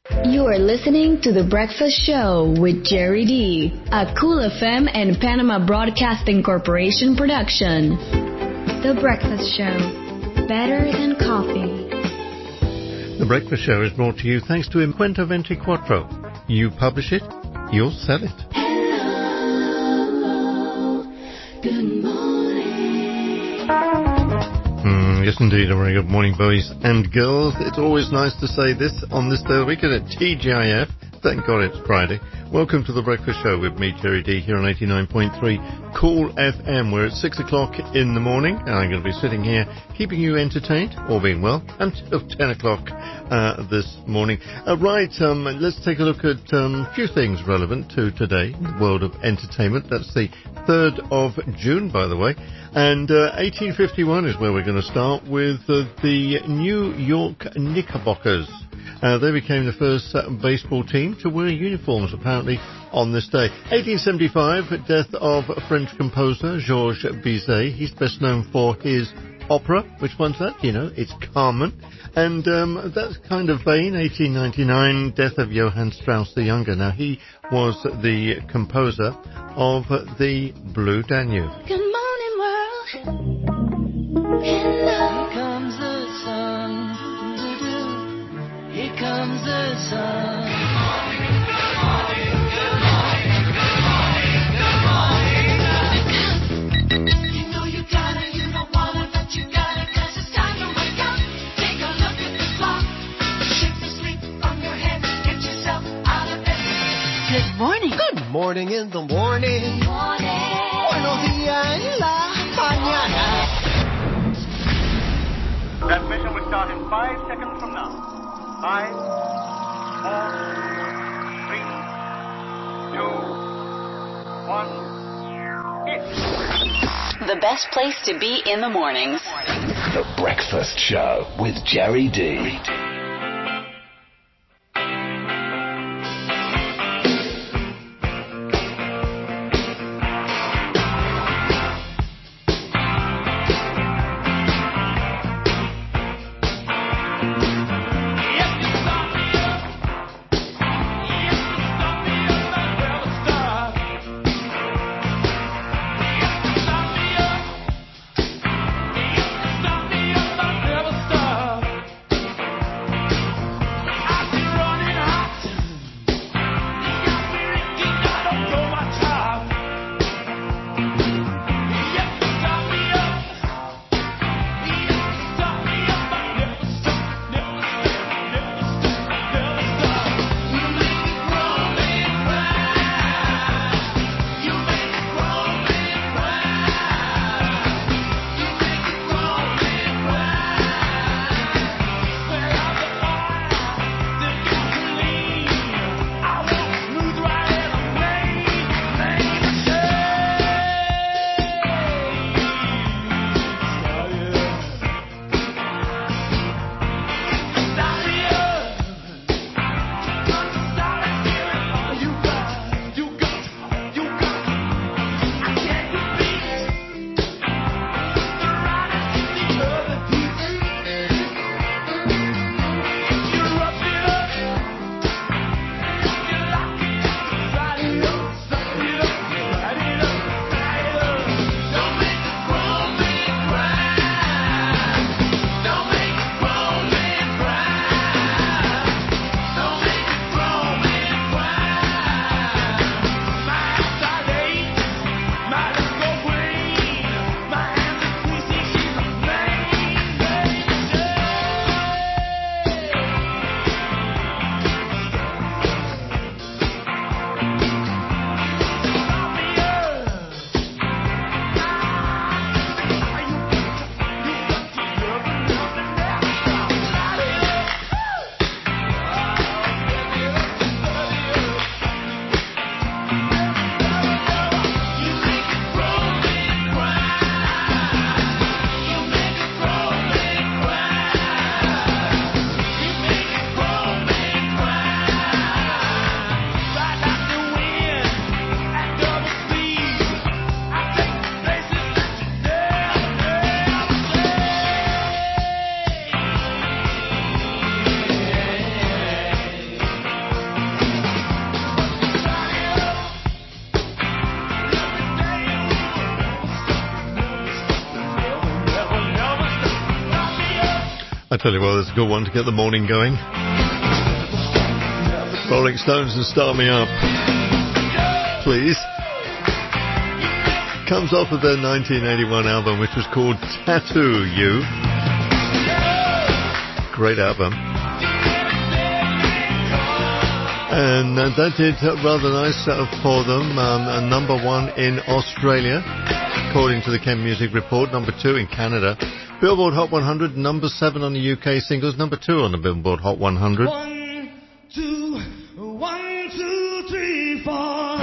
You are listening to The Breakfast Show with Jerry D, a Cool FM and Panama Broadcasting Corporation production. The Breakfast Show, better than coffee. The Breakfast Show is brought to you thanks to Imquenta 24. You publish it, you'll sell it. Hello, good morning. Yes, indeed. A very good morning, boys and girls. It's always nice to say this on this day of the week at TGIF. Thank God it's Friday. Welcome to The Breakfast Show with me, Jerry D, here on 89.3 Cool FM. We're at 6 o'clock in the morning, and I'm going to be sitting here keeping you entertained, all being well, until 10 o'clock this morning. Let's take a look at a few things relevant to today in the world of entertainment. That's the 3rd of June, by the way. And 1851 is where we're going to start with the New York Knickerbockers. They became the first baseball team to wear uniforms, apparently, on this day. 1875, death of French composer Georges Bizet. He's best known for his opera. Which one's that? You know, it's Carmen. And that's kind of vain. 1899, death of Johann Strauss the Younger. Now, he was the composer of the Blue Danube. Good morning, world. Hello. Here comes the sun. Here comes the sun. Good morning, good morning, good morning, good morning, good morning. You know you gotta, you don't wanna, but you gotta, 'cause it's time to wake up. Take a look at the clock. Shake the sleep from your head. Get yourself out of bed. Good morning. Good morning in the morning. Morning. Buenos días en la mañana. Transmission will start in 5 seconds from now. 5, 4, 3, 2, 1, hit. The best place to be in the mornings. The Breakfast Show with Jerry D. tell you what, that's a good one to get the morning going. Rolling Stones and Start Me Up. Please. Comes off of their 1981 album, which was called Tattoo You. Great album. And that did rather nice for them. Number 1 in Australia, according to the Chem Music Report. Number 2 in Canada. Billboard Hot 100, number 7 on the UK singles. Number 2 on the Billboard Hot 100. 1, 2, 1, 2, 3, 4.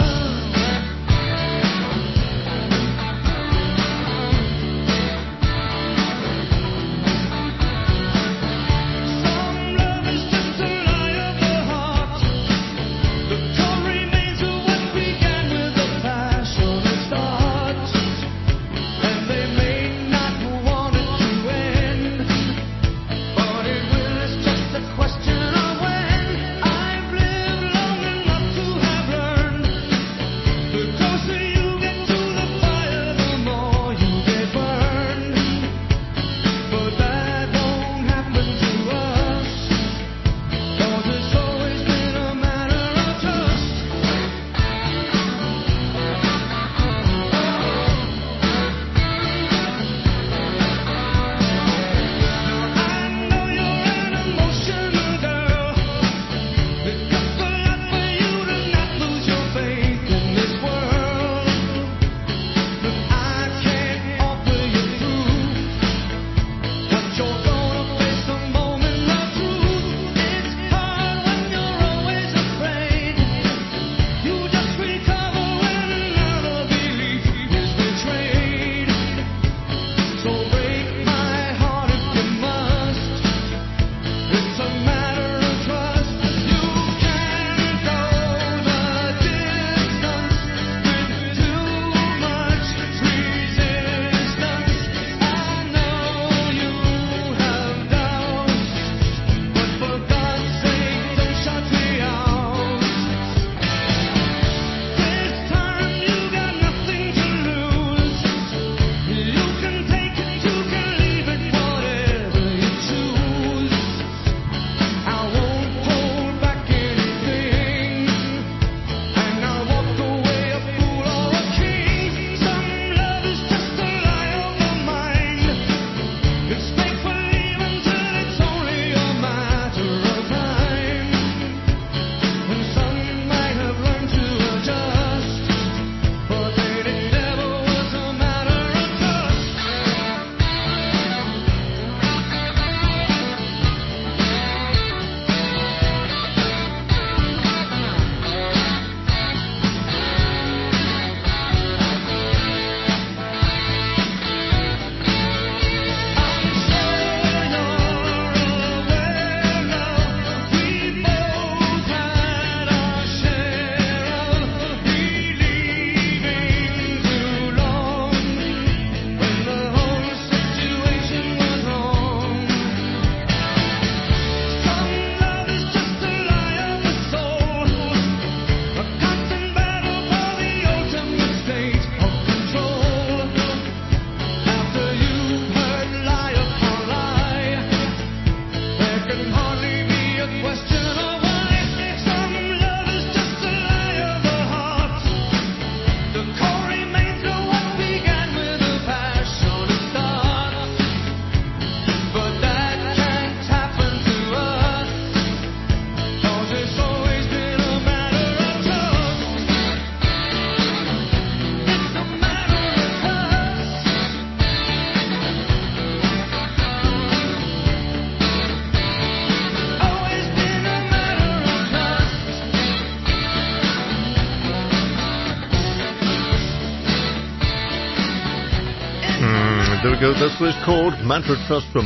There we go. That's what it's called. Matter of Trust from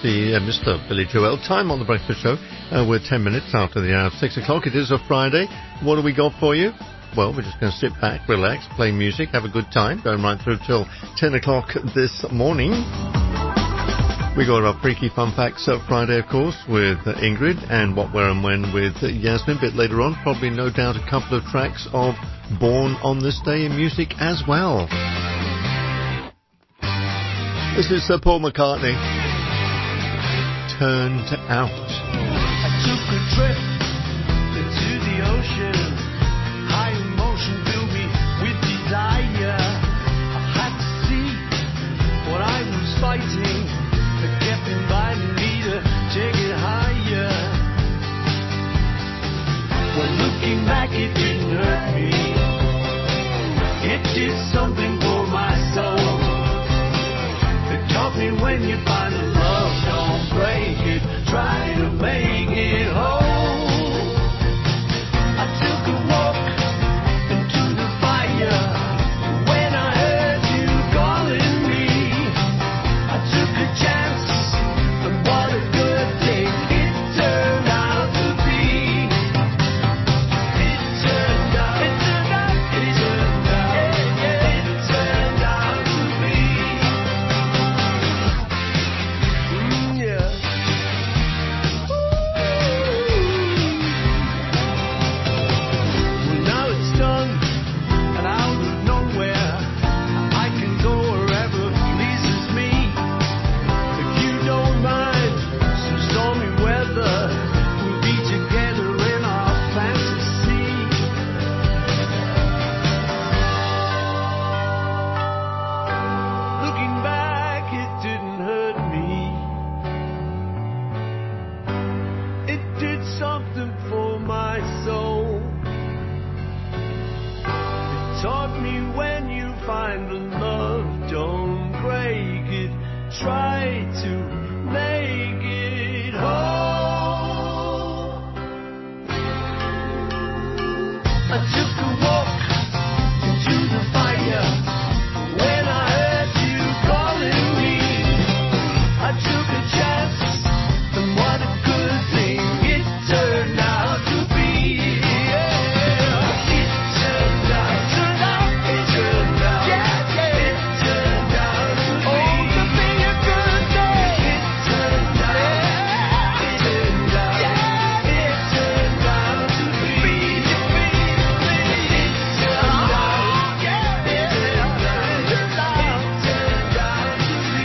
Mr. Billy Joel. Time on the Breakfast Show. We're 10 minutes after the hour of 6 o'clock. It is a Friday. What do we got for you? Well, we're just going to sit back, relax, play music, have a good time. Going right through till 10 o'clock this morning. We got our Freaky Fun Facts Friday, of course, with Ingrid, and What, Where and When with Yasmin. A bit later on, probably no doubt a couple of tracks of Born on This Day in music as well. This is Sir Paul McCartney. Turned Out. I took a trip into the ocean. High emotion filled me with desire. I had to see what I was fighting. It kept inviting me to take it higher. Well, looking back, it didn't hurt me. It did something for my soul. It taught me when you find the love, don't break it. Try to make it whole. I took a walk into the fire when I heard you calling me. I took a chance, and what a good thing it turned out to be. It turned out, it turned out, it turned out, it turned out to be. Yeah. Well, now it's done, and out of nowhere, I can go wherever pleases me. If you don't mind some stormy weather, we'll be together in our fantasy. Looking back, it didn't hurt me. It did something for my soul. It taught me when you find the love, don't break it. Try to make it whole. I took a walk into the fire when I heard you calling me. I took a chance, and what a good thing it turned out to be. Yeah. It turned out, it turned out, it turned out, yeah, it turned out to be. Oh, to be a good thing. It turned out, it turned out, yeah, it turned out to be. It turned out, yeah, it turned out to be.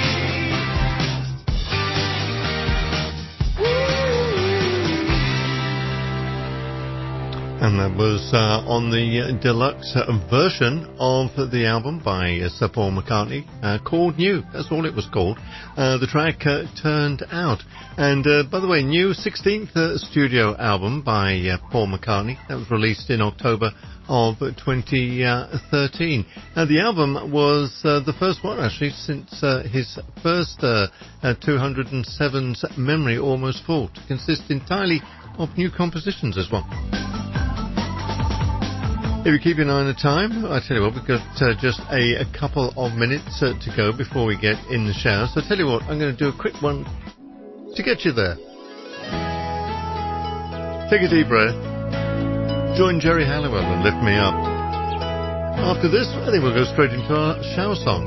And that was on the deluxe version of the album by Sir Paul McCartney, called New. That's all it was called. The track Turned Out. And by the way, new 16th studio album by Paul McCartney. That was released in October of 2013. The album was the first one actually since his first 207's Memory Almost Full, to consist entirely of new compositions as well. If you keep an eye on the time, I tell you what, we've got just a couple of minutes to go before we get in the shower. So I tell you what, I'm going to do a quick one to get you there. Take a deep breath. Join Jerry Halliwell and Lift Me Up. After this, I think we'll go straight into our shower song.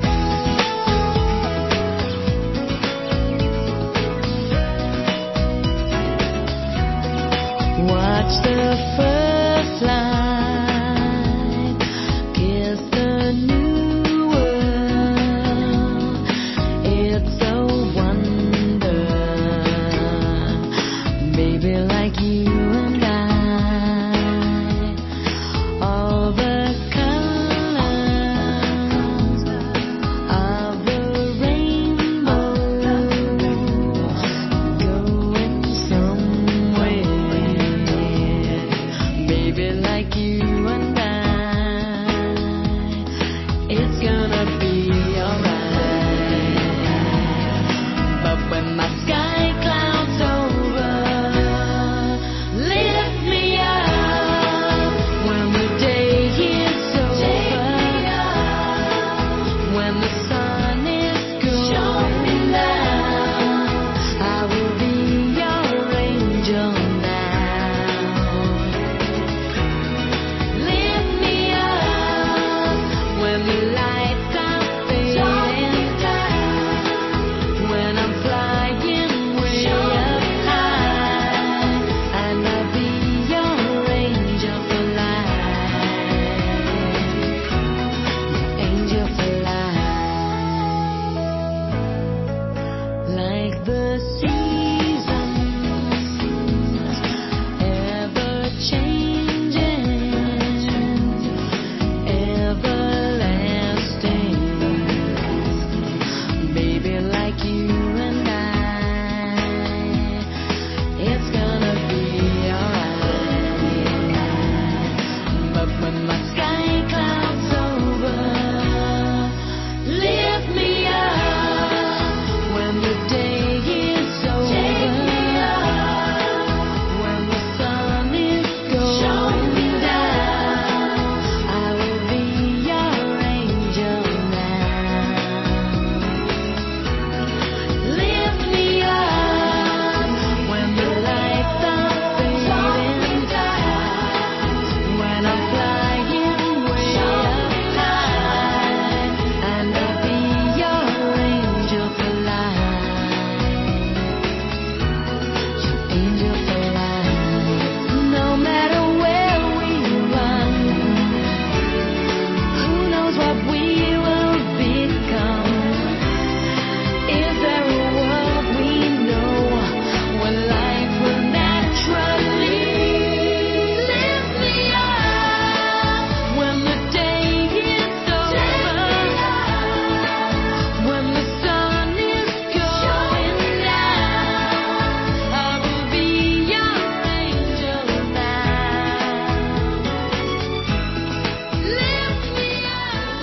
Watch the first light, kiss the new world. It's a wonder, baby, like you and I. All the colors of the rainbow going somewhere. Baby, like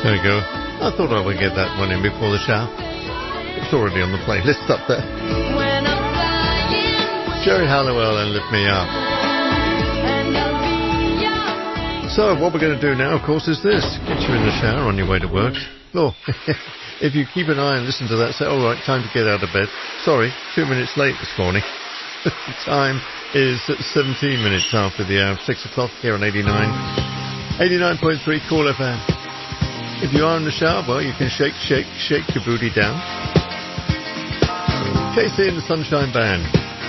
There we go. I thought I would get that one in before the show. It's already on the playlist up there. Jerry Halliwell and Lift Me Up. So what we're going to do now, of course, is this. Get you in the shower on your way to work. Oh, if you keep an eye and listen to that, say, all right, time to get out of bed. Sorry, 2 minutes late this morning. The time is 17 minutes after the hour of 6 o'clock here on 89.3 Cool FM. If you are in the shower, well, you can shake your booty down. Casey and the Sunshine Band.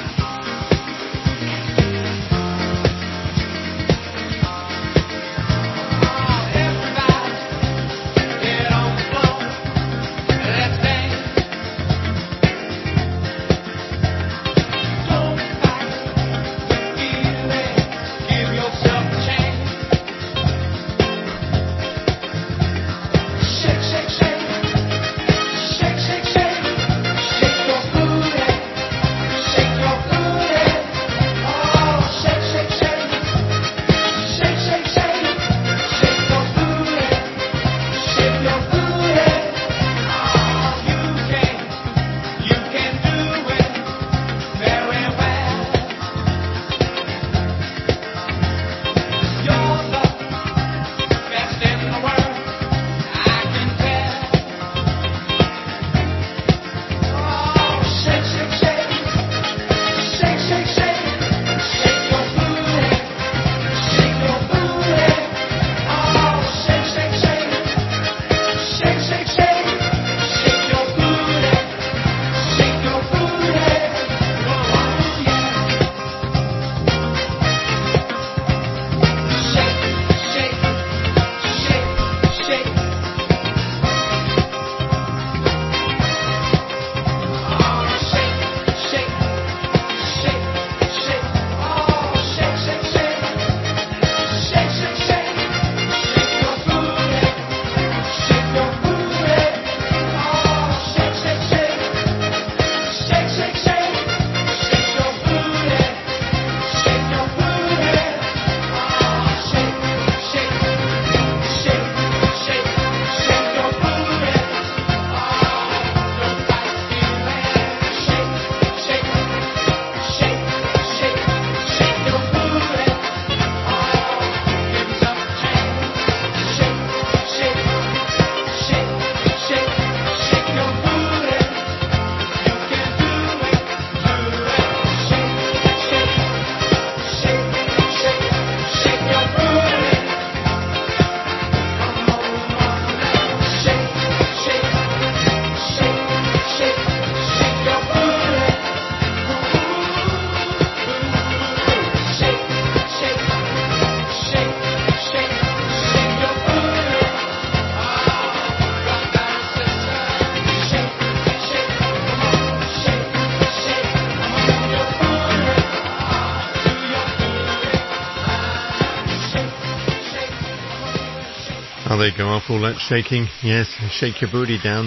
There you go, after all that shaking. Yes, shake your booty down.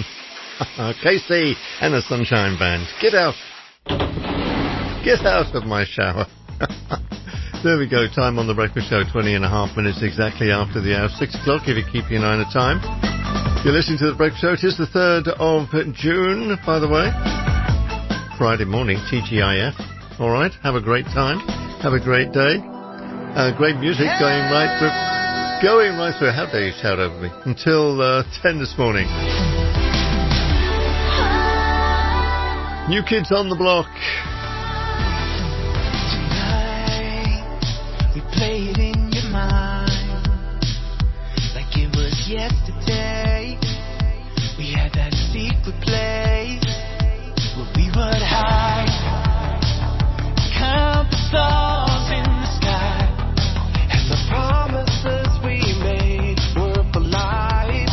Casey and the Sunshine Band. Get out. Get out of my shower. There we go, time on the breakfast show, 20.5 minutes exactly after the hour of 6 o'clock, if you keep your eye on the time. You're listening to the breakfast show. It is the 3rd of June, by the way. Friday morning, TGIF. All right, have a great time. Have a great day. Great music going right through. How dare you shout over me? Until 10 this morning. New Kids on the Block. Tonight, we play it in your mind like it was yesterday. We had that secret place where we would hide, count the stars in the sky, and the promises we made were for life.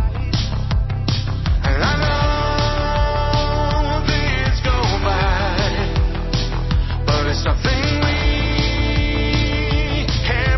And I know days go by, but it's something we can't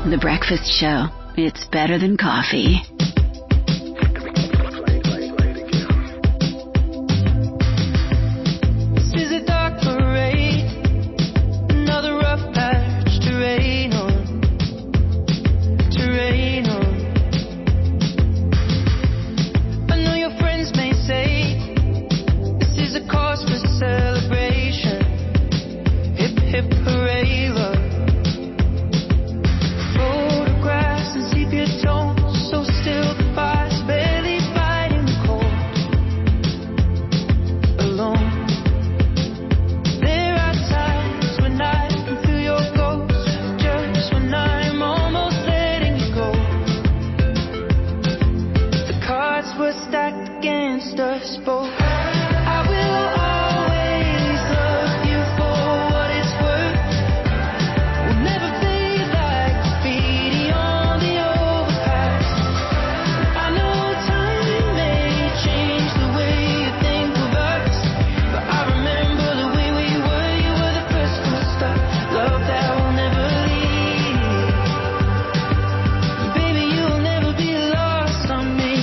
The Breakfast Show. It's better than coffee. This is a dark parade, another rough patch to rain on, to rain on. I know your friends may say this is a cause for celebration. Hip hip hooray, love. Photographs and sepia tones, so still the fire's barely fighting the cold. Alone. There are times when I can feel your ghost, just when I'm almost letting you go. The cards were stacked against us both. I will always love you for what it's worth. We'll never fade like graffiti on the overpass. I know time may change the way you think of us, but I remember the way we were. You were the first good stuff, love that will never leave. Baby, you'll never be lost on me.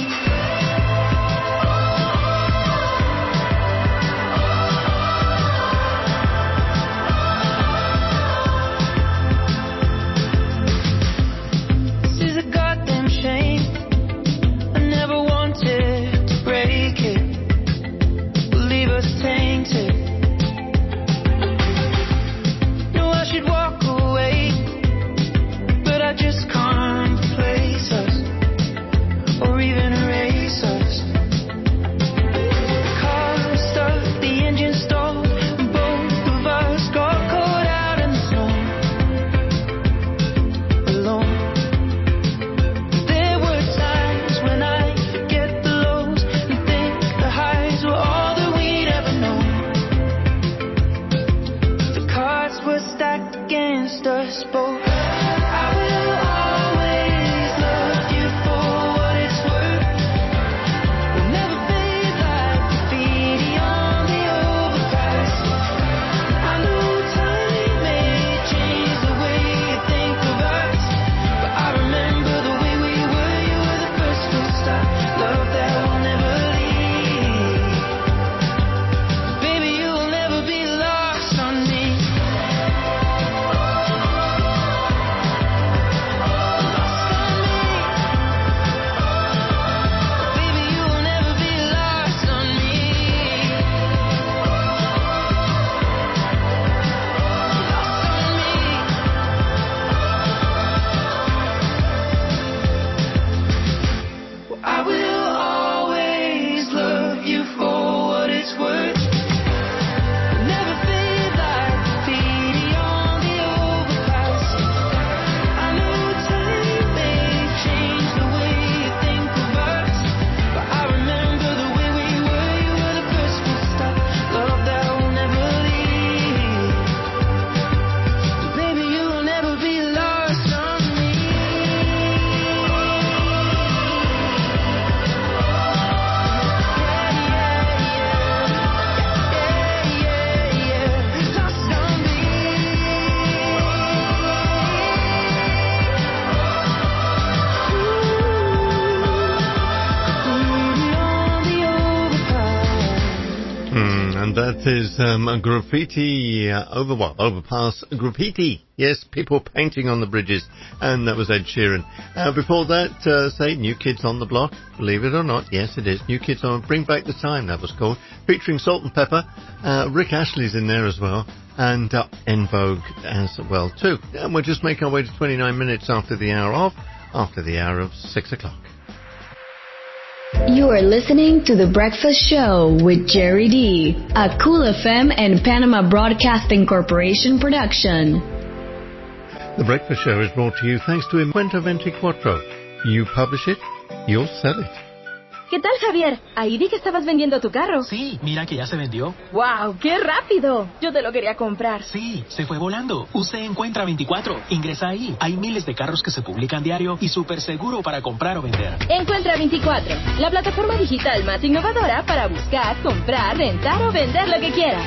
This is a goddamn shame. I never wanted to break it, leave us tainted. No, I should walk away, but I just can't replace us, or even erase us. The car was stuck, the engine stalled, and both of us got caught out in the snow. Alone. There were times when I forget the lows and think the highs were all that we'd ever known. The cards were stacked against us both. I will always love you for what it's worth. We'll never fade like graffiti on the overpass. I know time may change the way you think of us, but I remember the way we were. You were the first full stop, love that will never leave. Baby, you will never be lost on me. Lost on me. Baby, you will never be lost on me. Lost on me. I will always love you for what it's worth. Never fade like graffiti on the overpass. I know time may change the way you think of us, but I remember the way we were. You were the first full stop, love that will never leave. Baby, you will never be lost on me. Lost on me. Graffiti on the overpass. And that is a graffiti overpass graffiti. Yes, people painting on the bridges, and that was Ed Sheeran. Before that, say New Kids on the Block. Believe it or not, yes, it is. New Kids on Bring Back the Time. That was called, featuring Salt and Pepper. Rick Ashley's in there as well, and En Vogue as well too. And we'll just make our way to 29 minutes after the hour of 6 o'clock. You are listening to The Breakfast Show with Jerry D, a Cool FM and Panama Broadcasting Corporation production. The Breakfast Show is brought to you thanks to Encuentro 24. You publish it, you'll sell it. ¿Qué tal, Javier? Ahí vi que estabas vendiendo tu carro. Sí, mira que ya se vendió. ¡Wow! ¡Qué rápido! Yo te lo quería comprar. Sí, se fue volando. Usted encuentra 24. Ingresa ahí. Hay miles de carros que se publican diario y súper seguro para comprar o vender. Encuentra 24, la plataforma digital más innovadora para buscar, comprar, rentar o vender lo que quieras.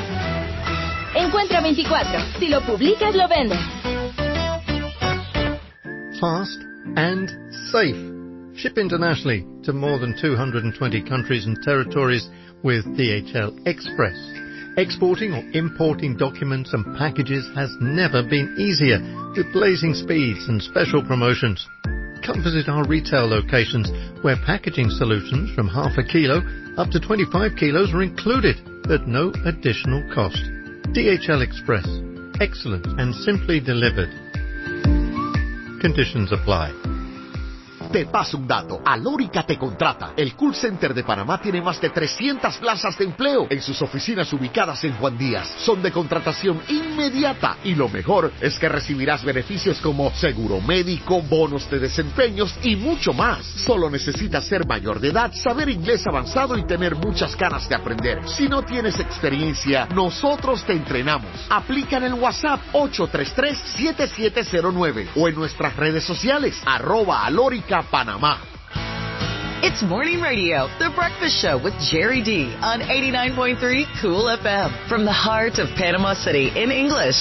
Encuentra 24. Si lo publicas, lo vendes. fast and safe. Ship internationally to more than 220 countries and territories with DHL Express. Exporting or importing documents and packages has never been easier, with blazing speeds and special promotions. Come visit our retail locations where packaging solutions from half a kilo up to 25 kilos are included at no additional cost. DHL Express. Excellent and simply delivered. Conditions apply. Te paso un dato. Alórica te contrata. El call center de Panamá tiene más de 300 plazas de empleo en sus oficinas ubicadas en Juan Díaz. Son de contratación inmediata y lo mejor es que recibirás beneficios como seguro médico, bonos de desempeños y mucho más. Solo necesitas ser mayor de edad, saber inglés avanzado y tener muchas ganas de aprender. Si no tienes experiencia, nosotros te entrenamos. Aplica en el WhatsApp 833-7709 o en nuestras redes sociales @Alórica Panamá. It's Morning Radio, The Breakfast Show with Jerry D on 89.3 Cool FM from the heart of Panama City in English.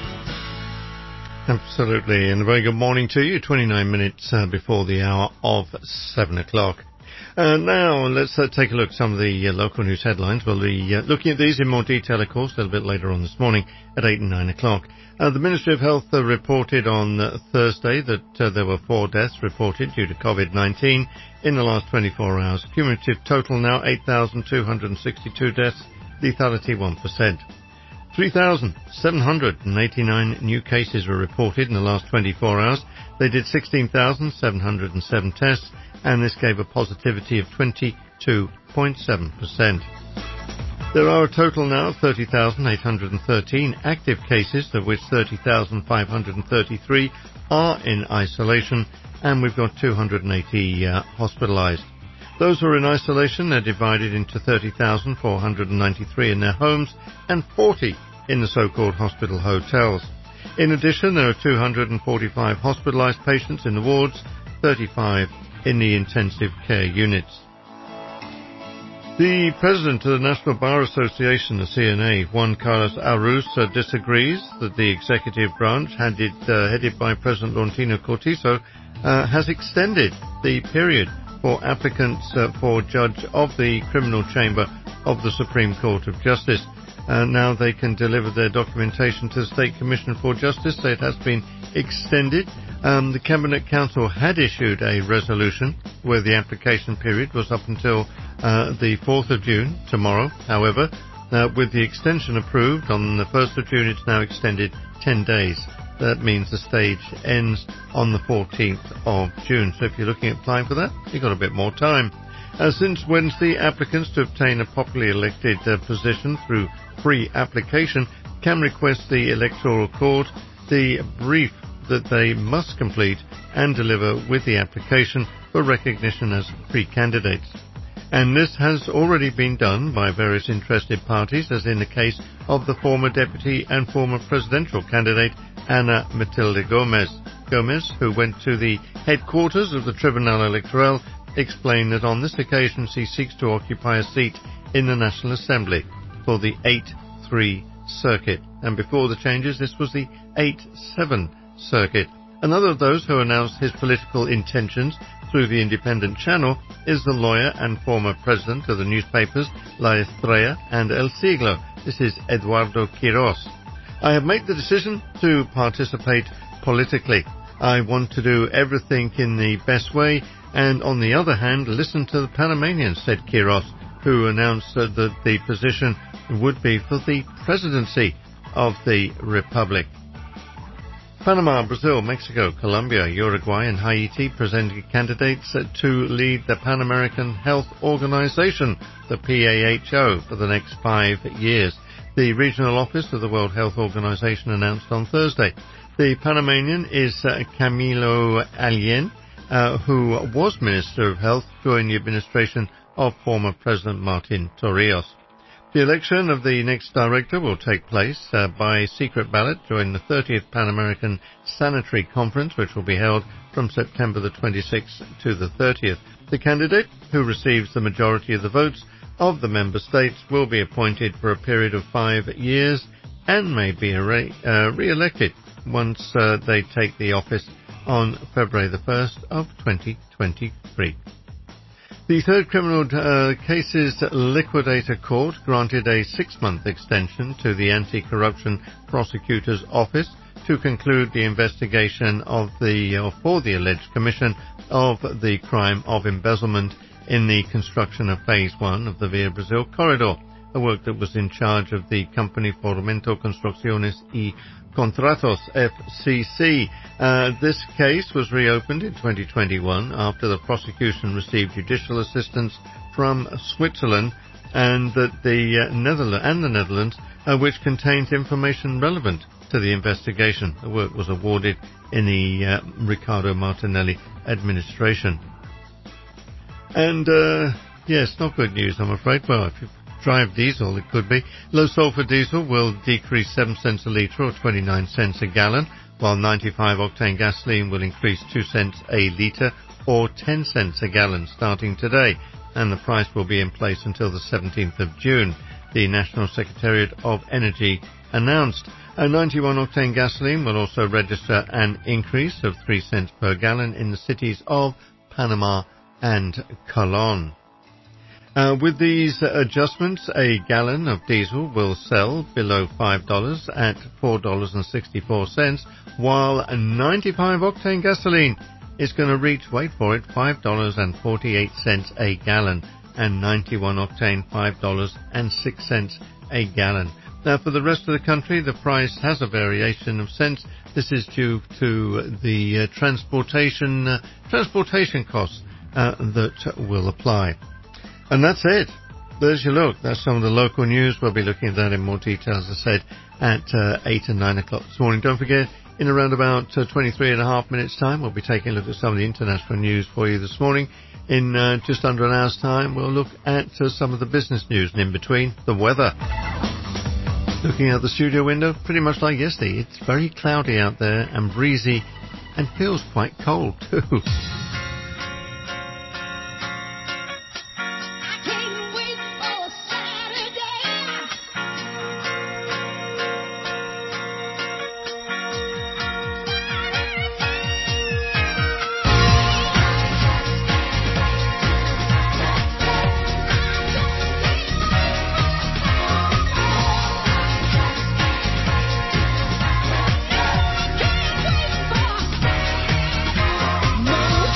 Absolutely, and a very good morning to you. 29 minutes before the hour of 7 o'clock. Now, let's take a look at some of the local news headlines. We'll be looking at these in more detail, of course, a little bit later on this morning at 8 and 9 o'clock. The Ministry of Health reported on Thursday that there were 4 deaths reported due to COVID-19 in the last 24 hours. Cumulative total now 8,262 deaths, lethality 1%. 3,789 new cases were reported in the last 24 hours. They did 16,707 tests, and this gave a positivity of 22.7%. There are a total now of 30,813 active cases, of which 30,533 are in isolation, and we've got 280 hospitalized. Those who are in isolation are divided into 30,493 in their homes and 40 in the so-called hospital hotels. In addition, there are 245 hospitalized patients in the wards, 35 in the intensive care units. The president of the National Bar Association, the CNA, Juan Carlos Arruz, disagrees that the executive branch, headed by President Laurentino Cortizo, has extended the period for applicants for judge of the criminal chamber of the Supreme Court of Justice. Now they can deliver their documentation to the State Commission for Justice, so it has been extended. The Cabinet Council had issued a resolution where the application period was up until the 4th of June, tomorrow. However, with the extension approved on the 1st of June, it's now extended 10 days. That means the stage ends on the 14th of June. So if you're looking at applying for that, you've got a bit more time. Since Wednesday, applicants to obtain a popularly elected position through free application can request the Electoral Court the brief that they must complete and deliver with the application for recognition as free candidates. And this has already been done by various interested parties, as in the case of the former deputy and former presidential candidate Ana Matilde Gomez. Gomez, who went to the headquarters of the Tribunal Electoral, explained that on this occasion she seeks to occupy a seat in the National Assembly for the 8-3 circuit. And before the changes, this was the 8-7 circuit. Another of those who announced his political intentions through the independent channel is the lawyer and former president of the newspapers La Estrella and El Siglo. This is Eduardo Quiroz. I have made the decision to participate politically. I want to do everything in the best way and, on the other hand, listen to the Panamanians, said Quiroz, who announced that the position would be for the presidency of the Republic. Panama, Brazil, Mexico, Colombia, Uruguay and Haiti presented candidates to lead the Pan American Health Organization, the PAHO, for the next 5 years. The regional office of the World Health Organization announced on Thursday. The Panamanian is Camilo Alien, who was Minister of Health during the administration of former President Martin Torrijos. The election of the next director will take place by secret ballot during the 30th Pan American Sanitary Conference, which will be held from September the 26th to the 30th. The candidate, who receives the majority of the votes of the member states, will be appointed for a period of 5 years and may be re-elected once they take the office on February the 1st of 2023. The Third Criminal Cases Liquidator Court granted a 6-month extension to the Anti-Corruption Prosecutor's Office to conclude the investigation for the alleged commission of the crime of embezzlement in the construction of Phase 1 of the Via Brasil Corridor, a work that was in charge of the company Fomento Construcciones y Contratos, FCC. This case was reopened in 2021 after the prosecution received judicial assistance from Switzerland and the Netherlands, which contained information relevant to the investigation. The work was awarded in the Riccardo Martinelli administration. And yes, not good news, I'm afraid. Well, if you drive diesel, it could be. Low sulfur diesel will decrease 7 cents a litre or 29 cents a gallon, while 95 octane gasoline will increase 2 cents a litre or 10 cents a gallon starting today, and the price will be in place until the 17th of June, the National Secretariat of Energy announced. 91 octane gasoline will also register an increase of 3 cents per gallon in the cities of Panama and Colón. With these adjustments, a gallon of diesel will sell below $5 at $4.64, while 95 octane gasoline is going to reach, wait for it, $5.48 a gallon, and 91 octane $5.06 a gallon. Now, for the rest of the country, the price has a variation of cents. This is due to the transportation costs that will apply. And that's it. There's your look. That's some of the local news. We'll be looking at that in more detail, as I said, at 8 and 9 o'clock this morning. Don't forget, in around about 23 and a half minutes' time, we'll be taking a look at some of the international news for you this morning. In just under an hour's time, we'll look at some of the business news, and in between, the weather. Looking out the studio window, pretty much like yesterday. It's very cloudy out there and breezy and feels quite cold too. Move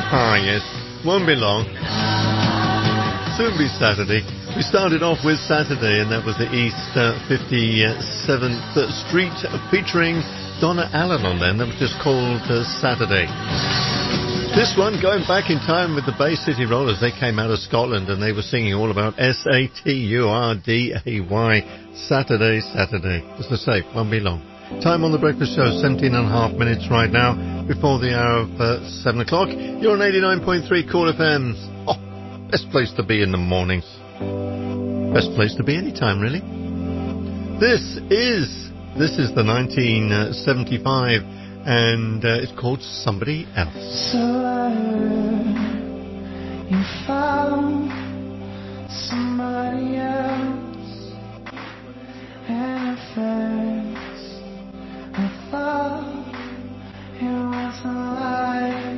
Ah, yes. Won't be long. Soon be Saturday. We started off with Saturday, and that was the East 57th Street featuring Donna Allen on there, and that was just called Saturday. This one, going back in time with the Bay City Rollers, they came out of Scotland and they were singing all about Saturday, Saturday, Saturday. As I say, won't be long. Time on the breakfast show, 17 and a half minutes right now, before the hour of 7 o'clock. You're on 89.3 Cool FM. Oh, best place to be in the mornings. Best place to be anytime, really. This is the 1975, and it's called Somebody Else. So I heard you found somebody else, and at first I thought it was a lie.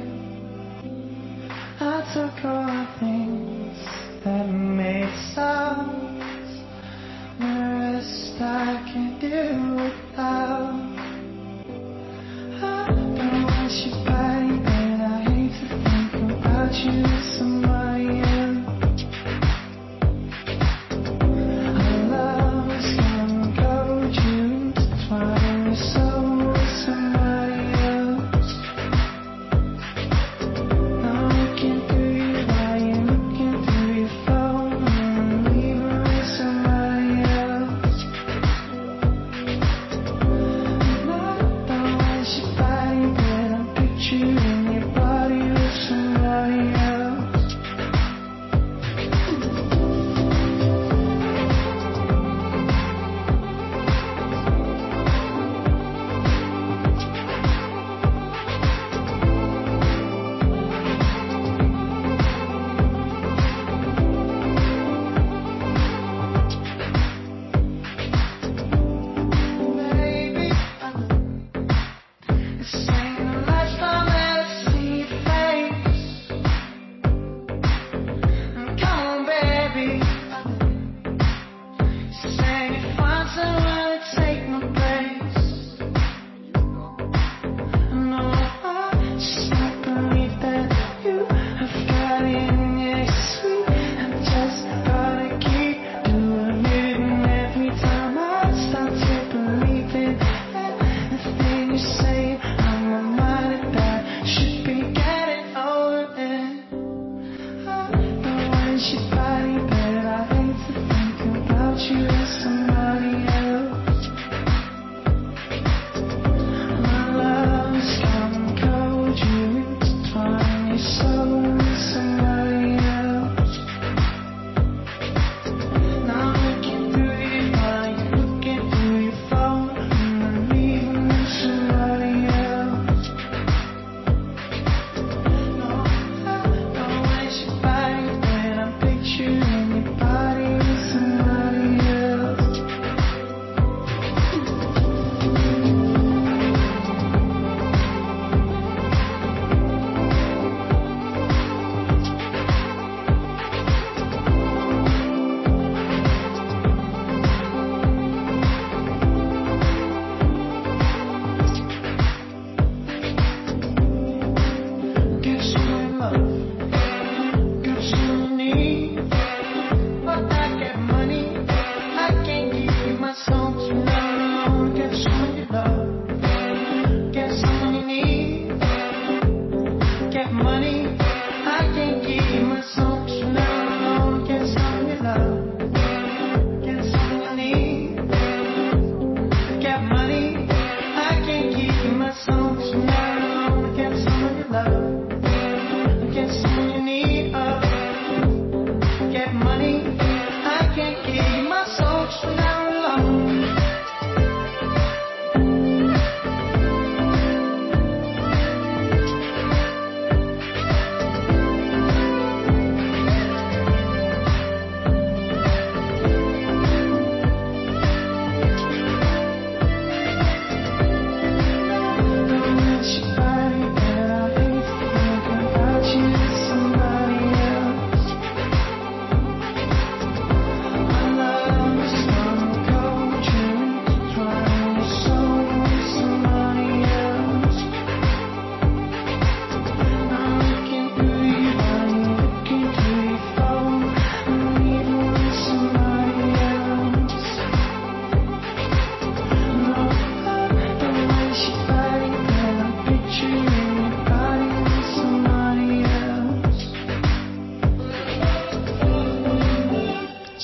I took all the things that made sense, the rest I can do without. I don't want you body, but I hate to think about you with somebody else. Our love is gonna go you intertwine your soul with somebody else. Now looking through you while you're looking through your phone, and leaving with somebody else.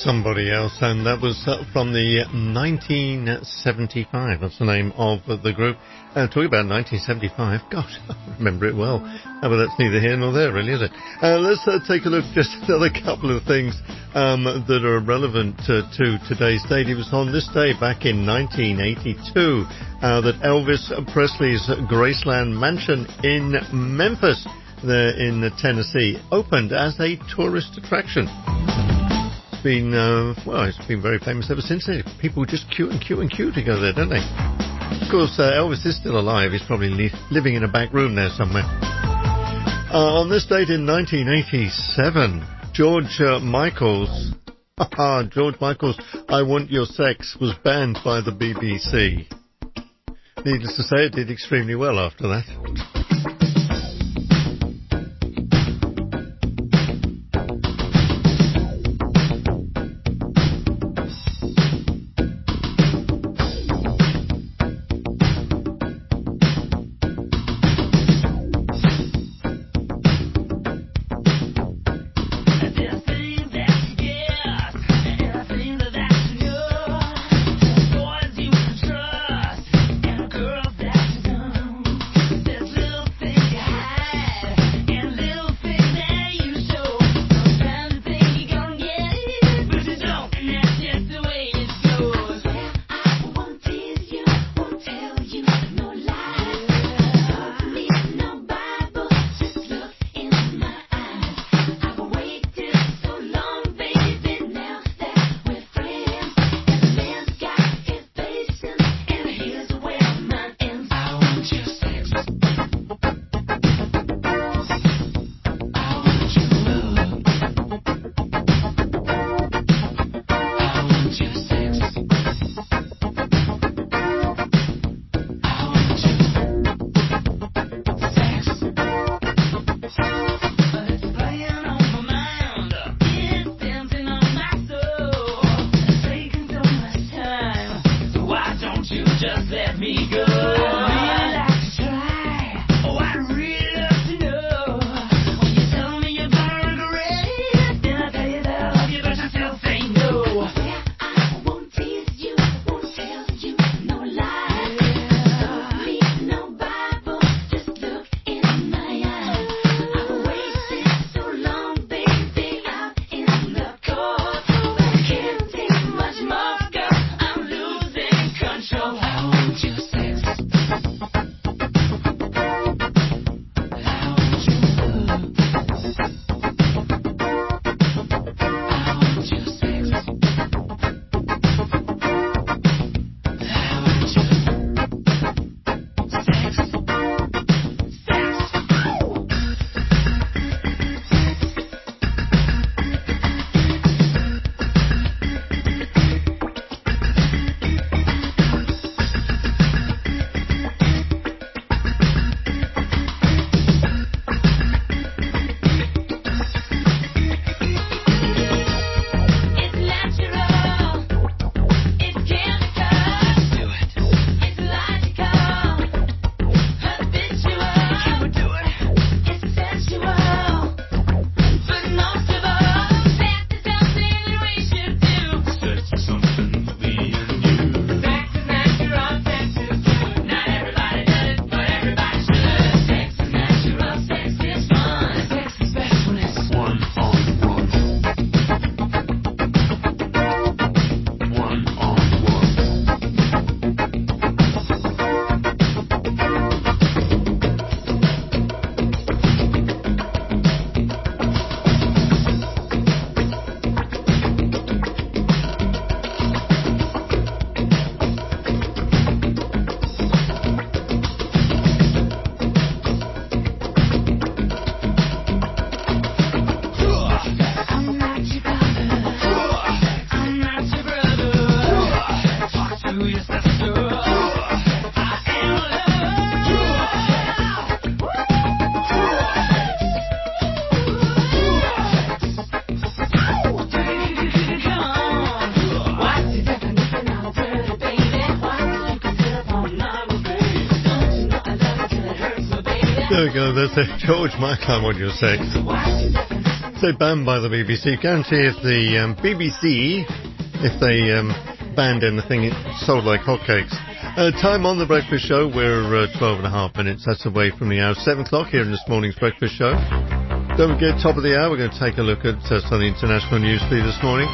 Somebody Else, and that was from the 1975. That's the name of the group. Talking about 1975, gosh, I remember it well. But that's neither here nor there, really, is it? Let's take a look at just another couple of things that are relevant to today's date. It was on this day back in 1982 that Elvis Presley's Graceland Mansion in Memphis, there in Tennessee, opened as a tourist attraction. It's been, it's been very famous ever since. People just queue and queue and queue to go there, don't they? Of course, Elvis is still alive. He's probably living in a back room there somewhere. On this date in 1987, George Michael's I Want Your Sex was banned by the BBC. Needless to say, it did extremely well after that. There we go, that's it. George Michael, I Want Your Sex. So banned by the BBC. Guarantee if the BBC, if they banned anything, it sold like hotcakes. Time on the breakfast show. We're 12 and a half minutes. That's away from the hour. 7 o'clock here in this morning's breakfast show. Don't forget, top of the hour, we're going to take a look at some of the international news for you this morning.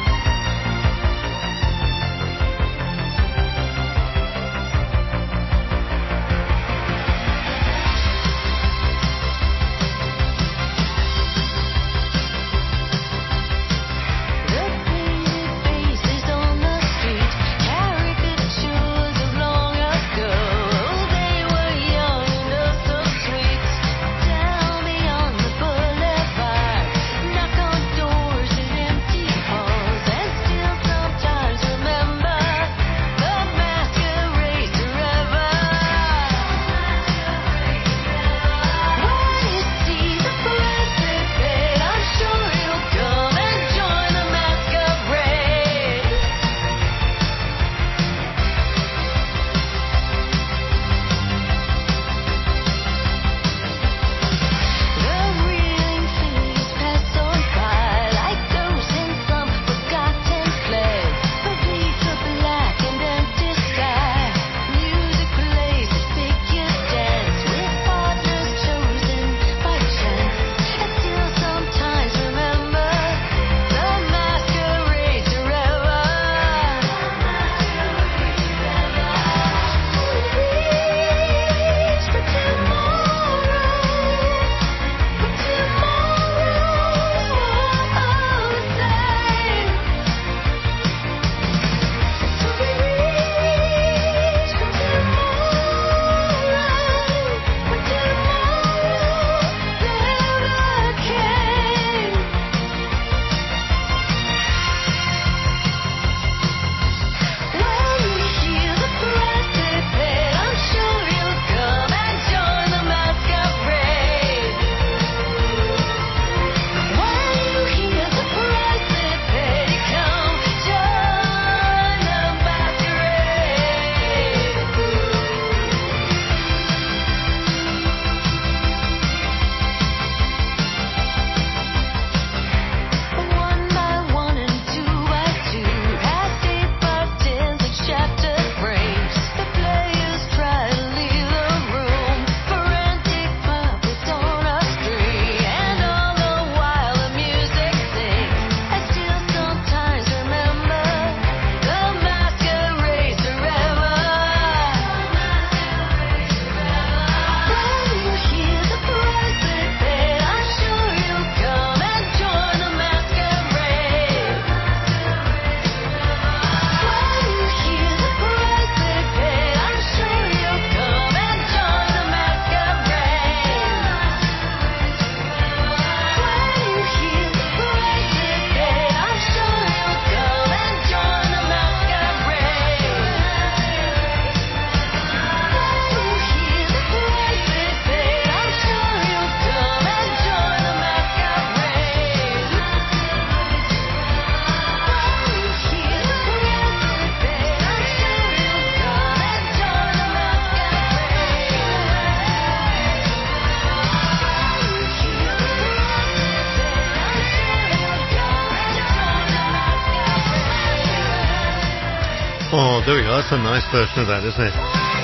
Oh, there we go. That's a nice version of that, isn't it?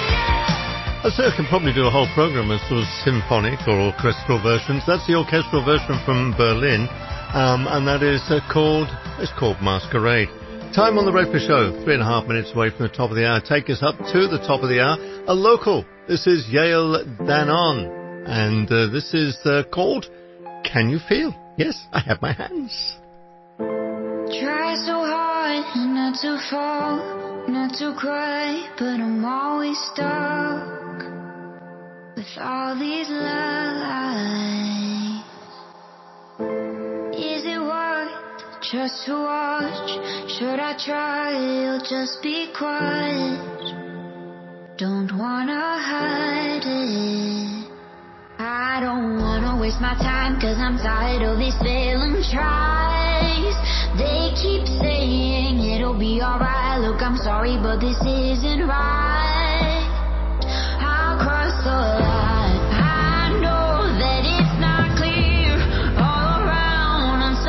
I'd say I can probably do a whole program of sort of symphonic or orchestral versions. That's the orchestral version from Berlin, and that is called Masquerade. Time on the breakfast show, 3.5 minutes away from the top of the hour. Take us up to the top of the hour. A local. This is Yale Danon, and this is called Can You Feel? Yes, I have my hands. Try so hard not to fall, not to cry, but I'm always stuck with all these lies. Is it worth just to watch? Should I try or just be quiet? Don't wanna hide it. I don't wanna waste my time, 'cause I'm tired of these failing tries. They keep saying it'll be alright. Look, I'm sorry, but this isn't right. I'll cross the line. I know that it's not clear all around. I'm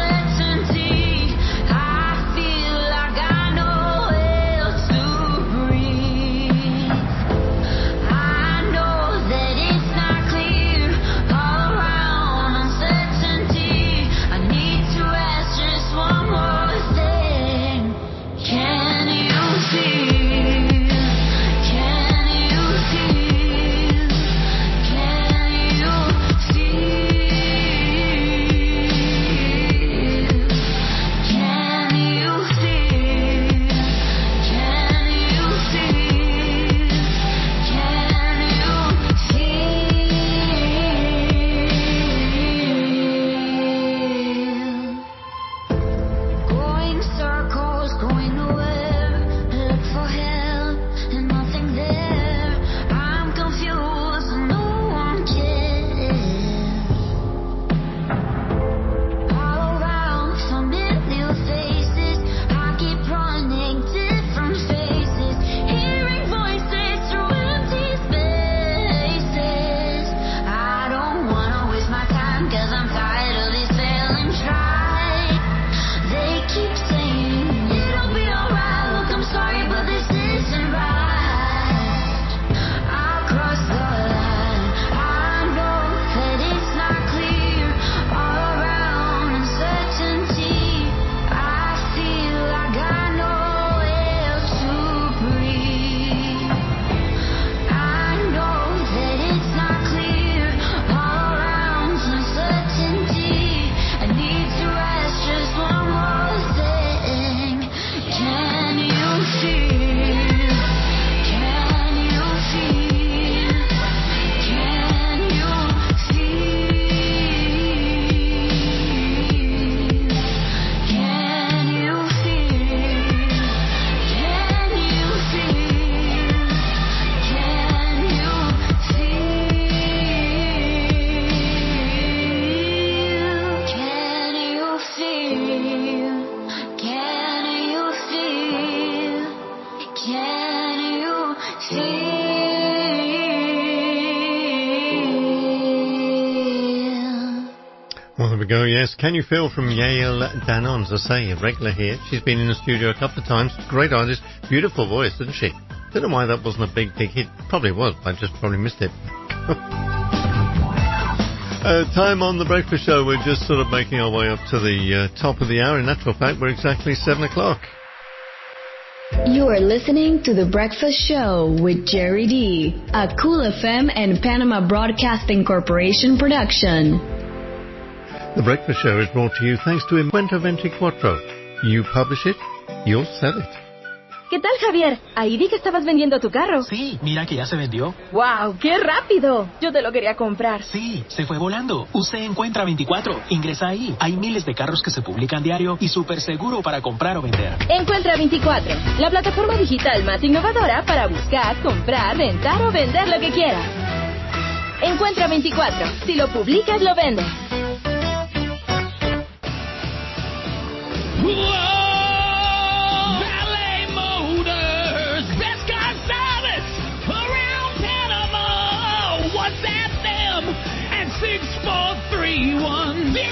Well, there we go, yes. Can You Feel from Yael Danon, as I say, a regular here. She's been in the studio a couple of times. Great artist. Beautiful voice, didn't she? Don't know why that wasn't a big hit. Probably was, I just probably missed it. Time on the breakfast show. We're just sort of making our way up to the top of the hour. In actual fact, we're exactly 7 o'clock. You are listening to The Breakfast Show with Jerry D, a Cool FM and Panama Broadcasting Corporation production. The Breakfast Show is brought to you thanks to Encuentro 24. You publish it, you'll sell it. ¿Qué tal, Javier? Ahí vi que estabas vendiendo tu carro. Sí, mira que ya se vendió. ¡Wow! ¡Qué rápido! Yo te lo quería comprar. Sí, se fue volando. Usted Encuentra 24. Ingresa ahí. Hay miles de carros que se publican diario y súper seguro para comprar o vender. Encuentra 24, la plataforma digital más innovadora para buscar, comprar, rentar o vender lo que quieras. Encuentra 24. Si lo publicas, lo vendes. Valet Motors, best car service around Panama. WhatsApp them at 643-10-419.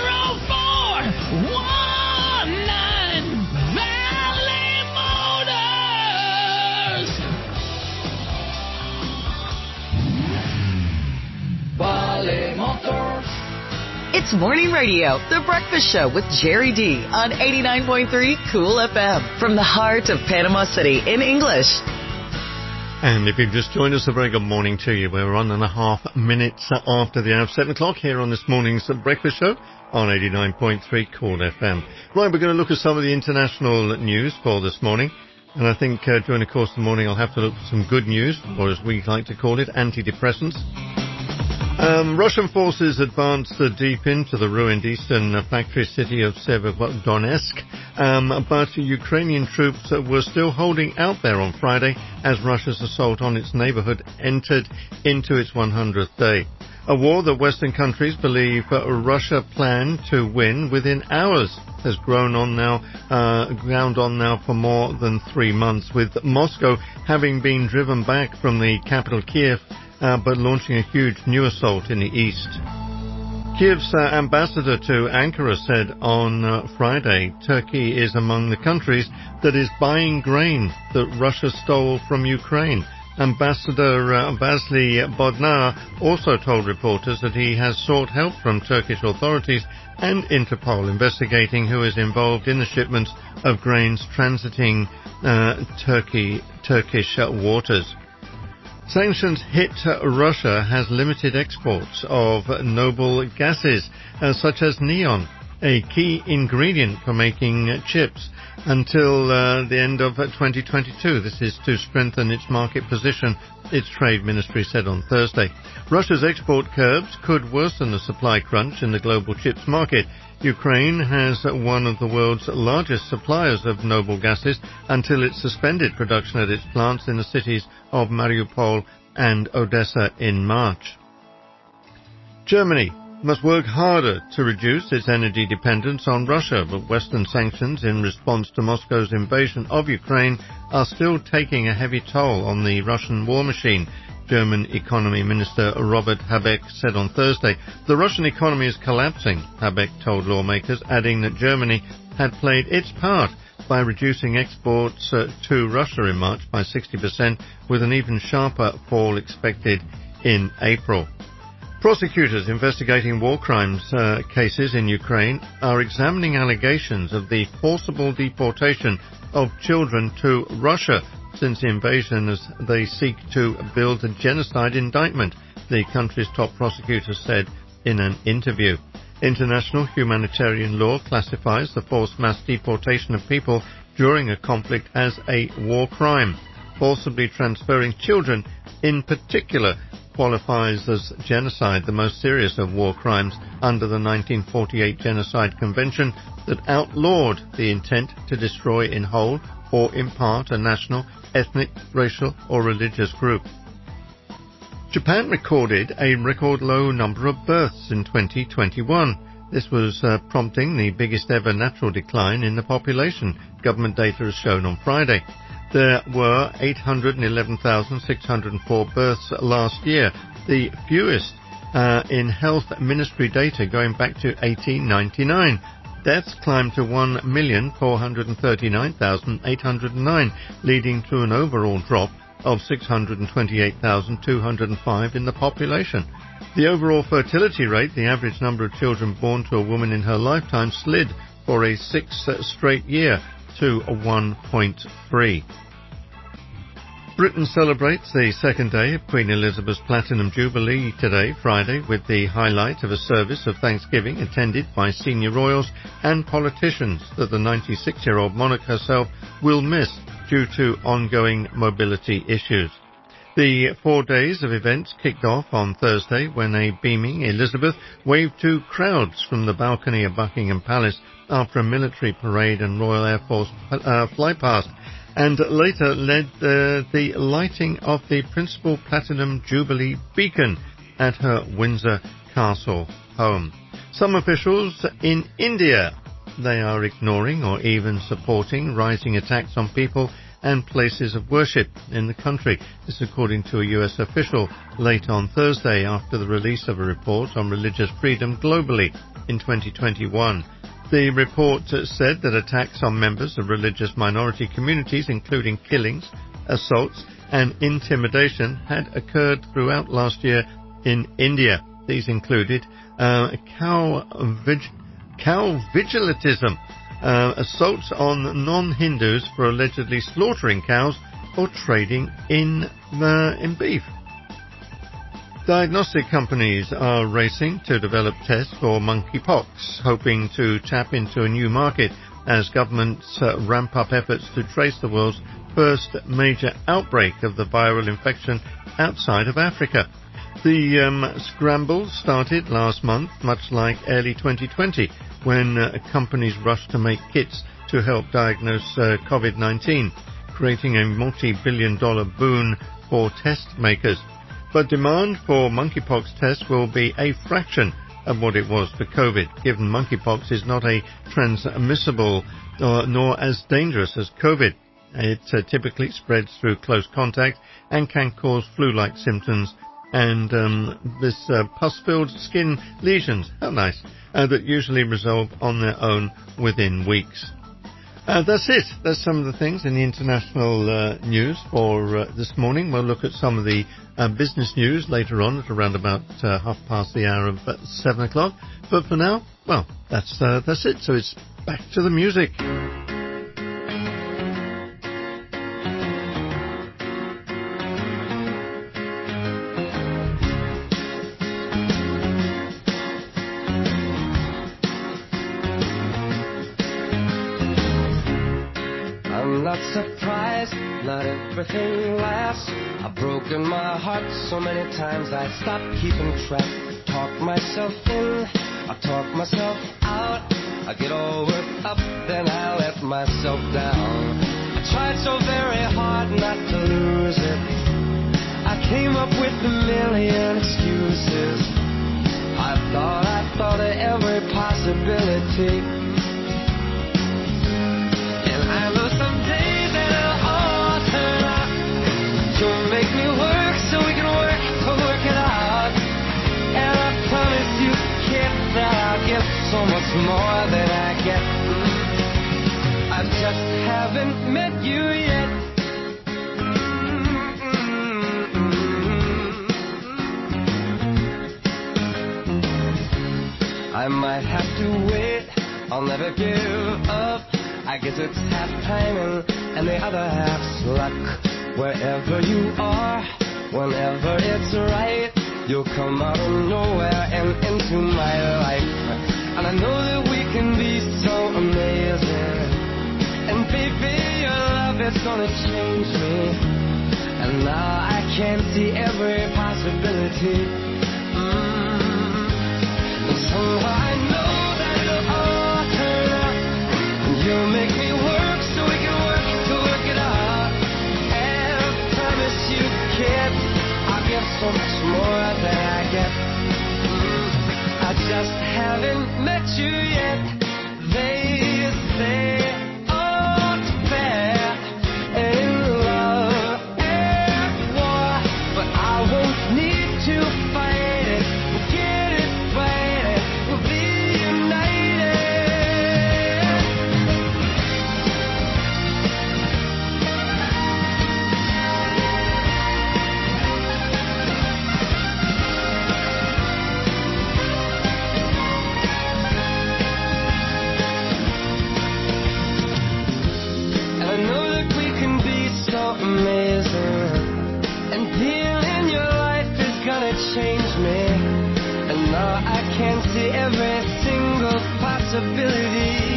Valet Motors. Valet Motors. It's Morning Radio, The Breakfast Show with Jerry D on 89.3 Cool FM from the heart of Panama City in English. And if you've just joined us, a very good morning to you. We're 1.5 minutes after the hour of 7 o'clock here on this morning's Breakfast Show on 89.3 Cool FM. Right, we're going to look at some of the international news for this morning. And I think during the course of the morning I'll have to look for some good news, or as we like to call it, antidepressants. Russian forces advanced deep into the ruined eastern factory city of Severodonetsk, but Ukrainian troops were still holding out there on Friday as Russia's assault on its neighborhood entered into its 100th day. A war that Western countries believe Russia planned to win within hours has ground on now for more than 3 months, with Moscow having been driven back from the capital Kiev, but launching a huge new assault in the east. Kiev's ambassador to Ankara said on Friday, Turkey is among the countries that is buying grain that Russia stole from Ukraine. Ambassador Vasily Bodnar also told reporters that he has sought help from Turkish authorities and Interpol investigating who is involved in the shipments of grains transiting Turkish waters. Sanctions hit Russia has limited exports of noble gases such as neon, a key ingredient for making chips, until the end of 2022. This is to strengthen its market position, its trade ministry said on Thursday. Russia's export curbs could worsen the supply crunch in the global chips market. Ukraine has one of the world's largest suppliers of noble gases until it suspended production at its plants in the cities of Mariupol and Odessa in March. Germany must work harder to reduce its energy dependence on Russia, but Western sanctions in response to Moscow's invasion of Ukraine are still taking a heavy toll on the Russian war machine. German Economy Minister Robert Habeck said on Thursday. The Russian economy is collapsing, Habeck told lawmakers, adding that Germany had played its part by reducing exports to Russia in March by 60%, with an even sharper fall expected in April. Prosecutors investigating war crimes cases in Ukraine are examining allegations of the forcible deportation of children to Russia since the invasion, as they seek to build a genocide indictment, the country's top prosecutor said in an interview. International humanitarian law classifies the forced mass deportation of people during a conflict as a war crime. Forcibly transferring children, in particular, qualifies as genocide, the most serious of war crimes under the 1948 Genocide Convention that outlawed the intent to destroy in whole or in part a national, ethnic, racial or religious group. Japan recorded a record low number of births in 2021. This was prompting the biggest ever natural decline in the population, government data has shown on Friday. There were 811,604 births last year, the fewest in health ministry data going back to 1899. Deaths climbed to 1,439,809, leading to an overall drop of 628,205 in the population. The overall fertility rate, the average number of children born to a woman in her lifetime, slid for a sixth straight year to 1.3. Britain celebrates the second day of Queen Elizabeth's Platinum Jubilee today, Friday, with the highlight of a service of Thanksgiving attended by senior royals and politicians that the 96-year-old monarch herself will miss due to ongoing mobility issues. The 4 days of events kicked off on Thursday when a beaming Elizabeth waved to crowds from the balcony of Buckingham Palace after a military parade and Royal Air Force flypast, and later led the lighting of the principal Platinum Jubilee beacon at her Windsor Castle home. Some officials in India, they are ignoring or even supporting rising attacks on people and places of worship in the country. This according to a US official late on Thursday after the release of a report on religious freedom globally in 2021. The report said that attacks on members of religious minority communities, including killings, assaults and intimidation, had occurred throughout last year in India. These included cow vigilantism, assaults on non-Hindus for allegedly slaughtering cows or trading in beef. Diagnostic companies are racing to develop tests for monkeypox, hoping to tap into a new market as governments ramp up efforts to trace the world's first major outbreak of the viral infection outside of Africa. The scramble started last month, much like early 2020, when companies rushed to make kits to help diagnose COVID-19, creating a multi-billion-dollar boon for test makers. But demand for monkeypox tests will be a fraction of what it was for COVID, given monkeypox is not a transmissible nor as dangerous as COVID. It typically spreads through close contact and can cause flu-like symptoms and this pus-filled skin lesions, how nice, that usually resolve on their own within weeks. That's it. That's some of the things in the international news for this morning. We'll look at some of the business news later on at around about 7:30 o'clock. But for now, well, that's it. So it's back to the music. Surprised, not everything lasts. I've broken my heart so many times I stopped keeping track. Talk myself in, I talk myself out. I get all worked up, then I let myself down. I tried so very hard not to lose it. I came up with a million excuses. I thought of every possibility. And I know someday to make me work so we can work to work it out. And I promise you, kid, that I'll give so much more than I get. I just haven't met you yet. I might have to wait, I'll never give up. I guess it's half timing and the other half's luck. Wherever you are, whenever it's right, you'll come out of nowhere and into my life. And I know that we can be so amazing. And baby, your love is gonna change me. And now I can see every possibility. And somehow I know that it'll all turn out. And you'll make me work so we can work to work it out. You kid, I'll give so much more than I get. I just haven't met you yet. They say, oh, it's fair in love and war, but I won't need to fight it every single possibility.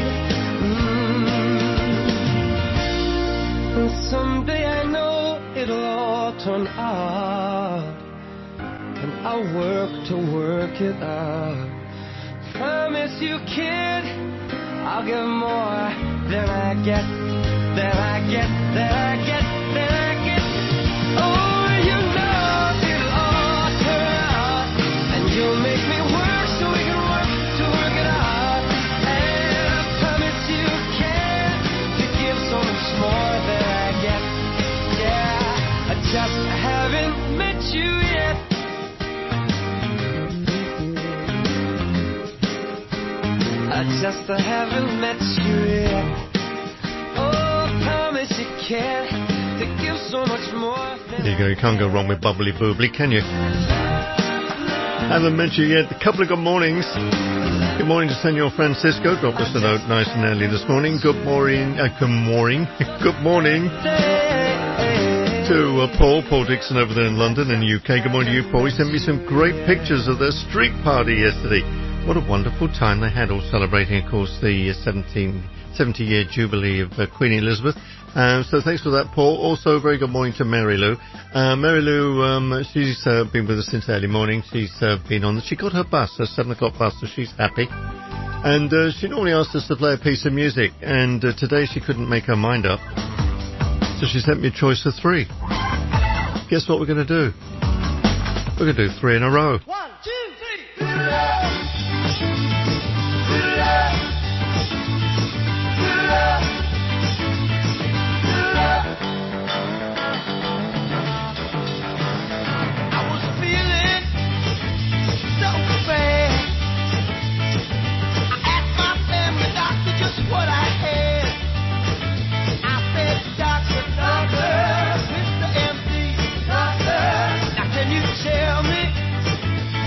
And someday I know it'll all turn out, and I'll work to work it out. Promise you, kid, I'll give more than I get, than I get, than I get, than I get. Oh, you know it'll all turn out, and you'll make me work so we can work to work it out. And I promise you, kid, to give so much more than I get. Yeah, I just haven't met you yet. I just haven't met you yet. Oh, promise you can to give so much more. There you go, you can't go wrong with Bubbly Boobly, can you? Haven't met you yet. A couple of good mornings. Good morning to Senor Francisco. Dropped us a note nice and early this morning. Good morning. Good morning. Good morning to Paul Dixon over there in London in the UK. Good morning to you, Paul. He sent me some great pictures of their street party yesterday. What a wonderful time they had, all celebrating, of course, the 70-year jubilee of Queen Elizabeth. So thanks for that, Paul. Also, very good morning to Mary Lou. Mary Lou, she's been with us since early morning. She's been on. She got her bus, her 7 o'clock bus, so she's happy. And she normally asks us to play a piece of music, and today she couldn't make her mind up. So she sent me a choice of 3. Guess what we're going to do? We're going to do 3 in a row. 1, 2, 3. I was feeling so bad. I asked my family doctor just what I had. I said, doctor, Mr. MD, doctor, now can you tell me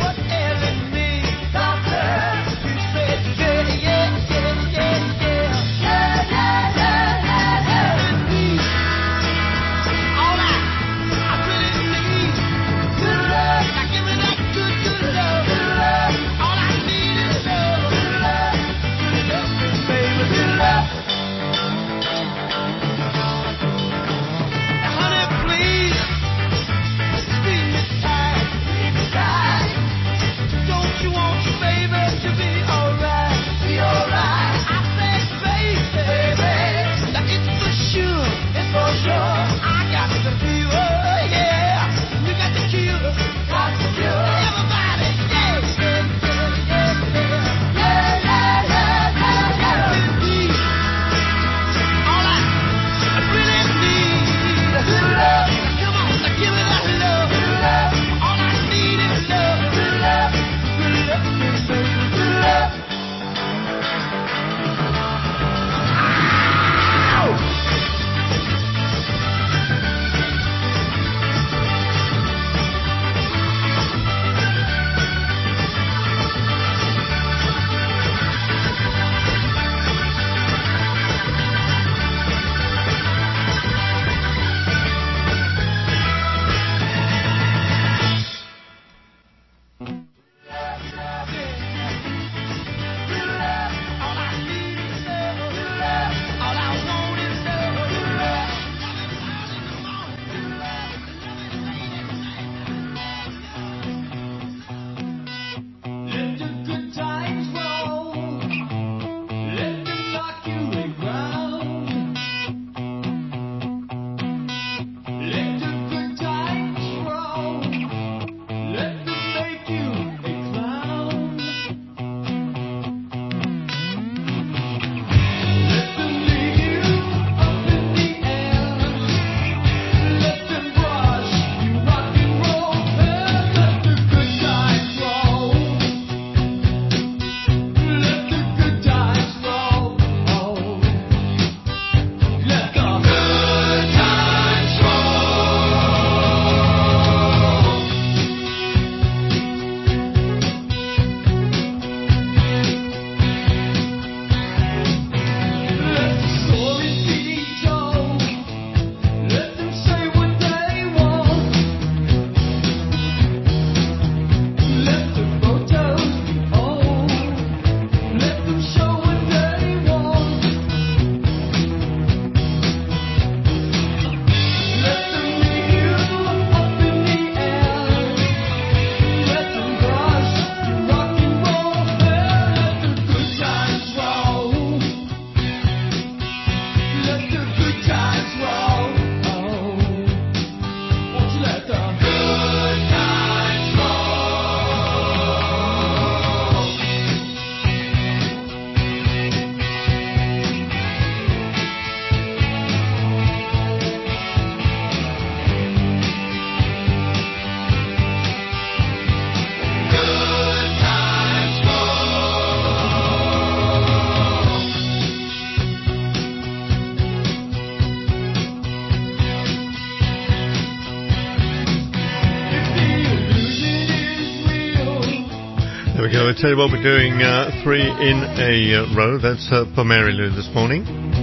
There we go. I'll tell you what we're doing, 3 in a row. That's for Mary Lou this morning.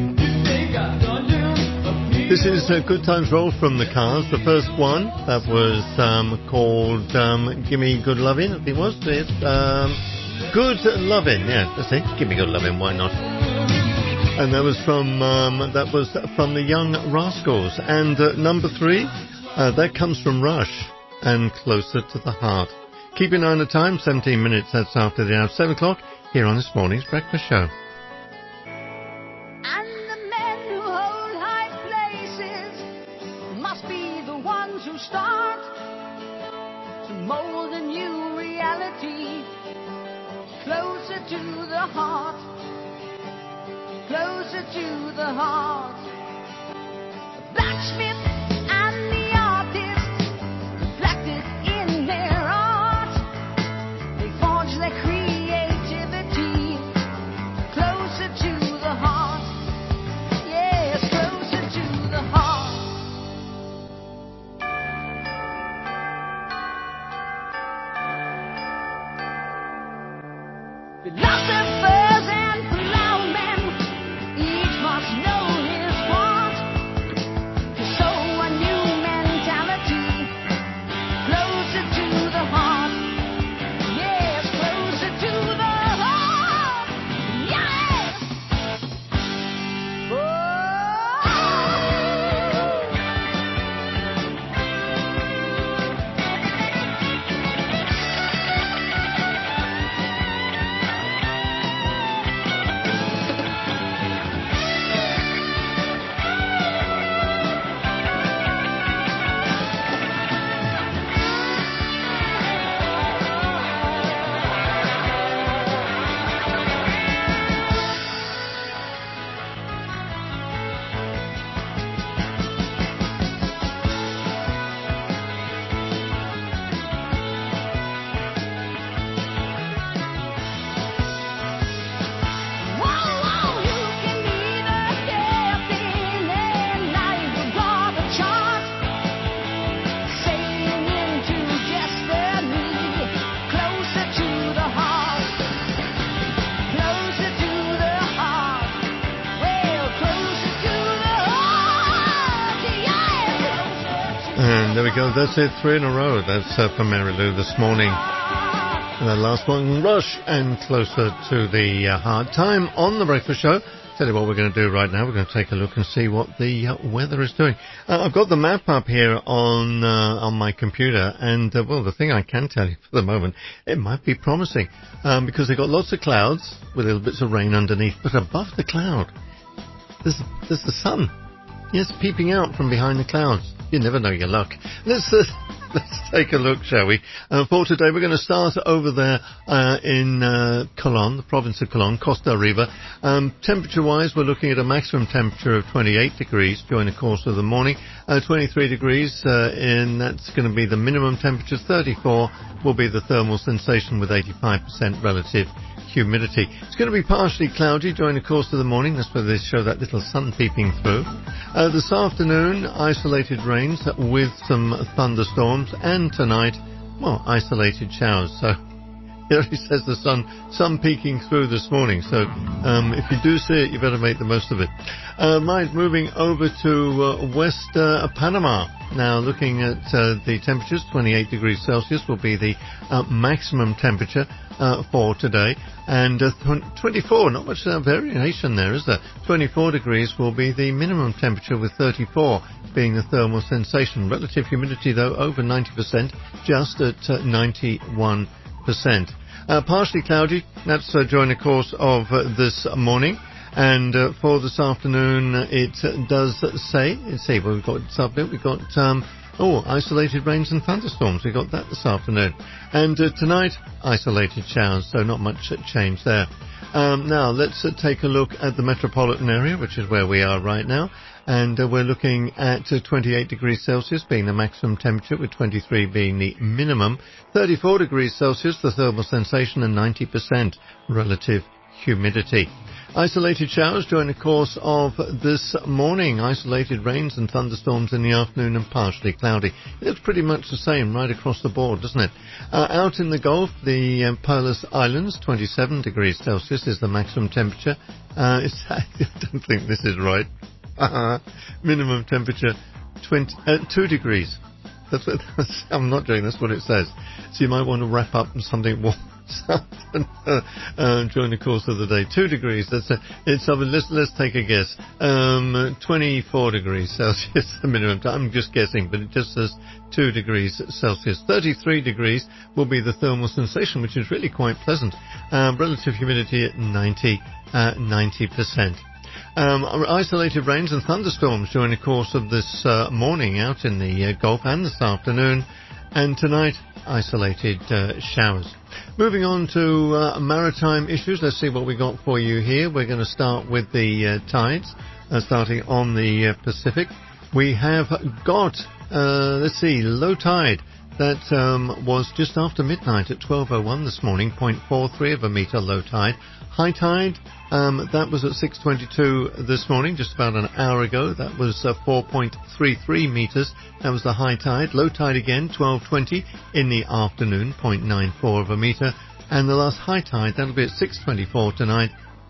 This is Good Times Roll from the Cars. The first one, that was called Gimme Good Lovin', I think it was. It's, Good Lovin', yeah, that's it. Gimme Good Lovin', why not? And that was from the Young Rascals. And number 3, that comes from Rush, and Closer to the Heart. Keep an eye on the time, 17 minutes, that's after the hour of 7 o'clock, here on this morning's breakfast show. And the men who hold high places must be the ones who start to mold a new reality, closer to the heart, closer to the heart. The blacksmith and the artist reflected in their art, they forge their creativity closer to the heart, yes, closer to the heart. Philosophers and plowmen, each must know his part to sow a new mentality closer to the heart, yes, closer to the heart, yes. And there we go, that's it, 3 in a row. That's for Mary Lou this morning. And the last one, Rush, and Closer to the Heart. Time on the breakfast show. Tell you what we're going to do right now. We're going to take a look and see what the weather is doing. I've got the map up here on my computer, and well, the thing I can tell you for the moment, it might be promising, because they've got lots of clouds with little bits of rain underneath, but above the cloud, there's the sun. Yes, peeping out from behind the clouds. You never know your luck. Let's take a look, shall we? For today, we're going to start over there in Colón, the province of Colón, Costa Riba. Temperature-wise, we're looking at a maximum temperature of 28 degrees during the course of the morning. 23 degrees, and that's going to be the minimum temperature. 34 will be the thermal sensation with 85% relative humidity. It's going to be partially cloudy during the course of the morning. That's where they show that little sun peeping through. This afternoon, isolated rains with some thunderstorms, and tonight, well, isolated showers. So it only says the sun peeking through this morning. So if you do see it, you better make the most of it. Right, moving over to West Panama. Now, looking at the temperatures, 28 degrees Celsius will be the maximum temperature for today. And 24, not much variation there, is there? 24 degrees will be the minimum temperature, with 34 being the thermal sensation. Relative humidity, though, over 90%, just at 91%. Partially cloudy, that's during the course of this morning. And for this afternoon, it does say, well, we've got this afternoon, we've got isolated rains and thunderstorms. We got that this afternoon. And tonight, isolated showers, so not much change there. Now, let's take a look at the metropolitan area, which is where we are right now. And we're looking at 28 degrees Celsius being the maximum temperature, with 23 being the minimum. 34 degrees Celsius, the thermal sensation, and 90% relative humidity. Isolated showers during the course of this morning. Isolated rains and thunderstorms in the afternoon and partially cloudy. It looks pretty much the same right across the board, doesn't it? Out in the Gulf, the Perlis Islands, 27 degrees Celsius is the maximum temperature. I don't think this is right. Minimum temperature 2 degrees. I'm not joking, that's what it says. So you might want to wrap up something warm during the course of the day. 2 degrees. Let's take a guess. 24 degrees Celsius, the minimum. I'm just guessing, but it just says 2 degrees Celsius. 33 degrees will be the thermal sensation, which is really quite pleasant. Relative humidity at 90%. Isolated rains and thunderstorms during the course of this morning out in the Gulf and this afternoon, and tonight isolated showers. Moving on to maritime issues, let's see what we got for you here. We're going to start with the tides, starting on the Pacific. We have got, low tide. That was just after midnight at 12:01 this morning, 0.43 of a metre low tide. High tide, that was at 6:22 this morning, just about an hour ago. That was 4.33 metres. That was the high tide. Low tide again, 12:20 in the afternoon, 0.94 of a metre. And the last high tide, that'll be at 6:24 tonight,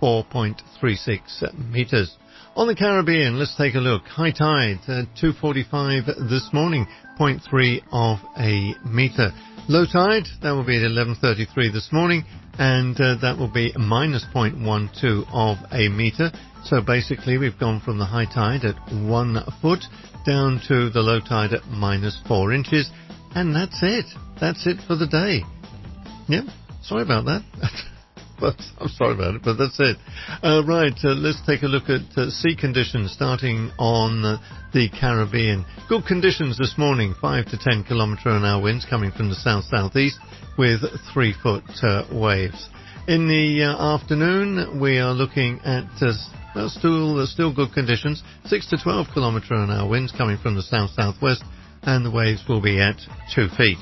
4.36 metres. On the Caribbean, let's take a look. High tide, 2:45 this morning, 0.3 of a metre. Low tide, that will be at 11:33 this morning, and that will be minus 0.12 of a metre. So basically, we've gone from the high tide at 1 foot down to the low tide at minus 4 inches, and that's it. That's it for the day. Yep, sorry about that. But I'm sorry about it, but that's it. Let's take a look at sea conditions starting on the Caribbean. Good conditions this morning, 5 to 10 km/h winds coming from the south-southeast with 3-foot waves. In the afternoon, we are looking at still good conditions, 6 to 12 km/h winds coming from the south-southwest, and the waves will be at 2 feet.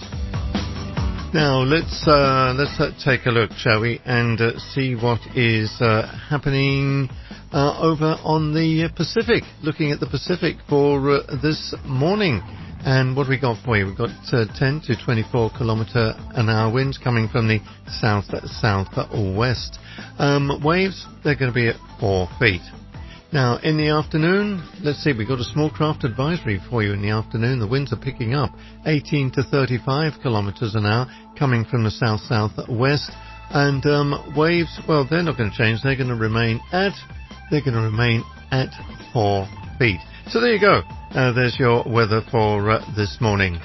Now let's take a look, shall we, and see what is happening over on the Pacific. Looking at the Pacific for this morning, and what we got for you? We've got 10 to 24 km/h winds coming from the south-southwest. Waves, they're going to be at 4 feet. Now, in the afternoon, let's see, we've got a small craft advisory for you in the afternoon. The winds are picking up 18 to 35 km/h coming from the south-southwest. And waves, well, they're not going to change. They're going to remain at 4 feet. So there you go. There's your weather for this morning.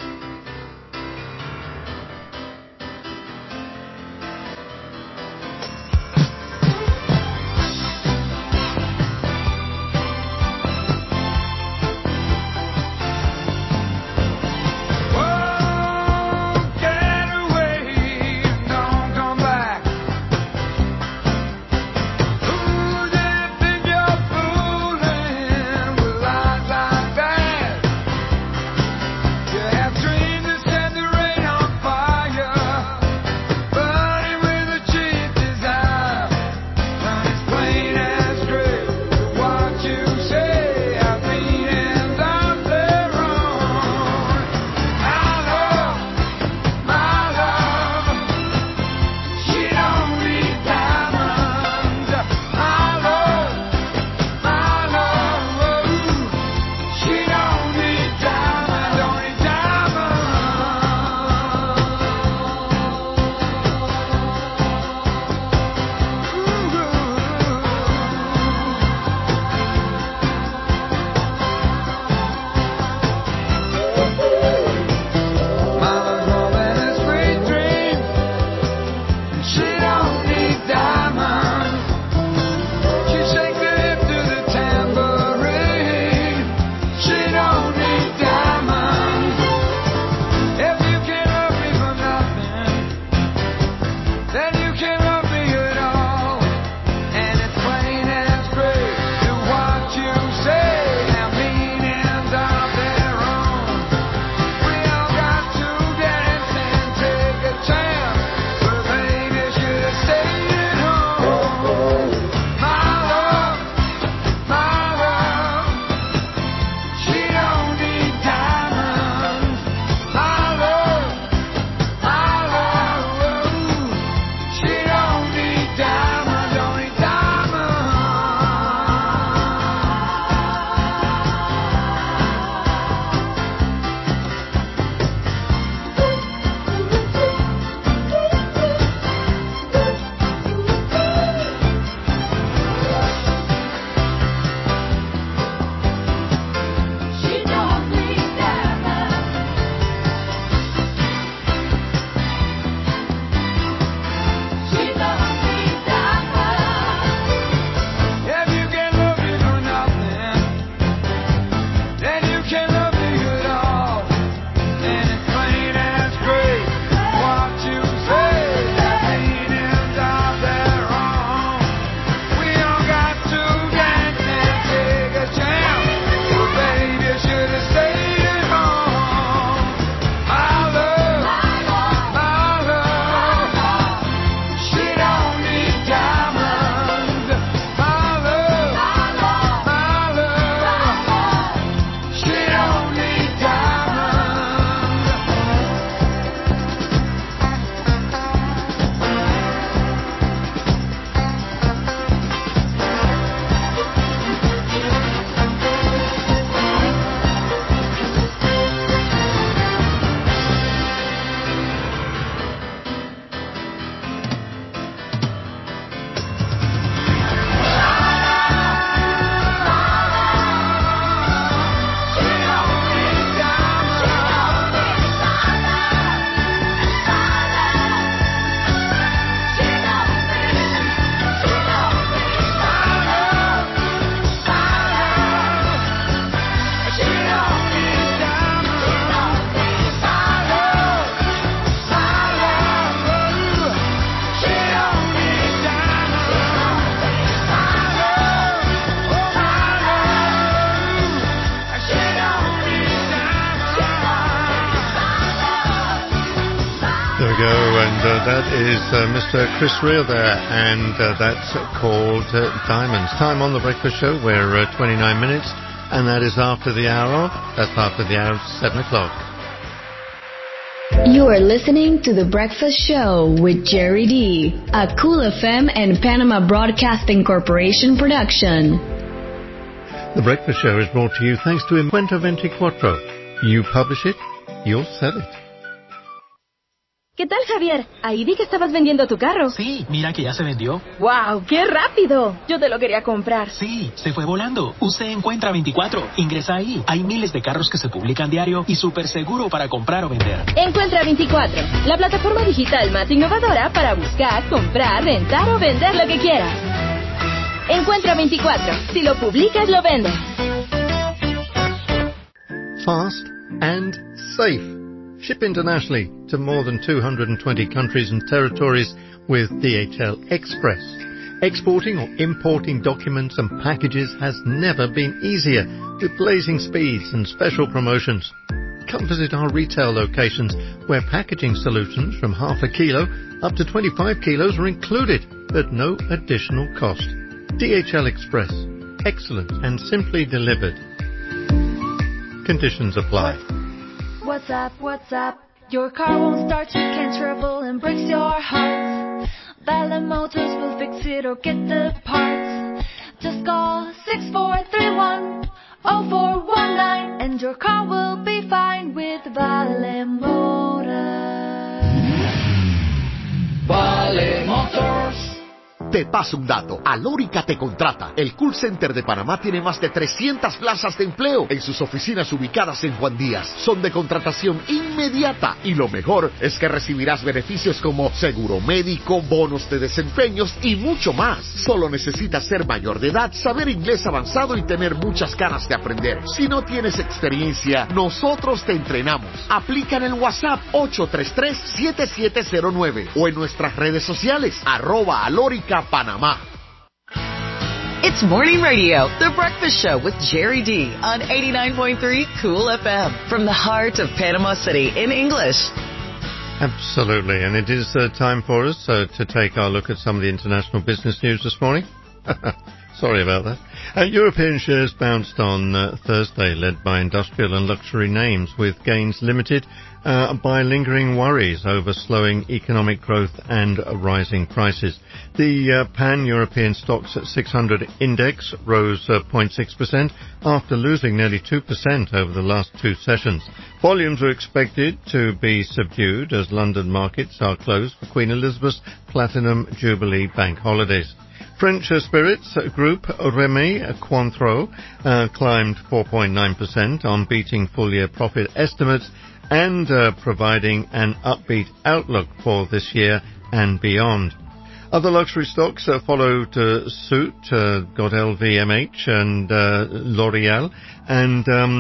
Dreams That is Mr. Chris Rea there, and that's called Diamonds. Time on the Breakfast Show. We're 29 minutes, and that is after the hour. That's after the hour of 7 o'clock. You are listening to The Breakfast Show with Jerry D, a Cool FM and Panama Broadcasting Corporation production. The Breakfast Show is brought to you thanks to Encuentro 24. You publish it, you'll sell it. ¿Qué tal, Javier? Ahí vi que estabas vendiendo tu carro. Sí, mira que ya se vendió. ¡Wow! ¡Qué rápido! Yo te lo quería comprar. Sí, se fue volando. Usted Encuentra 24. Ingresa ahí. Hay miles de carros que se publican diario y súper seguro para comprar o vender. Encuentra 24, la plataforma digital más innovadora para buscar, comprar, rentar o vender lo que quieras. Encuentra 24. Si lo publicas, lo vendes. Fast and safe. Ship internationally to more than 220 countries and territories with DHL Express. Exporting or importing documents and packages has never been easier, with blazing speeds and special promotions. Come visit our retail locations where packaging solutions from half a kilo up to 25 kilos are included at no additional cost. DHL Express. Excellent and simply delivered. Conditions apply. What's up, what's up? Your car won't start, you can't travel and breaks your heart. Bella Motors will fix it or get the parts. Just call 6431-0419 and your car will be fine with Vale Motors. Vale Motors. Te paso un dato. Alórica te contrata. El Call Center de Panamá tiene más de 300 plazas de empleo en sus oficinas ubicadas en Juan Díaz. Son de contratación inmediata y lo mejor es que recibirás beneficios como seguro médico, bonos de desempeños y mucho más. Solo necesitas ser mayor de edad, saber inglés avanzado y tener muchas ganas de aprender. Si no tienes experiencia, nosotros te entrenamos. Aplica en el WhatsApp 833-7709 o en nuestras redes sociales @Alórica Panamá. It's Morning Radio, The Breakfast Show with Jerry D on 89.3 Cool FM from the heart of Panama City in English. Absolutely, and it is time for us to take our look at some of the international business news this morning. Sorry about that. European shares bounced on Thursday, led by industrial and luxury names, with gains limited by lingering worries over slowing economic growth and rising prices. The Pan-European Stocks 600 index rose 0.6% after losing nearly 2% over the last two sessions. Volumes are expected to be subdued as London markets are closed for Queen Elizabeth's Platinum Jubilee bank holidays. French spirits group Rémy Cointreau climbed 4.9% on beating full-year profit estimates and providing an upbeat outlook for this year and beyond. Other luxury stocks followed suit, got LVMH and L'Oréal, and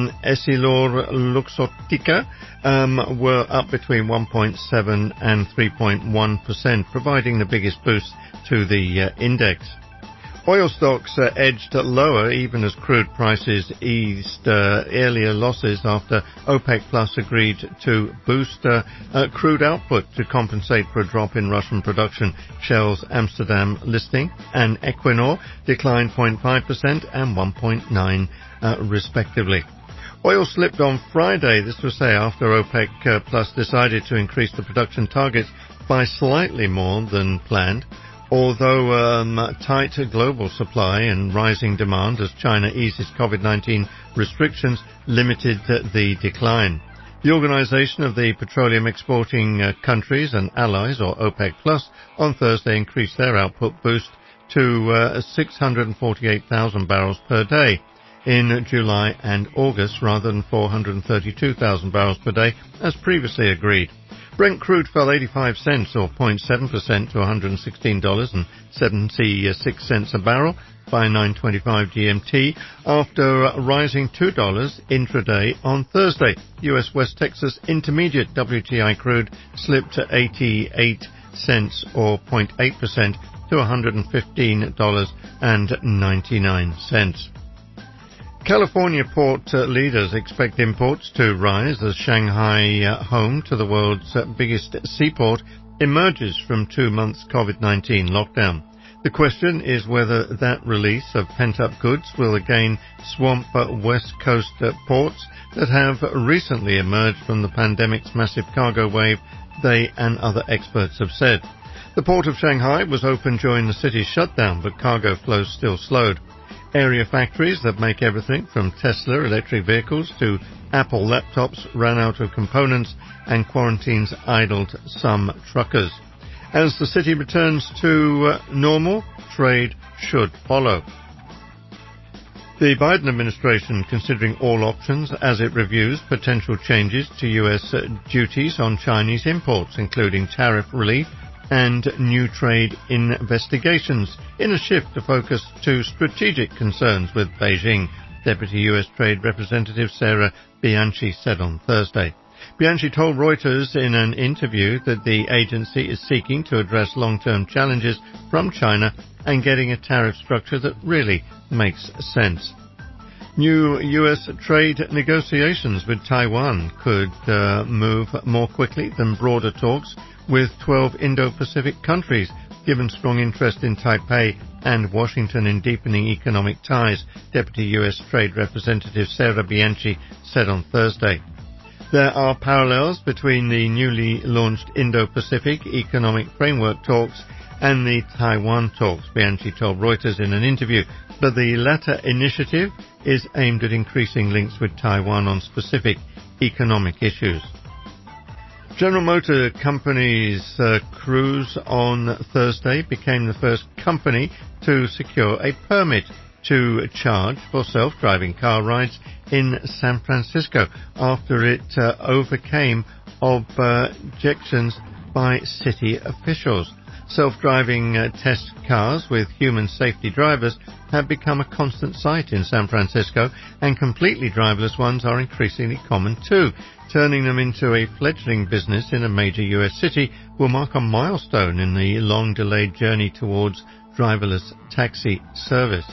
EssilorLuxottica were up between 1.7 and 3.1%, providing the biggest boost to the index. Oil stocks edged lower even as crude prices eased earlier losses after OPEC Plus agreed to boost crude output to compensate for a drop in Russian production. Shell's Amsterdam listing and Equinor declined 0.5% and 1.9% respectively. Oil slipped on Friday, this was after OPEC Plus decided to increase the production targets by slightly more than planned. Although tight global supply and rising demand as China eases COVID-19 restrictions limited the decline. The Organization of the Petroleum Exporting Countries and Allies, or OPEC Plus, on Thursday increased their output boost to 648,000 barrels per day in July and August rather than 432,000 barrels per day as previously agreed. Brent crude fell 85 cents or 0.7% to $116.76 a barrel by 9:25 GMT after rising $2 intraday on Thursday. US West Texas Intermediate WTI crude slipped to 88 cents or 0.8% to $115.99. California port leaders expect imports to rise as Shanghai, home to the world's biggest seaport, emerges from 2 months COVID-19 lockdown. The question is whether that release of pent-up goods will again swamp West Coast ports that have recently emerged from the pandemic's massive cargo wave, they and other experts have said. The port of Shanghai was open during the city's shutdown, but cargo flows still slowed. Area factories that make everything from Tesla electric vehicles to Apple laptops ran out of components, and quarantines idled some truckers. As the city returns to normal, trade should follow. The Biden administration considering all options as it reviews potential changes to U.S. duties on Chinese imports, including tariff relief and new trade investigations, in a shift to focus to strategic concerns with Beijing, Deputy U.S. Trade Representative Sarah Bianchi said on Thursday. Bianchi told Reuters in an interview that the agency is seeking to address long-term challenges from China and getting a tariff structure that really makes sense. New U.S. trade negotiations with Taiwan could move more quickly than broader talks with 12 Indo-Pacific countries, given strong interest in Taipei and Washington in deepening economic ties, Deputy U.S. Trade Representative Sarah Bianchi said on Thursday. There are parallels between the newly launched Indo-Pacific Economic Framework talks and the Taiwan talks, Bianchi told Reuters in an interview, but the latter initiative is aimed at increasing links with Taiwan on specific economic issues. General Motor Company's Cruise on Thursday became the first company to secure a permit to charge for self-driving car rides in San Francisco after it overcame objections by city officials. Self-driving test cars with human safety drivers have become a constant sight in San Francisco, and completely driverless ones are increasingly common too. Turning them into a fledgling business in a major U.S. city will mark a milestone in the long-delayed journey towards driverless taxi service.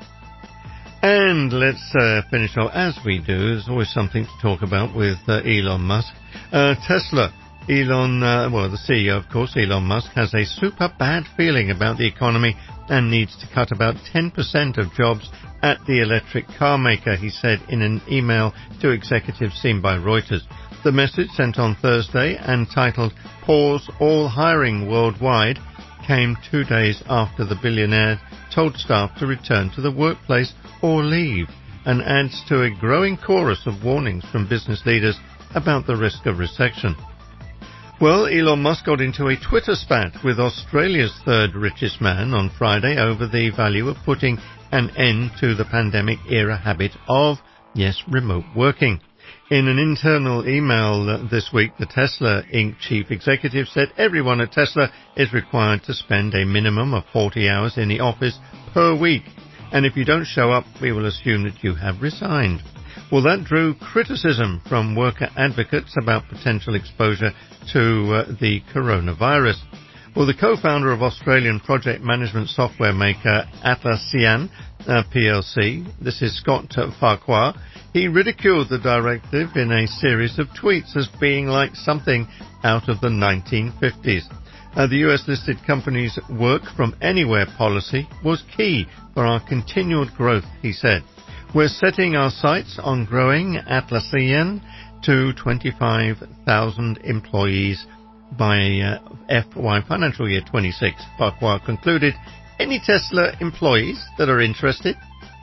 And let's finish off, as we do. There's always something to talk about with Elon Musk. Tesla. The CEO, of course, Elon Musk, has a super bad feeling about the economy and needs to cut about 10% of jobs at the electric car maker, he said in an email to executives seen by Reuters. The message, sent on Thursday and titled "Pause All Hiring Worldwide," came 2 days after the billionaire told staff to return to the workplace or leave, and adds to a growing chorus of warnings from business leaders about the risk of recession. Well, Elon Musk got into a Twitter spat with Australia's third richest man on Friday over the value of putting an end to the pandemic-era habit of, remote working. In an internal email this week, the Tesla Inc. chief executive said everyone at Tesla is required to spend a minimum of 40 hours in the office per week, and if you don't show up, we will assume that you have resigned. Well, that drew criticism from worker advocates about potential exposure to the coronavirus. Well, the co-founder of Australian project management software maker Atlassian PLC, this is Scott Farquhar, he ridiculed the directive in a series of tweets as being like something out of the 1950s. The US-listed company's work from anywhere policy was key for our continued growth, he said. We're setting our sights on growing Atlassian to 25,000 employees by FY financial year 26. Farquhar concluded, any Tesla employees that are interested,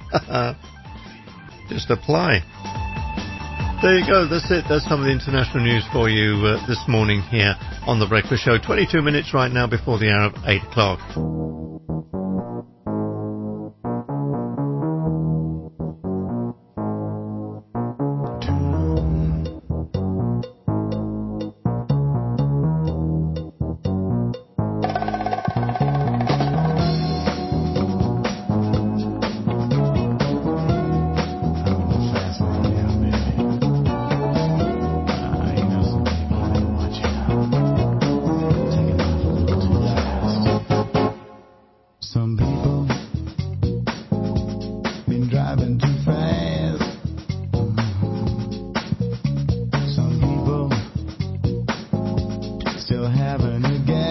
just apply. There you go, that's it. That's some of the international news for you this morning here on The Breakfast Show. 22 minutes right now before the hour of 8 o'clock. Still having a game.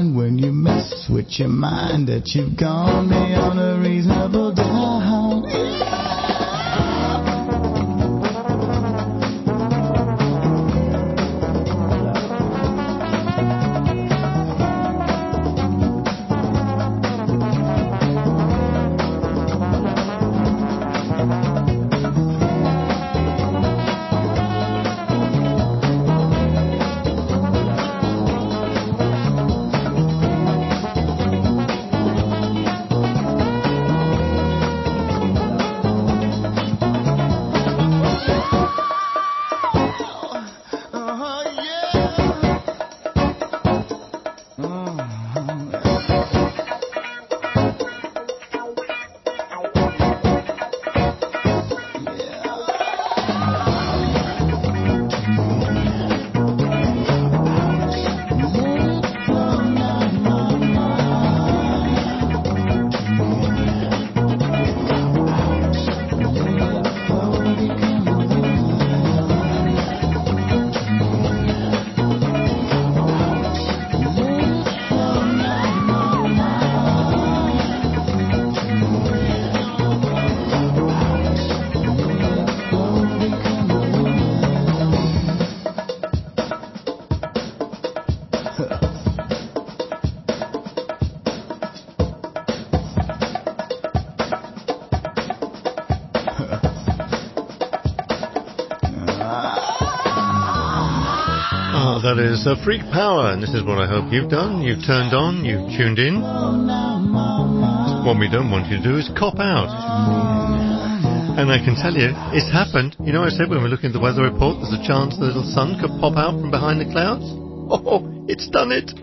find when you mess with your mind that you've gone beyond a reasonable doubt. That is Freak Power, and this is what I hope you've done. You've turned on, you've tuned in. What we don't want you to do is cop out. And I can tell you, it's happened. You know, I said when we look at the weather report, there's a chance the little sun could pop out from behind the clouds. Oh, it's done it.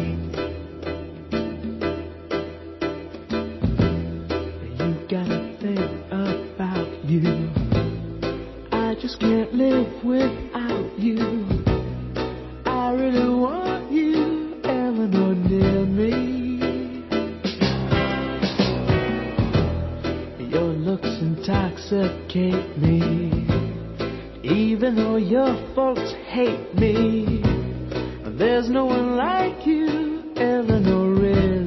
You gotta think about you. I just can't live without you. I really want you, Eleanor, near me. Your looks intoxicate me. Even though your folks hate me, there's no one like you, Eleanor, really.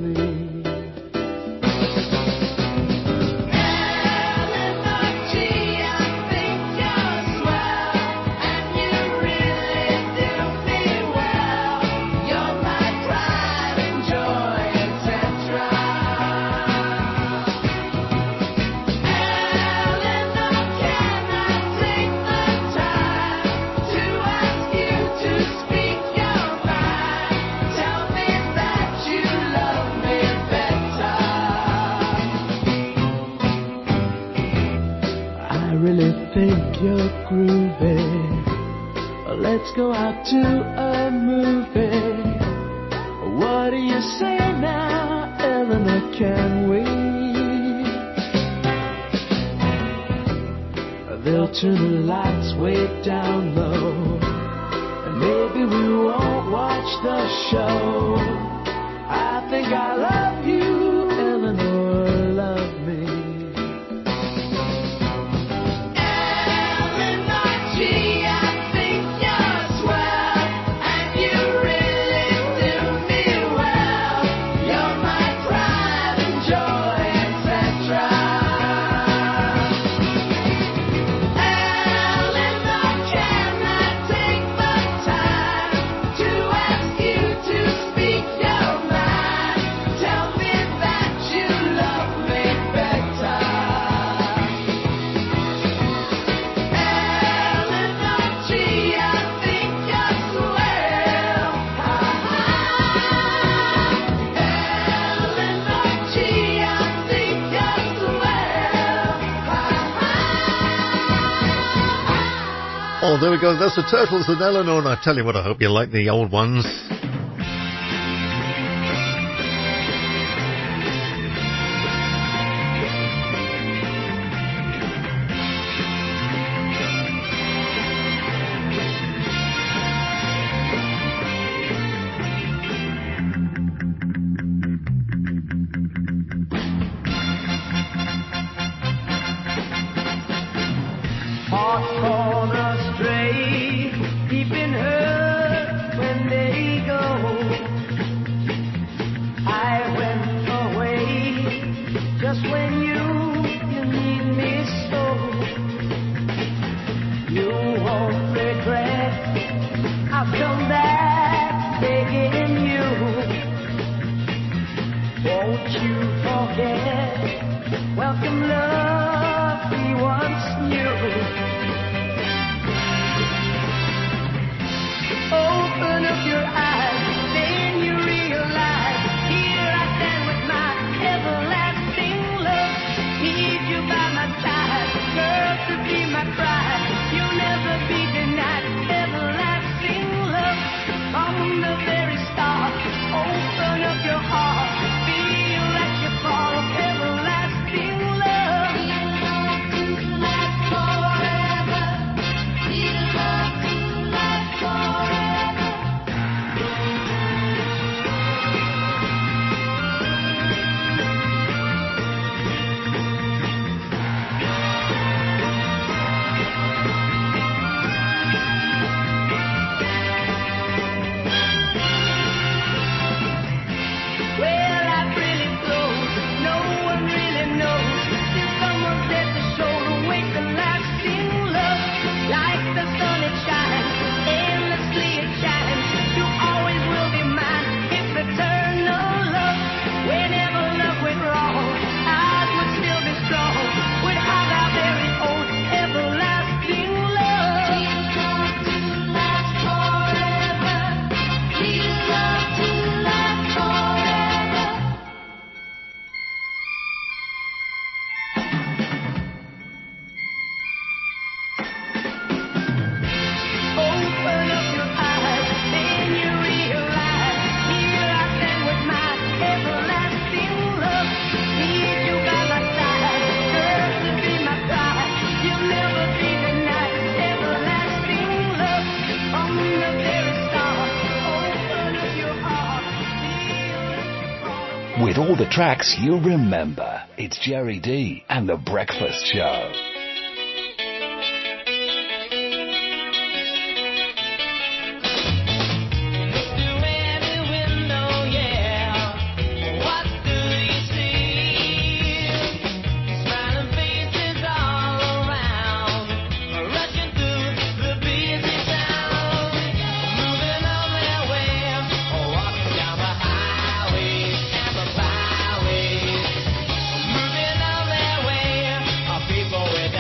You're groovy. Let's go out to a movie. What do you say now, Eleanor? Can we? They'll turn the lights way down low, and maybe we won't watch the show. I think I love you, Eleanor, love me. Oh, there we go. That's the Turtles and Eleanor, and I tell you what, I hope you like the old ones. Hearts torn astray, deep in hurt when they go just when you need me so. You won't regret. I'll come back begging you. Won't you forget? Welcome love we once knew. Open up your eyes, then you realize. Here I stand with my everlasting love. Need you by my side, girl, to be my pride. You'll never be denied everlasting love. From the very start, open up your heart. Feel like you fall of everlasting love. Feel love to last forever. Feel love to last forever. Well, life really flows. No one really knows. Till someone's there to show the way to lasting love. Like the sun it shines, endlessly it shines. You always will be mine. It's eternal love. Whenever love went wrong, ours would still be strong. We'd have our very own everlasting love. Feel love to last forever. Feel love to last forever. Open up your eyes, then you realize. Here I stand with my everlasting love. Need you by my side, girl, to be my pride. You'll never be denied everlasting love. From the very start, open up your heart. Feel like you fall. With all the tracks you remember, it's Jerry D and The Breakfast Show. People with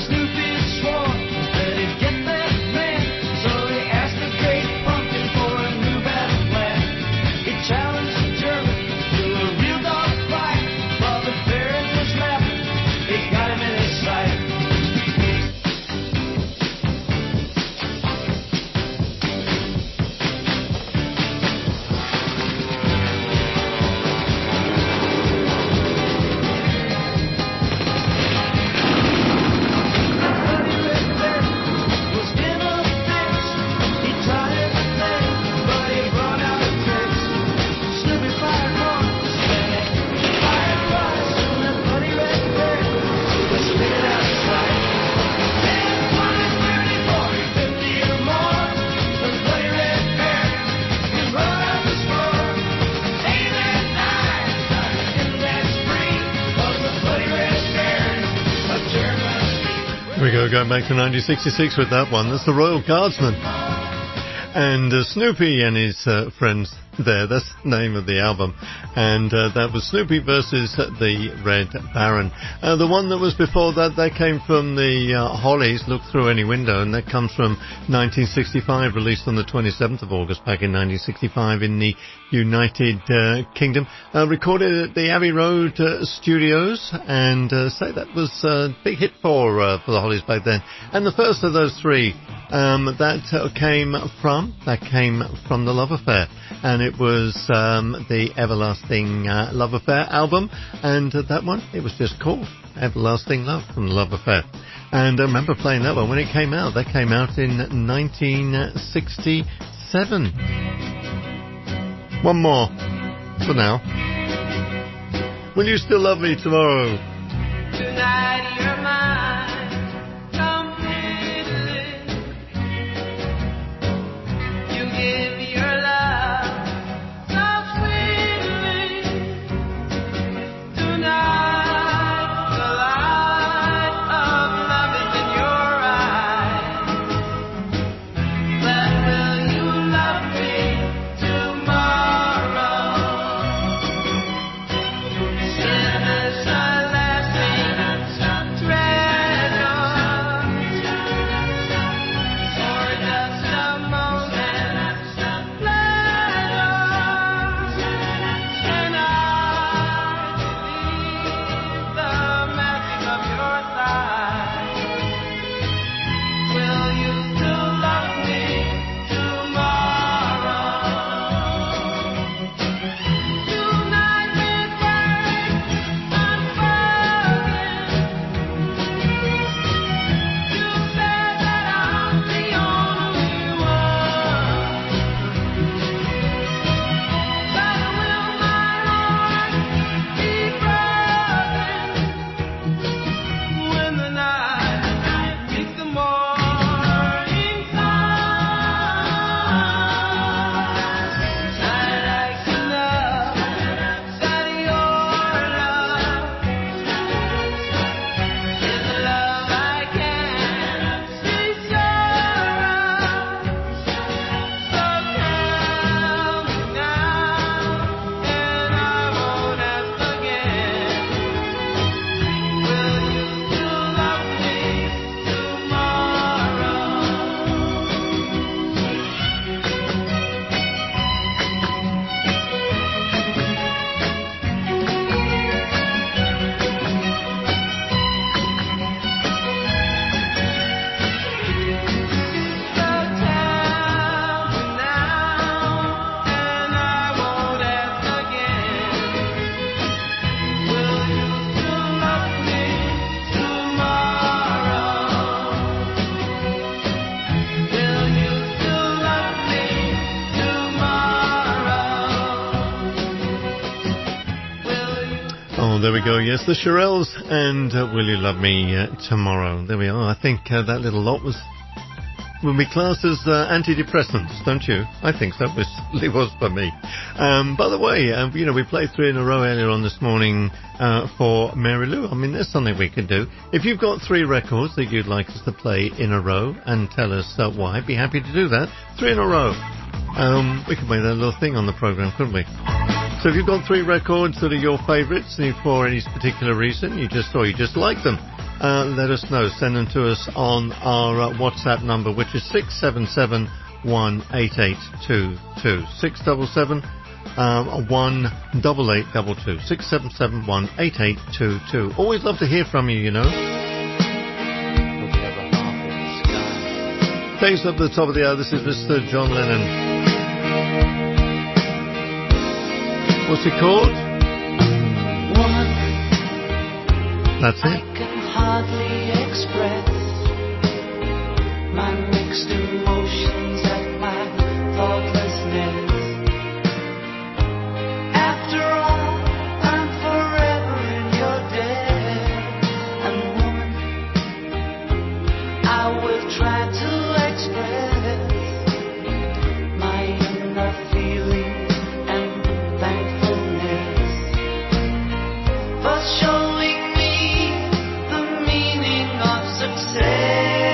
Snoopy swore that he'd get that man, so he asked the great pumpkin for a new battle plan. He challenged the German to a real dog fight, while the fairies was laughing, he got him in his sight. We go going back to 1966 with that one. That's the Royal Guardsmen. And Snoopy and his friends there, that's the name of the album. And that was Snoopy versus the Red Baron. The one that was before that came from the Hollies, Look Through Any Window, and that comes from 1965, released on the 27th of August back in 1965 in the United Kingdom. Recorded at the Abbey Road Studios, and say that was a big hit for the Hollies back then. And the first of those three that came from the Love Affair, and it was the Everlasting Love Affair album, and that one, it was just called Everlasting Love from the Love Affair. And I remember playing that one when it came out. That came out in 1967. One more for now. Will You Still Love Me Tomorrow? Tonight you're mine, completely. You give your love so sweetly. Tonight the light of love is in your eyes. But will you love me tomorrow? Sinners are lasting treasure for just a moment's pleasure. And I believe the magic of your thighs. Will you still love me tomorrow? Tonight midnight unfolding. You said that I'm the only one. But will my heart be broken when the night meets the morning sun? I'd like to know that your love is a love I can be sure of. So tell me now, and I won't ask again. Will you still love me tomorrow? So tell me now, and I won't ask again. Will you still love me tomorrow? Will you still love me tomorrow? Oh, there we go. Yes, the Shirelles and Will You Love Me Tomorrow. There we are. I think that little lot will be classed as antidepressants, don't you? I think so. It was for me. By the way, we played three in a row earlier on this morning for Mary Lou. I mean, there's something we could do. If you've got three records that you'd like us to play in a row and tell us why, I'd be happy to do that. Three in a row. We could make that a little thing on the program, couldn't we? So if you've got three records that are your favourites and for any particular reason you just like them, let us know. Send them to us on our WhatsApp number, which is 677-18822. 677-18822. 677-18822. Always love to hear from you, you know. Takes up the top of the hour. This is Mr. John Lennon. What's it called? Woman, that's it. I can hardly express my mixed emotions at my thoughtlessness. After all, I'm forever in your debt. And woman, I will try to express my inner feeling and thankfulness for showing me the meaning of success.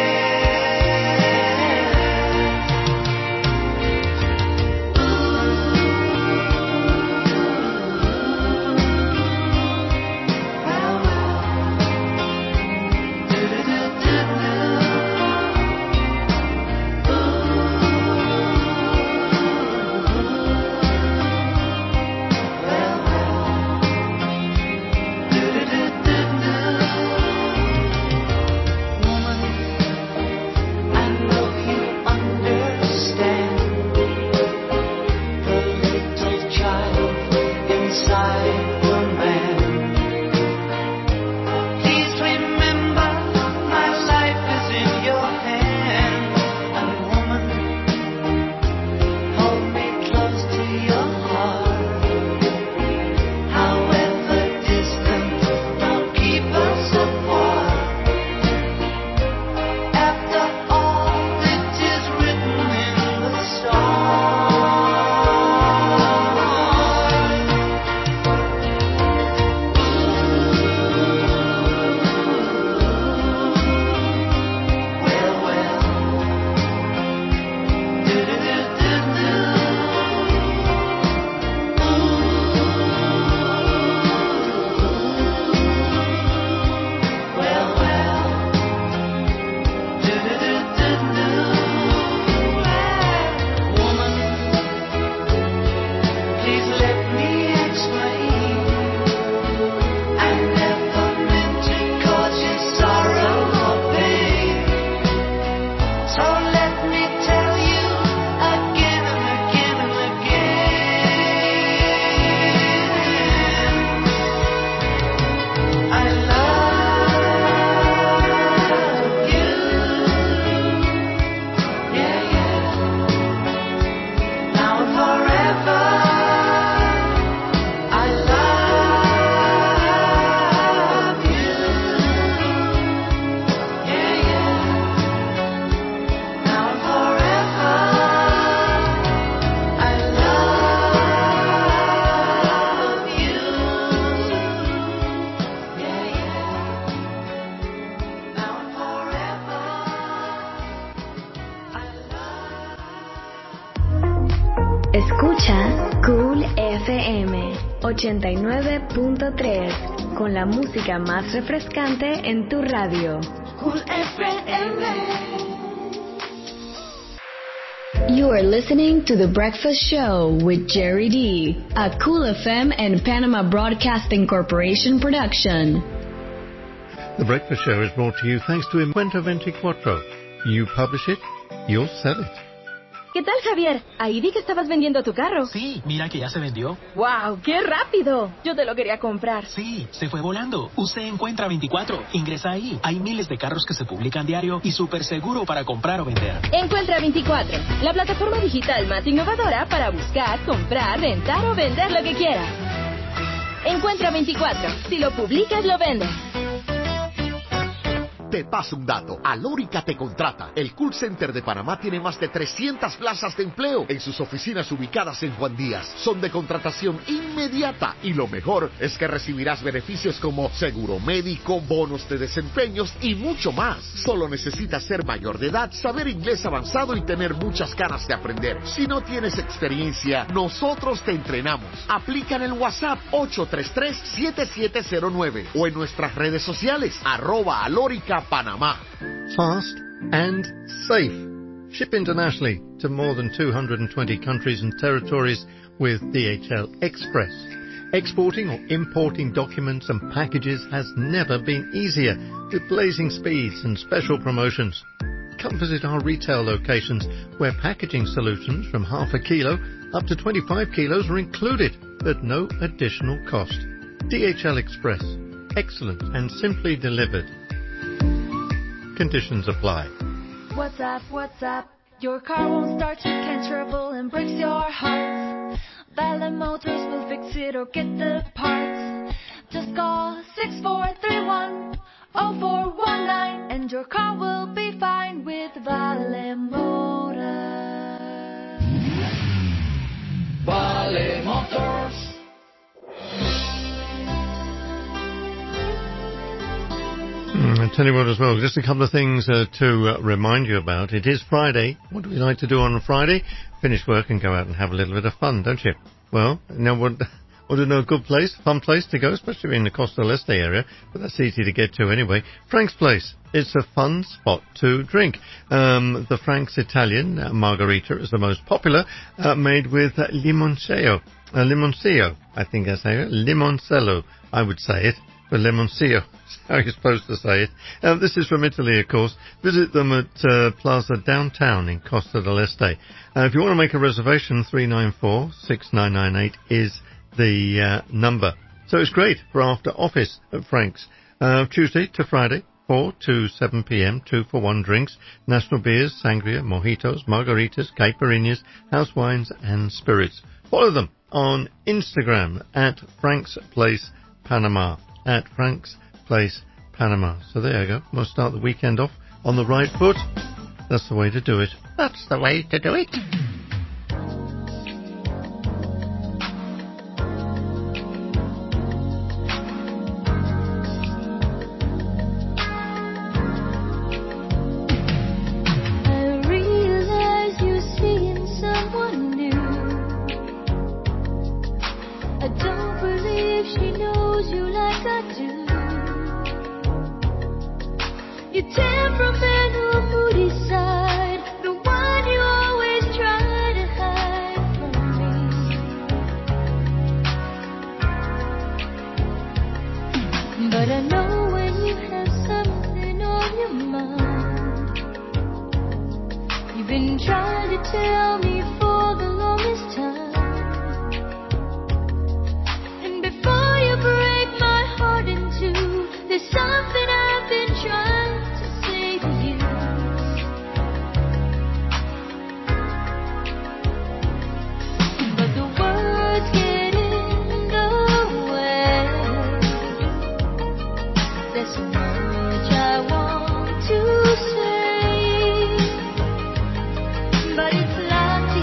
Escucha Cool FM 89.3 con la música más refrescante en tu radio. Cool FM. You are listening to The Breakfast Show with Jerry D, a Cool FM and Panama Broadcasting Corporation production. The Breakfast Show is brought to you thanks to Encuentro 24. You publish it, you'll sell it. ¿Qué tal, Javier? Ahí vi que estabas vendiendo tu carro. Sí, mira que ya se vendió. ¡Wow! ¡Qué rápido! Yo te lo quería comprar. Sí, se fue volando. Usted Encuentra 24. Ingresa ahí. Hay miles de carros que se publican diario y súper seguro para comprar o vender. Encuentra 24, la plataforma digital más innovadora para buscar, comprar, rentar o vender lo que quieras. Encuentra 24. Si lo publicas, lo vendes. Te paso un dato. Alórica te contrata. El call center de Panamá tiene más de 300 plazas de empleo en sus oficinas ubicadas en Juan Díaz. Son de contratación inmediata y lo mejor es que recibirás beneficios como seguro médico, bonos de desempeños y mucho más. Solo necesitas ser mayor de edad, saber inglés avanzado y tener muchas ganas de aprender. Si no tienes experiencia, nosotros te entrenamos. Aplica en el WhatsApp 833-7709 o en nuestras redes sociales @Alórica Panamá. Fast and safe. Ship internationally to more than 220 countries and territories with DHL Express. Exporting or importing documents and packages has never been easier, with blazing speeds and special promotions. Come visit our retail locations where packaging solutions from half a kilo up to 25 kilos are included at no additional cost. DHL Express. Excellent and simply delivered. Conditions apply. What's up, what's up? Your car won't start, you can't trouble and breaks your heart. Ballot Motors will fix it or get the parts. Just call 6431-0419 and your car will be fine with Vale Motors. Vale Motors. I tell you what as well, just a couple of things to remind you about. It is Friday. What do we like to do on a Friday? Finish work and go out and have a little bit of fun, don't you? Well, now what to know, a good place, fun place to go, especially in the Costa Leste area, but that's easy to get to anyway. Frank's Place. It's a fun spot to drink. The Frank's Italian margarita is the most popular, made with limoncello. Limoncillo, I think I say it. Limoncello, I would say it. But Limoncillo, how you're supposed to say it. This is from Italy, of course. Visit them at Plaza Downtown in Costa del Este. If you want to make a reservation, 394-6998 is the number. So it's great for after office at Frank's. Tuesday to Friday, 4 to 7 p.m., 2 for 1 drinks, national beers, sangria, mojitos, margaritas, caipirinhas, house wines and spirits. Follow them on Instagram at Frank's Place Panama. At Frank's Place Panama. So there you go. We'll start the weekend off on the right foot. That's the way to do it. That's the way to do it. But it's love.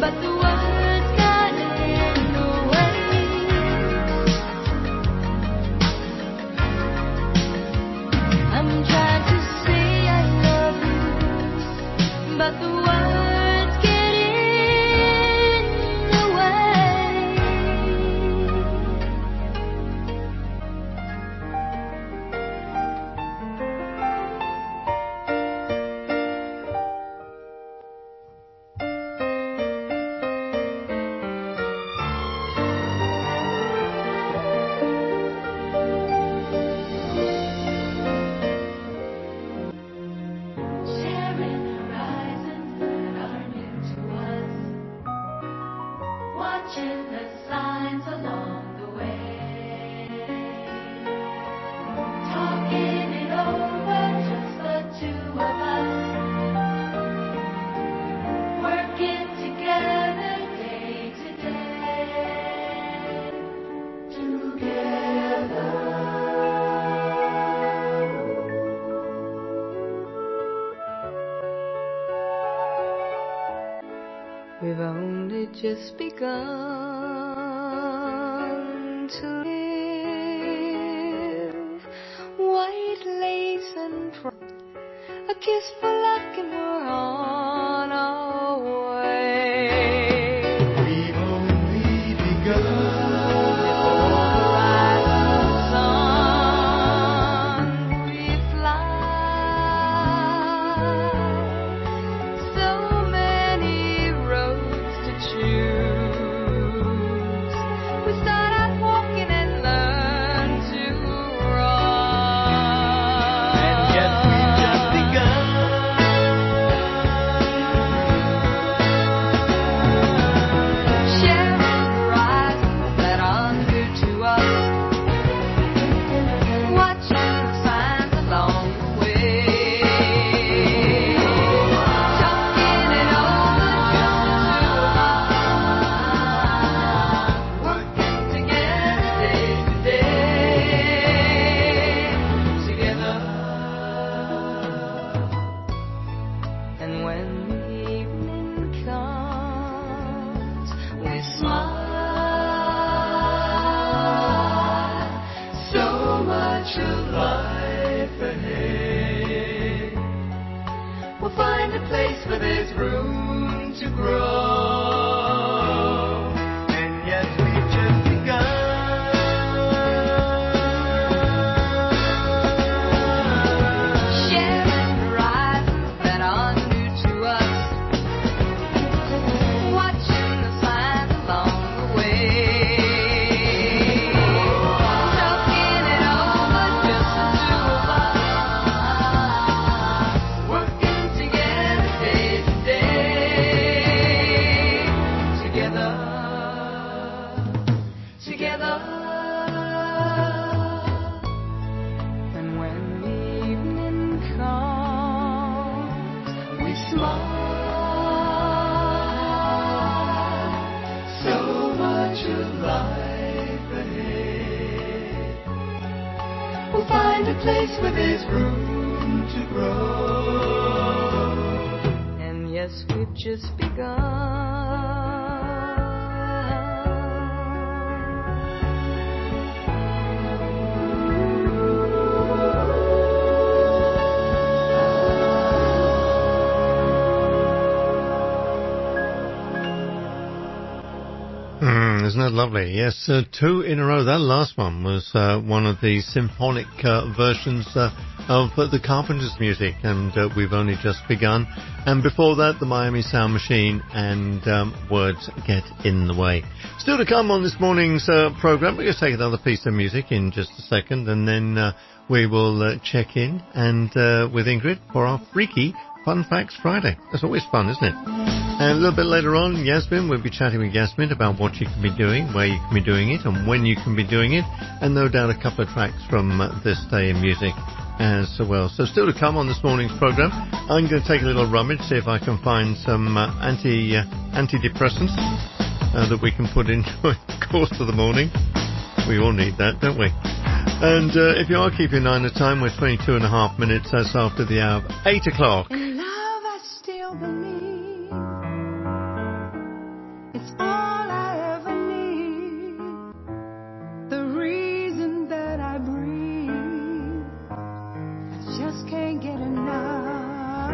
but the words got in the way. I'm trying to say I love you, but the words get in the way. Sharing horizons that are new to us, watching the signs along the way, talking it over, just the two of us, working together day to day, together. We've only just begun to live. White lace and a kiss for luck and we're on our way. We've only begun. We fly. So many roads to choose. We start out walking and learn to run. And yet we've just begun. Sharing horizons that are new to us, watching the signs along the way, talking it over, just the two of us, working together day to day, together. And when the evening comes, we smile. So much of life ahead. We'll find a place where there's room to grow. And yet we've just begun. Sharing horizons that are new to us, watching the signs along the way, talking it over, just the two of us, working together day to day, together, together. And when the evening comes, we smile. So much of life ahead. We'll find a place where there's room to grow. And yes, we've just begun. Isn't that lovely? Yes, two in a row. That last one was one of the symphonic versions of the Carpenters' music, and we've only just begun. And before that, the Miami Sound Machine and Words Get in the Way. Still to come on this morning's program. We're going to take another piece of music in just a second, and then we will check in and with Ingrid for our freaky Fun Facts Friday. That's always fun, isn't it? And a little bit later on, Yasmin, we'll be chatting with Yasmin about what you can be doing, where you can be doing it, and when you can be doing it, and no doubt a couple of tracks from this day in music as well. So still to come on this morning's program. I'm going to take a little rummage, see if I can find some antidepressants that we can put into the course of the morning. We all need that, don't we? And if you are keeping an eye on the time, we're 22 and a half minutes as after the hour of 8 o'clock. In love I still believe. It's all I ever need. The reason that I breathe. I just can't get enough.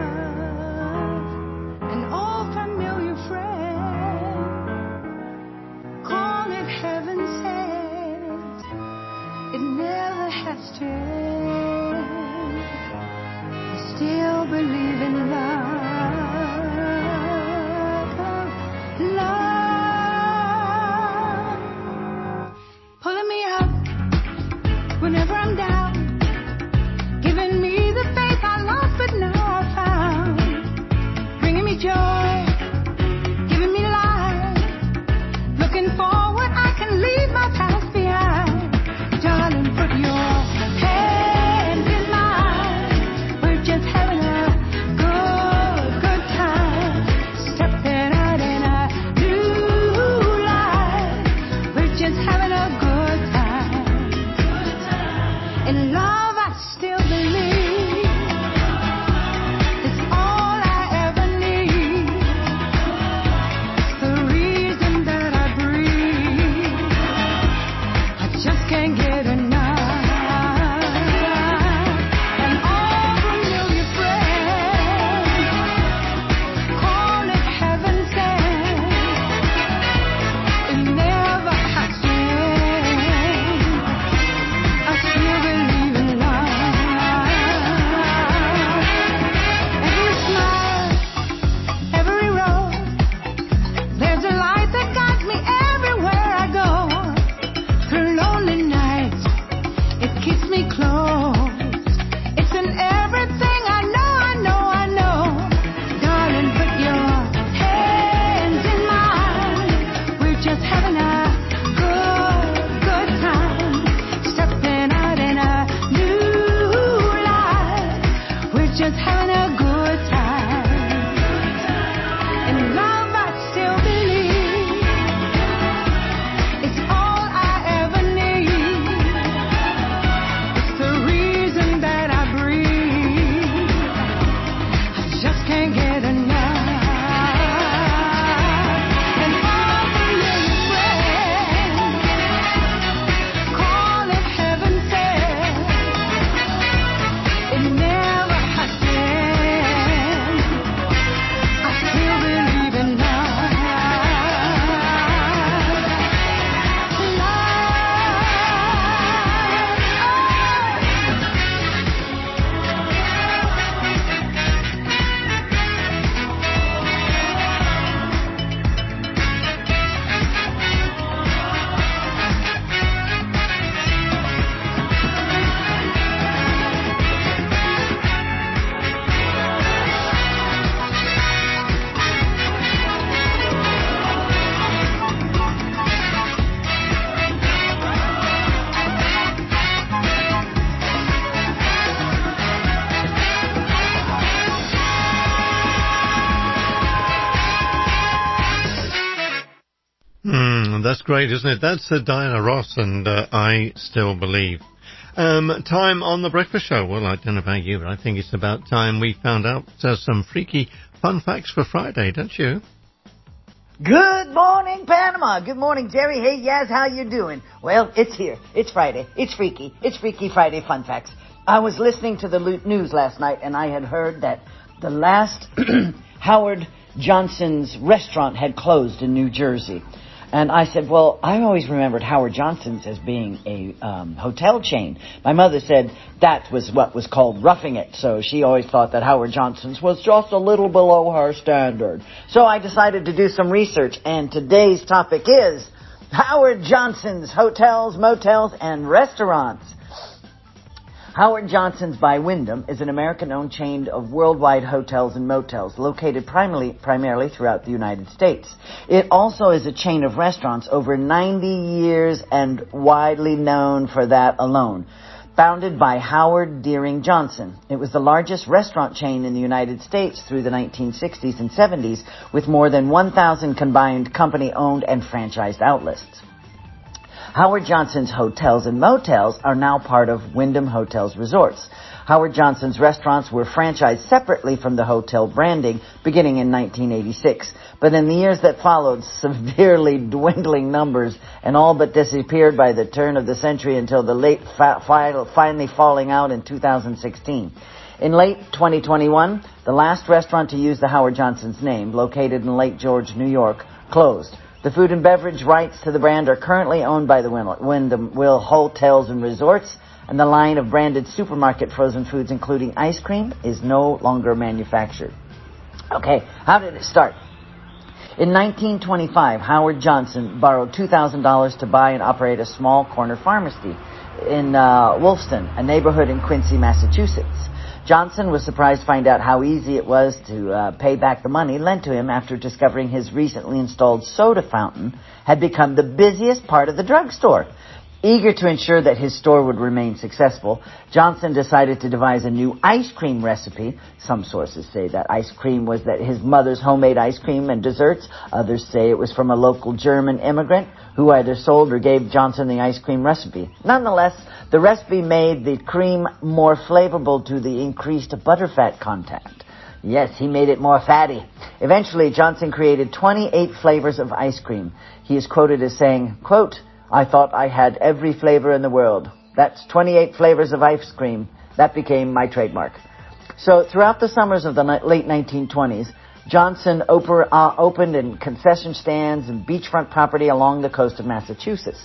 An old familiar friend, call it heaven sent. It never has changed. I still believe in love. Love, pulling me up whenever I'm down, giving me the faith I lost but now I found, bringing me joy, giving me life, looking forward I can leave my past behind. Darling, put your hand in mine. We're just having a good time, stepping out in a new life. We're just having a good time. In love I still believe. It's all I ever need. It's the reason that I breathe. I just can't get enough. An old familiar friend, call it heaven sent. It never has changed. I still believe in love. Every smile, every road, there's a light that guides me everywhere I go. Through lonely nights, it keeps me close. It's in everything I know. Darling, put your hands in mine. We're just having a good time, stepping out in a new life. We're just having a good time. In love I still believe. It's all I ever need. It's the reason that I breathe. I just can't get enough. An old familiar friend, call it heaven sent. It never has changed. I still believe in love. That's great, isn't it? That's Diana Ross and I Still Believe. Time on the breakfast show. Well, I don't know about you, but I think it's about time we found out some freaky fun facts for Friday, don't you? Good morning, Panama. Good morning, Jerry. Hey, Yaz, how you doing? Well, it's here. It's Friday. It's freaky. It's Freaky Friday Fun Facts. I was listening to the news last night, and I had heard that the last Howard Johnson's restaurant had closed in New Jersey. And I said, well, I always remembered Howard Johnson's as being a hotel chain. My mother said that was what was called roughing it. So she always thought that Howard Johnson's was just a little below her standard. So I decided to do some research. And today's topic is Howard Johnson's Hotels, Motels, and Restaurants. Howard Johnson's by Wyndham is an American-owned chain of worldwide hotels and motels located primarily throughout the United States. It also is a chain of restaurants over 90 years and widely known for that alone. Founded by Howard Deering Johnson, it was the largest restaurant chain in the United States through the 1960s and 70s with more than 1,000 combined company-owned and franchised outlets. Howard Johnson's Hotels and Motels are now part of Wyndham Hotels Resorts. Howard Johnson's restaurants were franchised separately from the hotel branding beginning in 1986. But in the years that followed, severely dwindling numbers and all but disappeared by the turn of the century until the late finally falling out in 2016. In late 2021, the last restaurant to use the Howard Johnson's name, located in Lake George, New York, closed. The food and beverage rights to the brand are currently owned by the Wyndham Will Hotels and Resorts, and the line of branded supermarket frozen foods, including ice cream, is no longer manufactured. Okay, how did it start? In 1925, Howard Johnson borrowed $2,000 to buy and operate a small corner pharmacy in Wolfston, a neighborhood in Quincy, Massachusetts. Johnson was surprised to find out how easy it was to pay back the money lent to him after discovering his recently installed soda fountain had become the busiest part of the drugstore. Eager to ensure that his store would remain successful, Johnson decided to devise a new ice cream recipe. Some sources say that ice cream was that his mother's homemade ice cream and desserts. Others say it was from a local German immigrant who either sold or gave Johnson the ice cream recipe. Nonetheless, the recipe made the cream more flavorful to the increased butterfat content. Yes, he made it more fatty. Eventually, Johnson created 28 flavors of ice cream. He is quoted as saying, quote, "I thought I had every flavor in the world. That's 28 flavors of ice cream. That became my trademark." So throughout the summers of the late 1920s, Johnson opened in concession stands and beachfront property along the coast of Massachusetts.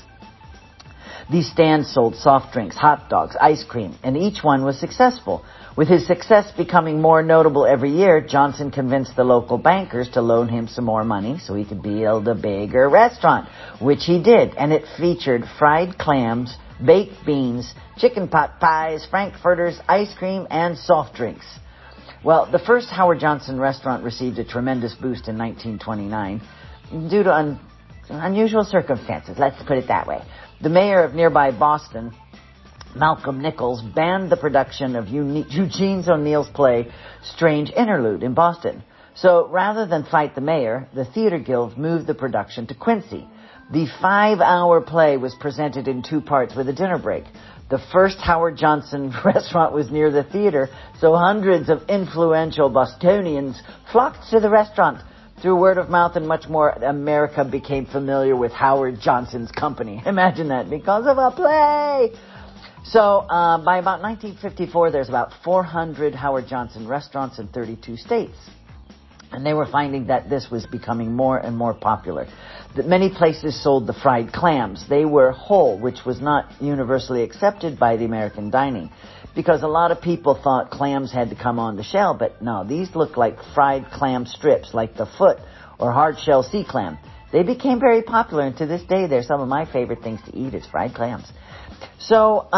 These stands sold soft drinks, hot dogs, ice cream, and each one was successful. With his success becoming more notable every year, Johnson convinced the local bankers to loan him some more money so he could build a bigger restaurant, which he did, and it featured fried clams, baked beans, chicken pot pies, frankfurters, ice cream, and soft drinks. Well, the first Howard Johnson restaurant received a tremendous boost in 1929 due to unusual circumstances, let's put it that way. The mayor of nearby Boston, Malcolm Nichols, banned the production of Eugene O'Neill's play Strange Interlude in Boston. So rather than fight the mayor, the Theater Guild moved the production to Quincy. The 5-hour play was presented in 2 parts with a dinner break. The first Howard Johnson restaurant was near the theater, so hundreds of influential Bostonians flocked to the restaurant. Through word of mouth and much more, America became familiar with Howard Johnson's company. Imagine that, because of a play! So, by about 1954, there's about 400 Howard Johnson restaurants in 32 states. And they were finding that this was becoming more and more popular. That many places sold the fried clams. They were whole, which was not universally accepted by the American dining, because a lot of people thought clams had to come on the shell, but no, these look like fried clam strips, like the foot or hard-shell sea clam. They became very popular, and to this day, they're some of my favorite things to eat is fried clams. So,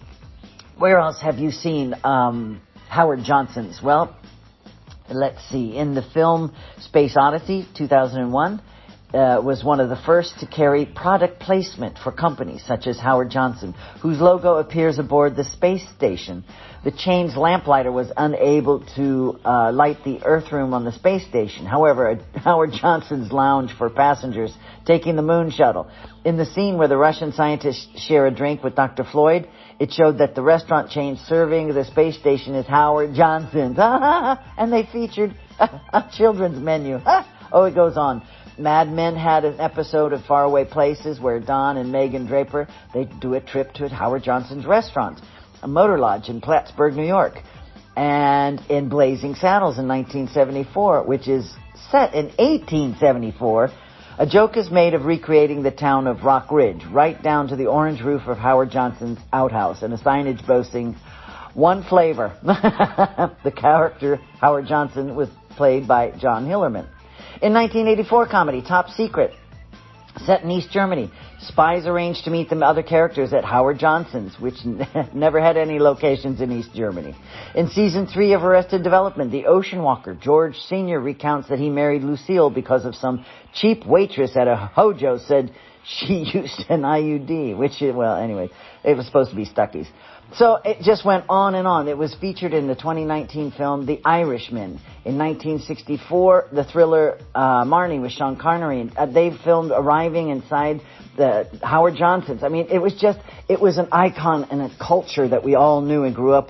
where else have you seen Howard Johnson's? Well, let's see. In the film Space Odyssey, 2001, was one of the first to carry product placement for companies such as Howard Johnson, whose logo appears aboard the space station. The chain's lamplighter was unable to light the Earth room on the space station. However, Howard Johnson's lounge for passengers taking the moon shuttle. In the scene where the Russian scientists share a drink with Dr. Floyd, it showed that the restaurant chain serving the space station is Howard Johnson's. And they featured a children's menu. Oh, it goes on. Mad Men had an episode of Faraway Places where Don and Megan Draper, they do a trip to Howard Johnson's restaurant, a motor lodge in Plattsburgh, New York. And in Blazing Saddles in 1974, which is set in 1874, a joke is made of recreating the town of Rock Ridge, right down to the orange roof of Howard Johnson's outhouse, and a signage boasting one flavor. The character Howard Johnson was played by John Hillerman. In 1984 comedy, Top Secret, set in East Germany, spies arranged to meet the other characters at Howard Johnson's, which never had any locations in East Germany. In season 3 of Arrested Development, the ocean walker, George Sr., recounts that he married Lucille because of some cheap waitress at a Hojo said she used an IUD, which, well, anyway, it was supposed to be Stuckey's. So it just went on and on. It was featured in the 2019 film The Irishman. In 1964, the thriller Marnie with Sean Connery. They filmed arriving inside the Howard Johnson's. I mean, it was an icon and a culture that we all knew and grew up with.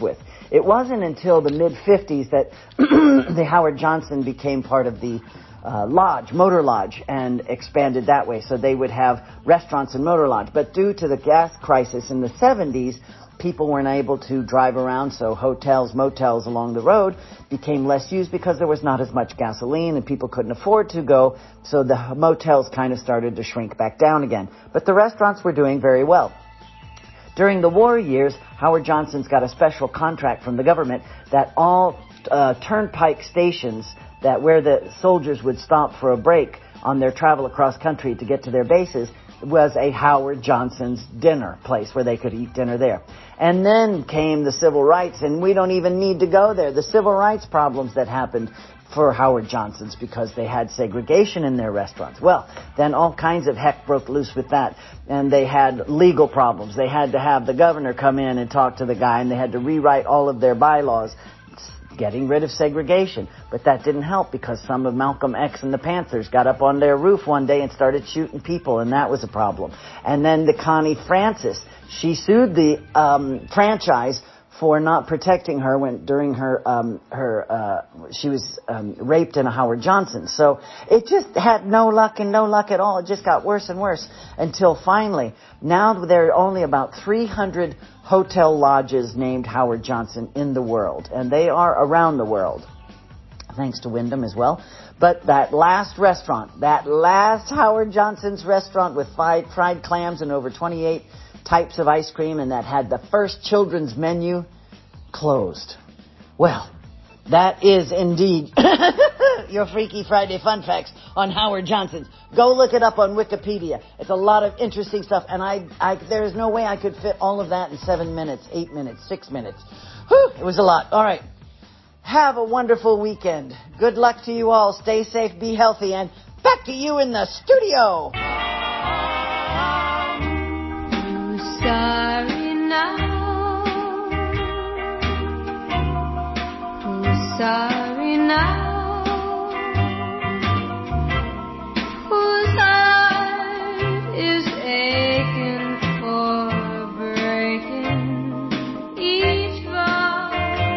It wasn't until the mid-50s that the Howard Johnson became part of the lodge, Motor Lodge, and expanded that way. So they would have restaurants and Motor Lodge. But due to the gas crisis in the 70s, people weren't able to drive around, so hotels, motels along the road became less used because there was not as much gasoline and people couldn't afford to go, so the motels kind of started to shrink back down again. But the restaurants were doing very well. During the war years, Howard Johnson's got a special contract from the government that all turnpike stations that where the soldiers would stop for a break on their travel across country to get to their bases was a Howard Johnson's dinner place where they could eat dinner there. And then came the civil rights, and we don't even need to go there. The civil rights problems that happened for Howard Johnson's because they had segregation in their restaurants. Well, then all kinds of heck broke loose with that, and they had legal problems. They had to have the governor come in and talk to the guy, and they had to rewrite all of their bylaws, getting rid of segregation. But that didn't help because some of Malcolm X and the Panthers got up on their roof one day and started shooting people, and that was a problem. And then the Connie Francis, she sued the franchise for not protecting her during she was raped in a Howard Johnson. So it just had no luck at all. It just got worse and worse until finally, now there are only about 300 hotel lodges named Howard Johnson in the world, and they are around the world, thanks to Wyndham as well. But that last restaurant, that last Howard Johnson's restaurant with fried clams and over 28 types of ice cream, and that had the first children's menu, closed. Well, that is indeed your Freaky Friday fun facts on Howard Johnson. Go look it up on Wikipedia. It's a lot of interesting stuff, and there is no way I could fit all of that in 7 minutes, 8 minutes, 6 minutes. Whew, it was a lot. All right. Have a wonderful weekend. Good luck to you all. Stay safe, be healthy, and back to you in the studio. Sorry now. Sorry now, whose heart is aching for breaking each vow,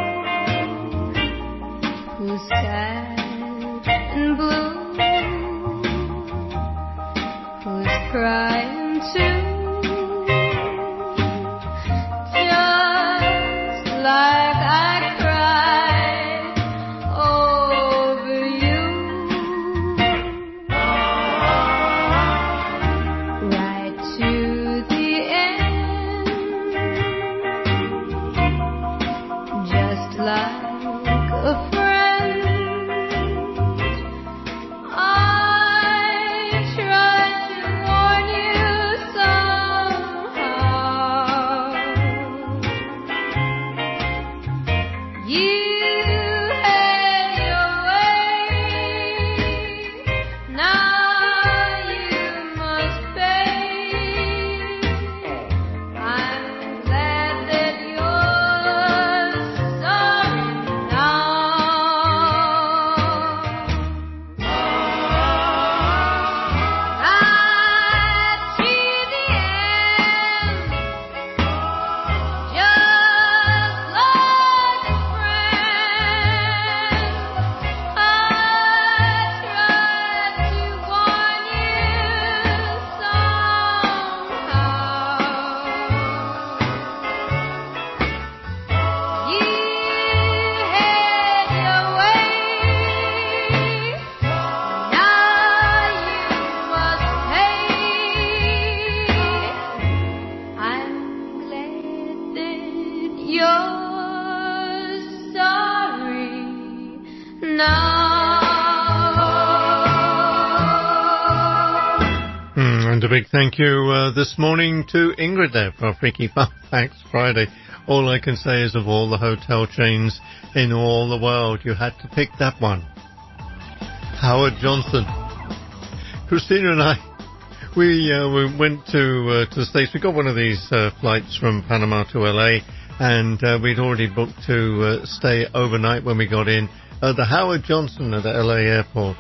who's sad and blue, who's crying too, just like I cried over you, right to the end, just like a friend. I tried to warn you somehow. You had your way, now you must pay. I'm glad that you're sorry now. Right to the end, just like a friend. I tried to warn you somehow. You had your way, now you must pay. I'm glad that you're sorry now. And a big thank you this morning to Ingrid there for Freaky Fun Facts Friday. All I can say is of all the hotel chains in all the world, you had to pick that one. Howard Johnson. Christina and I, we went to the States. We got one of these flights from Panama to LA, and we'd already booked to stay overnight when we got in at the Howard Johnson at the LA airport.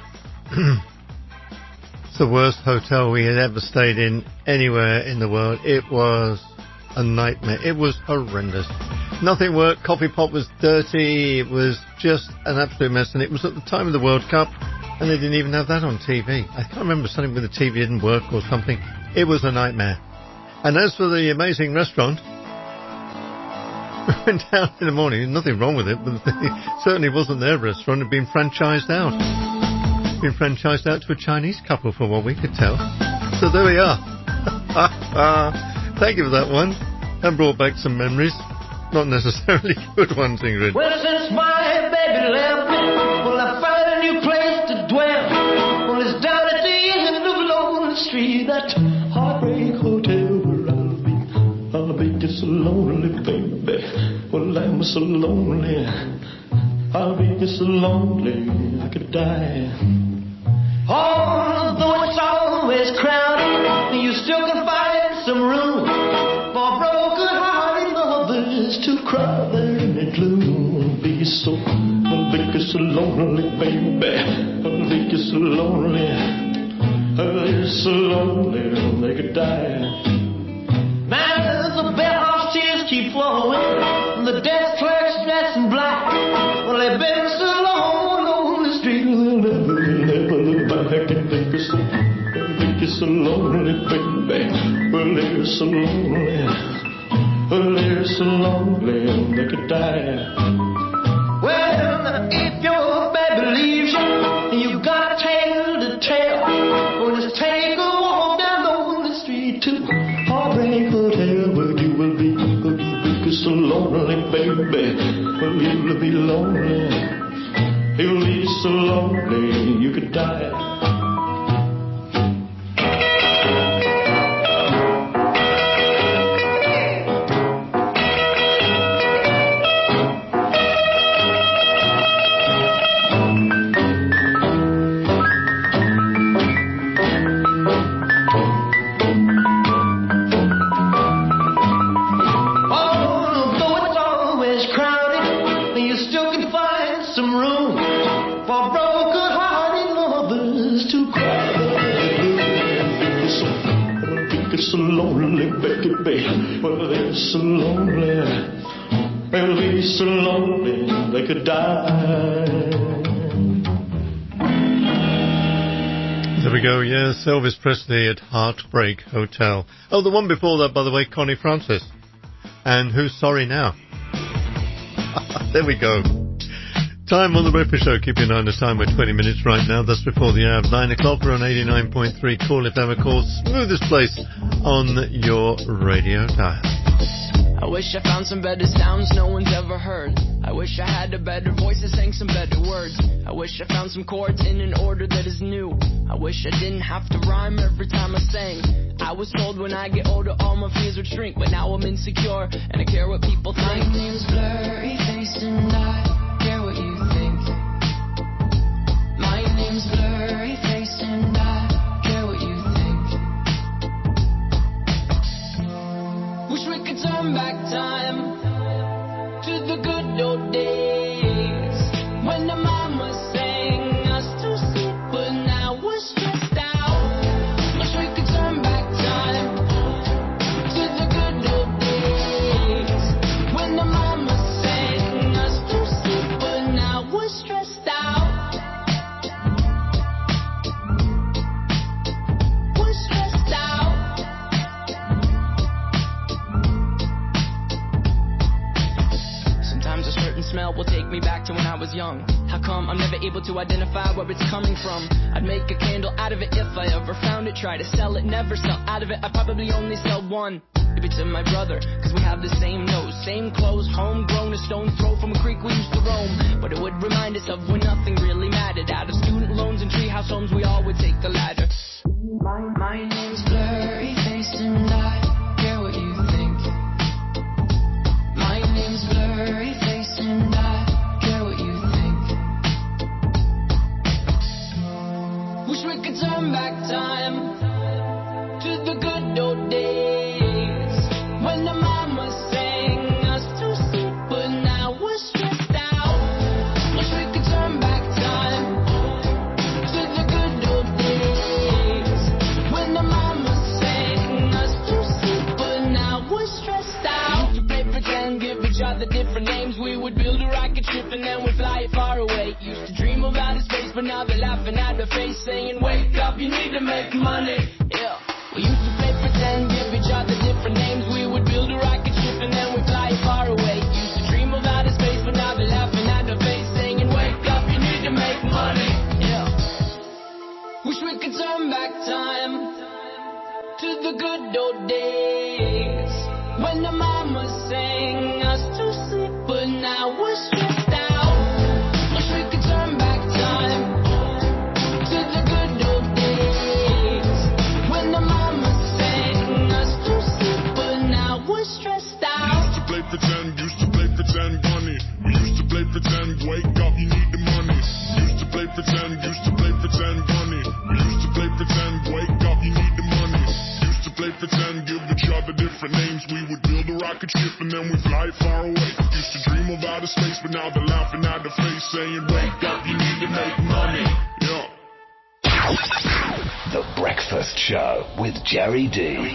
It's the worst hotel we had ever stayed in anywhere in the world. It was a nightmare. It was horrendous. Nothing worked. Coffee pot was dirty. It was just an absolute mess. And it was at the time of the World Cup, and they didn't even have that on TV. I can't remember, something with the TV didn't work or something. It was a nightmare. And as for the amazing restaurant, we went down in the morning. Nothing wrong with it, but it certainly wasn't their restaurant. It had been franchised out. Been franchised out to a Chinese couple, for what we could tell. So there we are. Thank you for that one. And brought back some memories. Not necessarily good ones, Ingrid. Well, since my baby left me, well, I found a new place to dwell. Well, it's down at the end of Lonely Street, that heartbreak hotel where I'll be just so lonely, baby. Well, I'm so lonely. I'll be just so lonely, I could die. Although it's always crowded, you still can find some room for broken-hearted lovers to cry there in the gloom. Be so lonely, baby. I'll be just so lonely. I'll be so lonely, they could die. Now the bellhop's tears keep flowing, the desk clerk's dressed in black. Well, they've been so long on the street, they'll never look back, and they're so lonely, baby. Well, they're so lonely. Well, they're so lonely, they could die. Well, if your baby leaves you, you got a tale to tell. Well, just take a walk down the street to Heartbreak Hotel, where you will be so lonely, baby. Well, you'll be lonely. You'll be so lonely, you could die. So lonely, baby. Well, they're so lonely. They'll be so lonely they could die. There we go, yes, Elvis Presley at Heartbreak Hotel. Oh, the one before that, by the way, Connie Francis. And Who's Sorry Now? There we go. Time on the Breakfast Show. Keep your eye on the time. We're 20 minutes right now. That's before the hour of 9 o'clock. We're on 89.3 Cool FM, of course. Smoothest place on your radio dial. I wish I found some better sounds no one's ever heard. I wish I had a better voice that sang some better words. I wish I found some chords in an order that is new. I wish I didn't have to rhyme every time I sang. I was told when I get older all my fears would shrink, but now I'm insecure and I care what people think. My name's blurry faced and I care what you think. My name's blurry faced and I care what you think. Wish we could turn back time to the good old days when the mama sang us to sleep, but now we're stressed out. Wish we could turn back time to the good old days when the mama sang us to sleep, but now we're stressed out. We're stressed out. Sometimes a certain smell will take me back to when I was young. How come I'm never able to identify where it's coming from? I'd make a candle out of it if I ever found it. Try to sell it, never sell out of it. I probably only sell one. Maybe to my brother, cause we have the same nose, same clothes, homegrown, a stone's throw from a creek we used to roam. But it would remind us of when nothing really mattered. Out of student loans and treehouse homes, we all would take the ladder. My name's blurry faced and I care what you think. My name's blurry faced and I care what you think. Wish we could turn back time to the good old days when the mama sang us to sleep, but now we're stressed out. Wish we could turn back time to the good old days when the mama sang us to sleep, but now we're stressed out. We used to play pretend, give each other now they're laughing at the face, saying, wake up, you need to make money. Yeah. We used to play pretend, give each other different names. We would build a rocket ship and then we'd fly far away. Used to dream of outer space, but now they're laughing at the face, saying, wake up, you need to make money. Yeah. Wish we could turn back time to the good old days when the mama sang us to sleep, but now we're stressed out. Wish we could turn back time to the good old days when the mama sang us to sleep, but now we're stressed out. Used to play pretend, bunny. We used to play pretend, wake up, you need the money. Used to play pretend, bunny. We used to play pretend, wake up, you need the money. Used to play pretend, give each other different names. We would build a rocket ship and then we fly far away. Used to dream of outer space, but now they're laughing at the face, saying, wake up, you need to make money. Yeah. The Breakfast Show with Jerry D.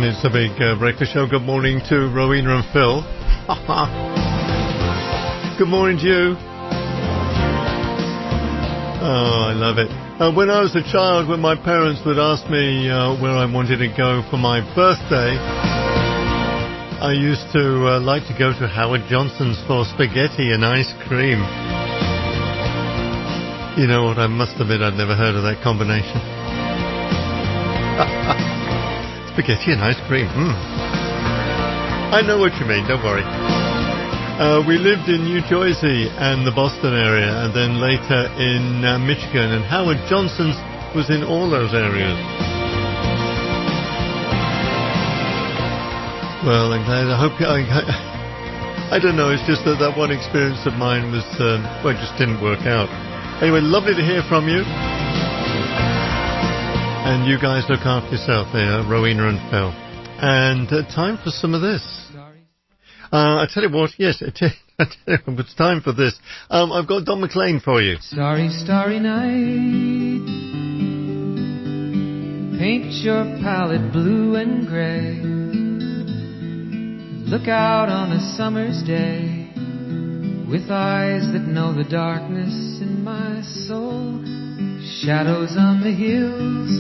And it's a big breakfast show. Good morning to Rowena and Phil. Good morning to you. Oh, I love it. When I was a child, when my parents would ask me where I wanted to go for my birthday, I used to like to go to Howard Johnson's for spaghetti and ice cream. You know what, I must admit I'd never heard of that combination. Spaghetti and ice cream. I know what you mean, don't worry. We lived in New Jersey and the Boston area, and then later in Michigan, and Howard Johnson's was in all those areas. Well, I'm glad. I hope I don't know, it's just that one experience of mine was, well, it just didn't work out. Anyway, lovely to hear from you. And you guys look after yourself there, Rowena and Phil. And time for some of this. I tell you what, yes, it's time for this. I've got Don McLean for you. Starry, starry night. Paint your palette blue and gray. Look out on a summer's day with eyes that know the darkness in my soul. Shadows on the hills.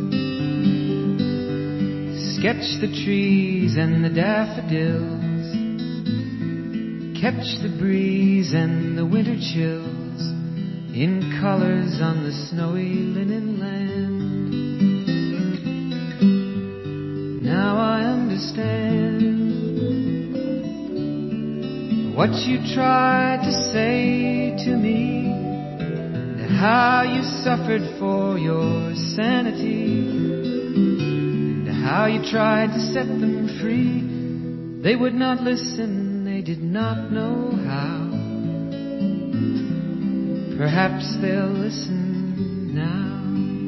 Sketch the trees and the daffodils. Catch the breeze and the winter chills in colors on the snowy linen land. Now I understand what you tried to say to me, and how you suffered for your sanity, and how you tried to set them free. They would not listen, they did not know how. Perhaps they'll listen now.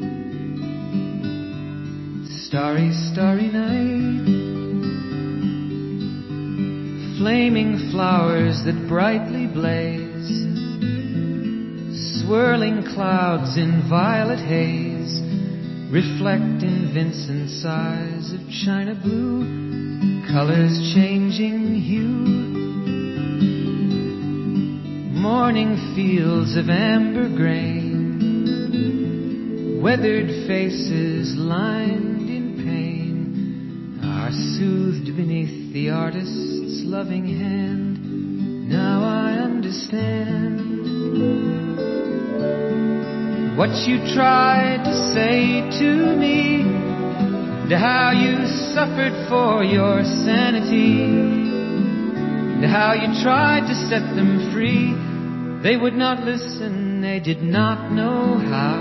Starry, starry night. Flaming flowers that brightly blaze, swirling clouds in violet haze, reflect in Vincent's eyes of china blue, colors changing hue. Morning fields of amber grain, weathered faces lined in pain, are soothed beneath the artist's loving hand. Now I understand what you tried to say to me, and how you suffered for your sanity, and how you tried to set them free. They would not listen, they did not know how.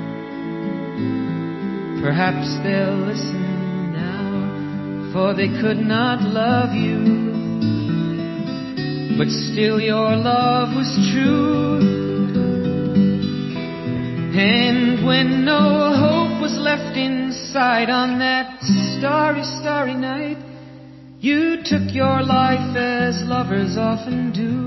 Perhaps they'll listen now, for they could not love you. But still your love was true. And when no hope was left inside on that starry, starry night, you took your life as lovers often do.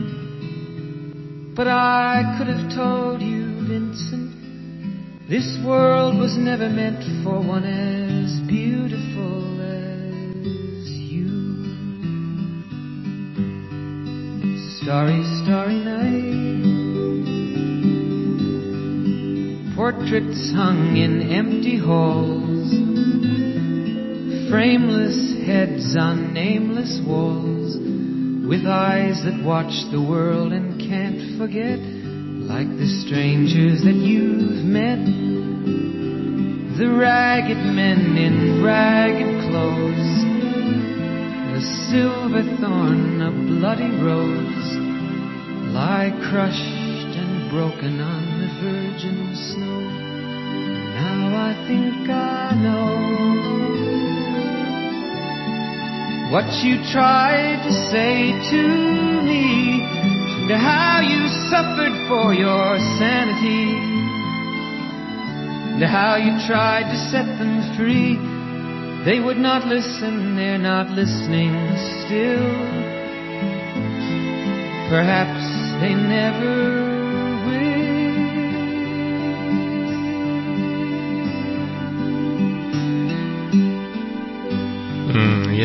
But I could have told you, Vincent, this world was never meant for one as beautiful as you. Starry, starry night. Portraits hung in empty halls, frameless heads on nameless walls, with eyes that watch the world and can't forget, like the strangers that you've met. The ragged men in ragged clothes, a silver thorn, a bloody rose, lie crushed and broken on the virgin snow. Now I think I know what you tried to say to me, and how you suffered for your sanity, and how you tried to set them free. They would not listen, they're not listening still. Perhaps they never will.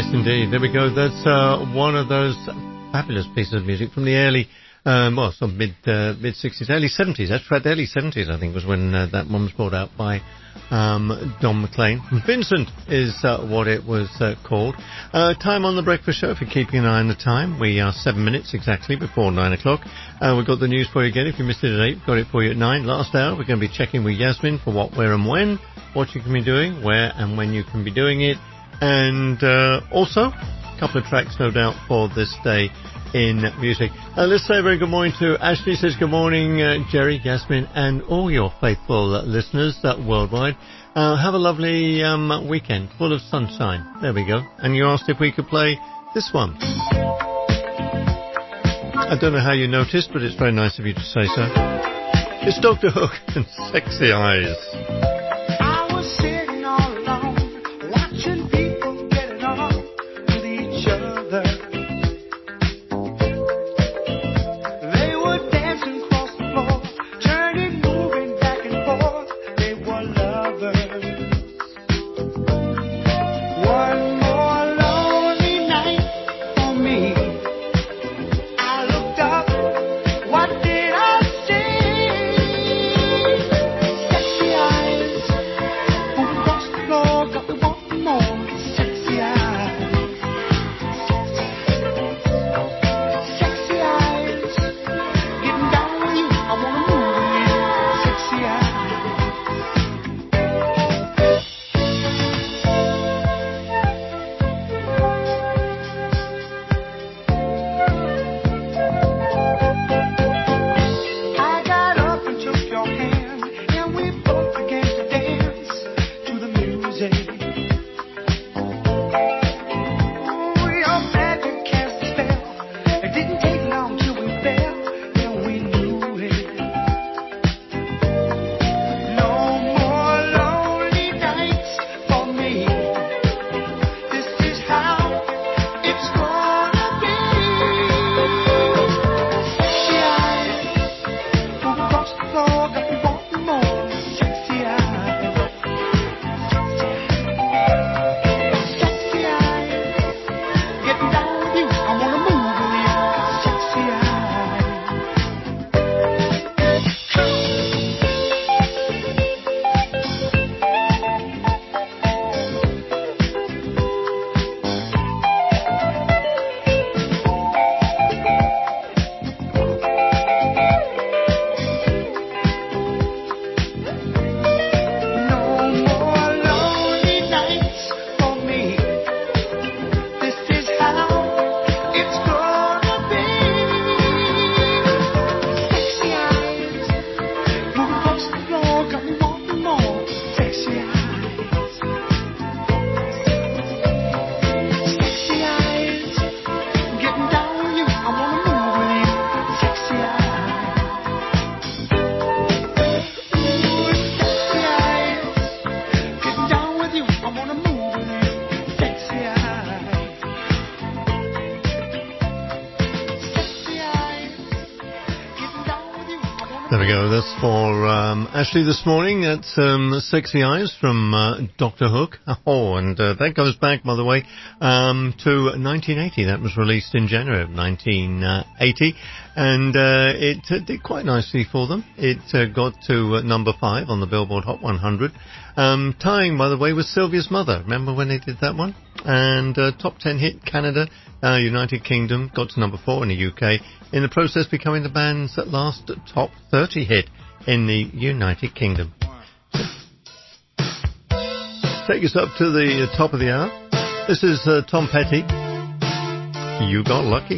indeed. There we go. That's one of those fabulous pieces of music from the early, sort of mid-60s, early 70s. That's right, the early 70s, I think, was when that one was brought out by Don McLean. Vincent is what it was called. Time on the Breakfast Show, if you're keeping an eye on the time. We are 7 minutes exactly before 9 o'clock. We've got the news for you again. If you missed it at 8, we've got it for you at 9. Last hour, we're going to be checking with Yasmin for what, where and when, what you can be doing, where and when you can be doing it. And also, a couple of tracks, no doubt, for this day in music. Let's say a very good morning to Ashley. Says good morning, Jerry, Yasmin, and all your faithful listeners worldwide. Have a lovely weekend full of sunshine. There we go. And you asked if we could play this one. I don't know how you noticed, but it's very nice of you to say so. It's Dr. Hook and Sexy Eyes. There we go. That's for Ashley this morning. That's Sexy Eyes from Dr. Hook. Oh, and that goes back, by the way, to 1980. That was released in January of 1980. And it did quite nicely for them. It got to number 5 on the Billboard Hot 100. Tying, by the way, with Sylvia's Mother. Remember when they did that one? And top 10 hit Canada, United Kingdom, got to number 4 in the UK. In the process, becoming the band's last top 30 hit in the United Kingdom. Take us up to the top of the hour. This is Tom Petty. You Got Lucky.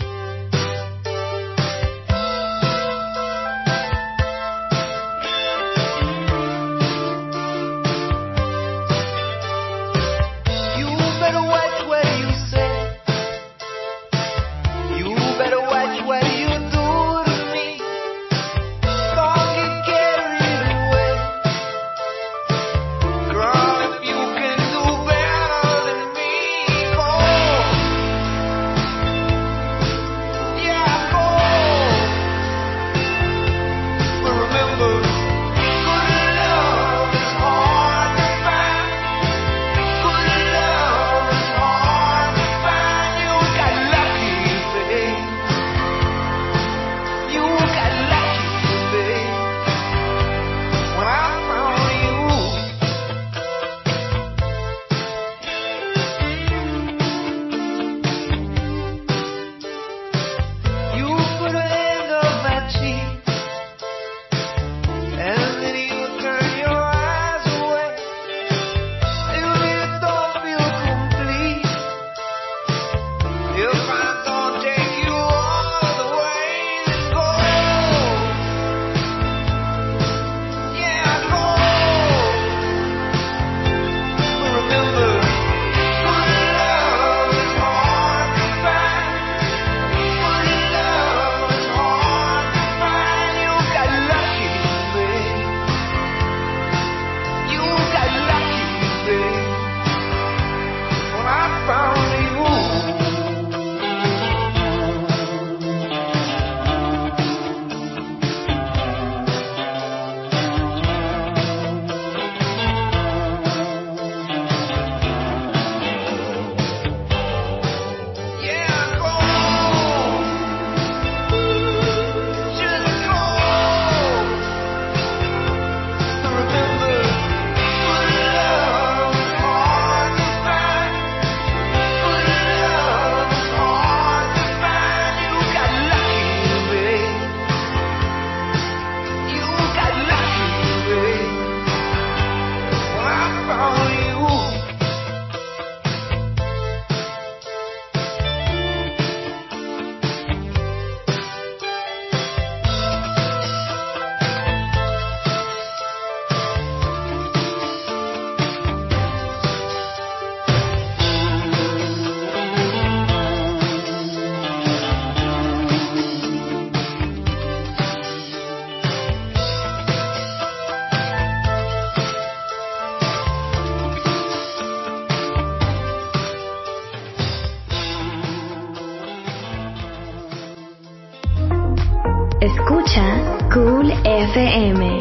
Escucha Cool FM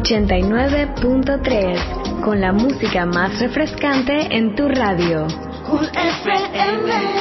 89.3 con la música más refrescante en tu radio. Cool FM.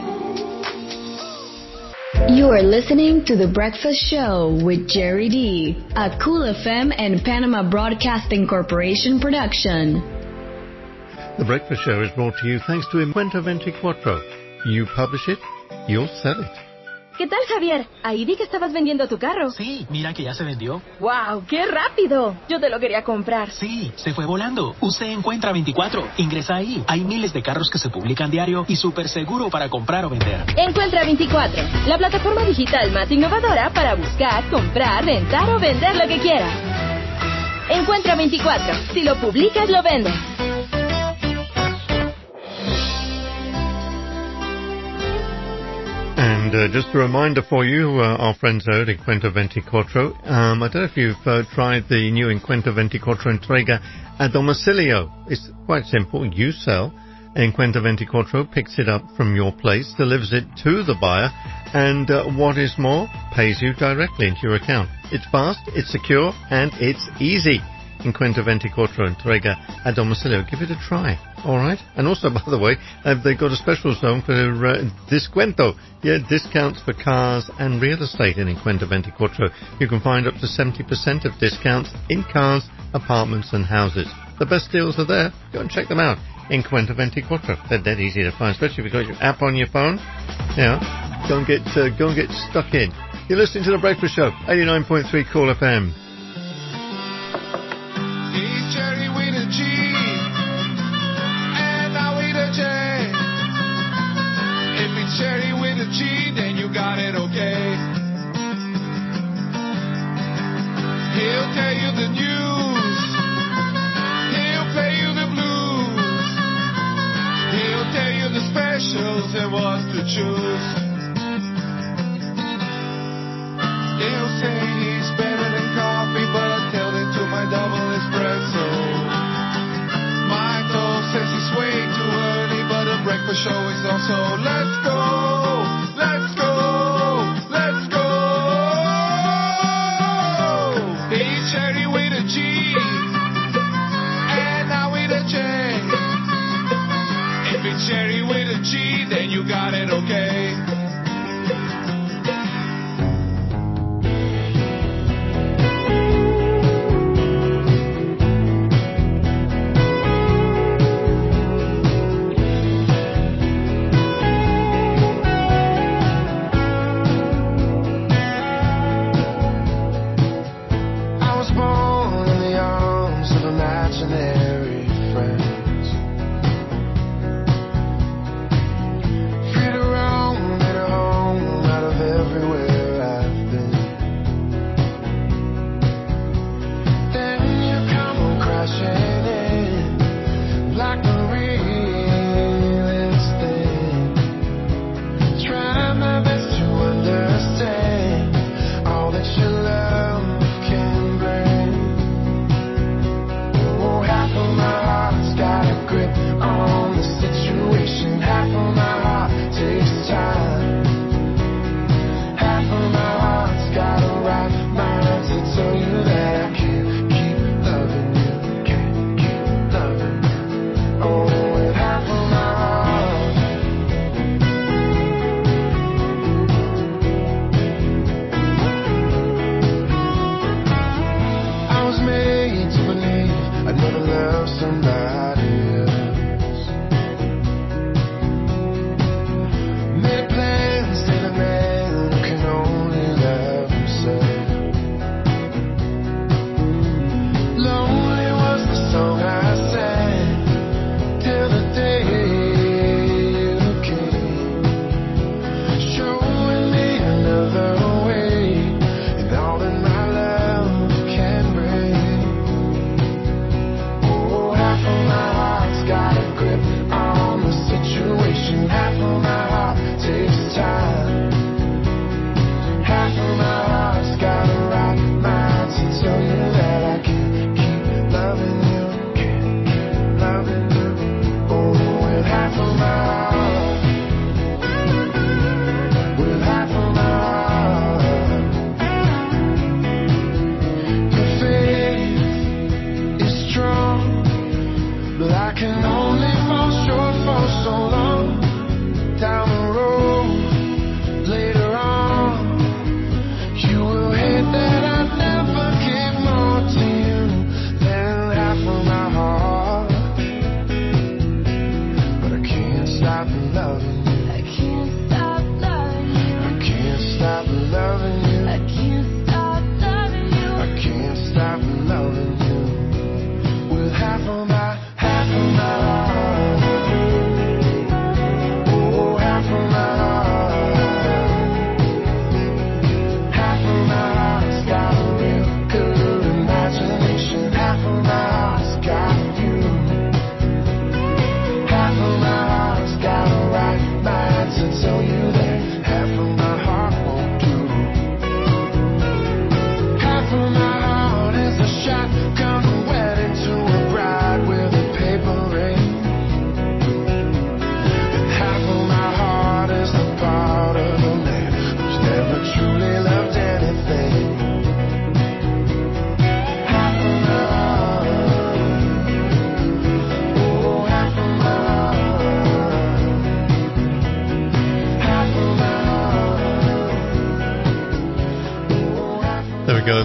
You are listening to The Breakfast Show with Jerry D, a Cool FM and Panama Broadcasting Corporation production. The Breakfast Show is brought to you thanks to Encuentro 24. You publish it, you'll sell it. ¿Qué tal, Javier? Ahí vi que estabas vendiendo tu carro. Sí, mira que ya se vendió. ¡Wow! ¡Qué rápido! Yo te lo quería comprar. Sí, se fue volando. Usted Encuentra 24. Ingresa ahí. Hay miles de carros que se publican diario y súper seguro para comprar o vender. Encuentra 24, la plataforma digital más innovadora para buscar, comprar, rentar o vender lo que quieras. Encuentra 24. Si lo publicas, lo vendes. And just a reminder for you, our friends out at Encuentro 24. I don't know if you've tried the new Encuentro 24 Entrega a Domicilio. It's quite simple. You sell, Encuentro 24 picks it up from your place, delivers it to the buyer, and what is more, pays you directly into your account. It's fast, it's secure, and it's easy. Encuentro 24 Entrega a Domicilio. Give it a try. All right. And also, by the way, they've got a special zone for Descuento. Yeah, discounts for cars and real estate in Encuentro 24. You can find up to 70% of discounts in cars, apartments and houses. The best deals are there. Go and check them out. Encuentro 24. They're dead easy to find, especially if you've got your app on your phone. Yeah. Go and get stuck in. You're listening to The Breakfast Show, 89.3 Cool FM. Cherry with a G, and now with a J. If it's cherry with a G, then you got it okay. He'll tell you the news, he'll play you the blues, he'll tell you the specials and what to choose. They'll say he's better than coffee, but tell it to my double espresso. My toast says it's way too early, but a breakfast show is also. Let's go, let's go, let's go. It's cherry with a G, and now with a J. If it's cherry with a G, then you got it okay.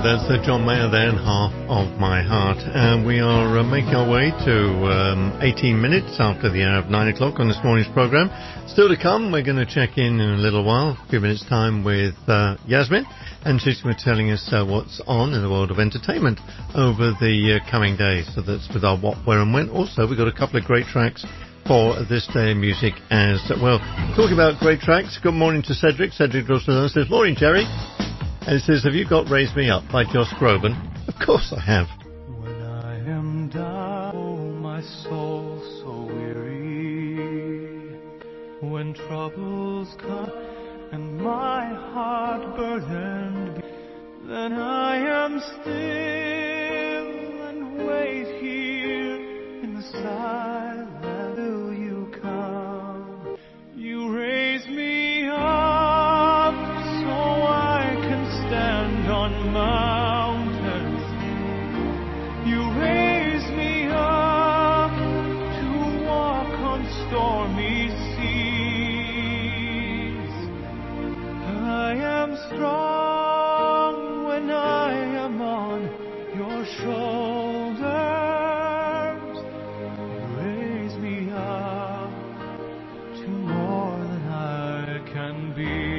That's John Mayer there and Half of My Heart. And we are making our way to 18 minutes after the hour of 9 o'clock on this morning's programme. Still to come, we're going to check in a little while, a few minutes' time with Yasmin. And she's going to be telling us what's on in the world of entertainment over the coming days. So that's with our what, where and when. Also, we've got a couple of great tracks for this day in music as well. Talking about great tracks, good morning to Cedric. Cedric Dawson says, morning, Jerry. And it says, have you got Raise Me Up by Josh Groban? Of course I have. When I am down, oh, my soul so weary, when troubles come and my heart burdened, then I am still and wait here in the silence till you come. You raise me up so I can stand on mountains. You raise me up to walk on stormy seas. I am strong when I am on your shoulders. You raise me up to more than I can be.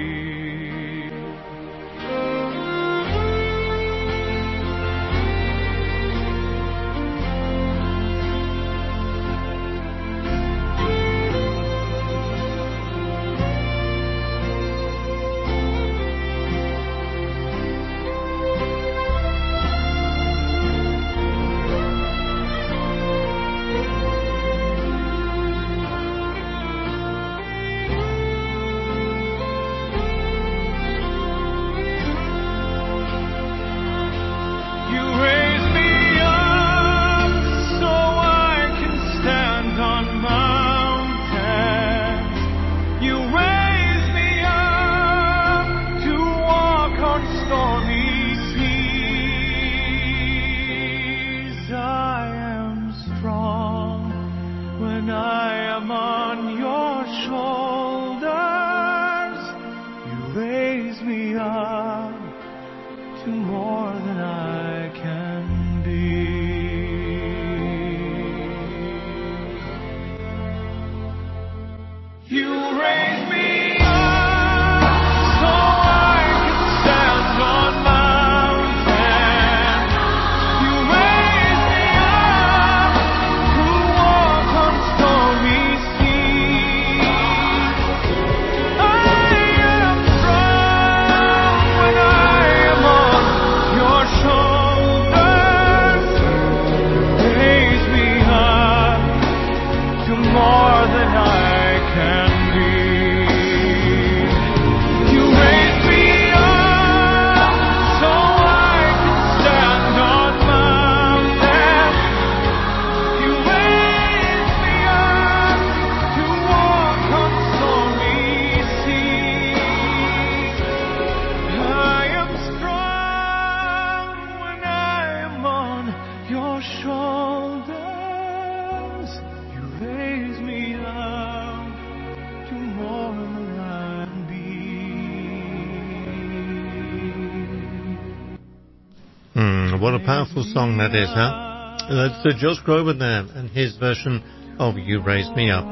What a powerful song that is, huh? That's Josh Groban there and his version of You Raise Me Up.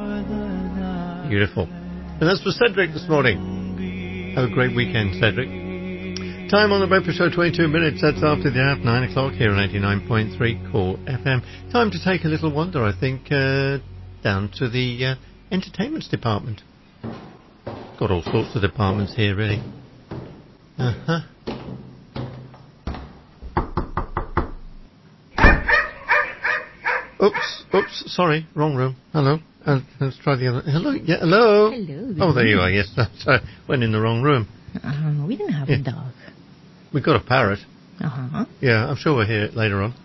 Beautiful. And that's for Cedric this morning. Have a great weekend, Cedric. Time on the Breakfast Show, 22 minutes. That's after the hour, 9 o'clock here on 89.3 Core FM. Time to take a little wander, I think, down to the entertainments department. Got all sorts of departments here, really. Uh-huh. Oops, sorry, wrong room. Hello. Let's try the other. Hello, yeah, hello. Hello. Oh, there you are, yes. Sorry, went in the wrong room. We didn't have a dog. We've got a parrot. Uh-huh. Yeah, I'm sure we'll hear it later on.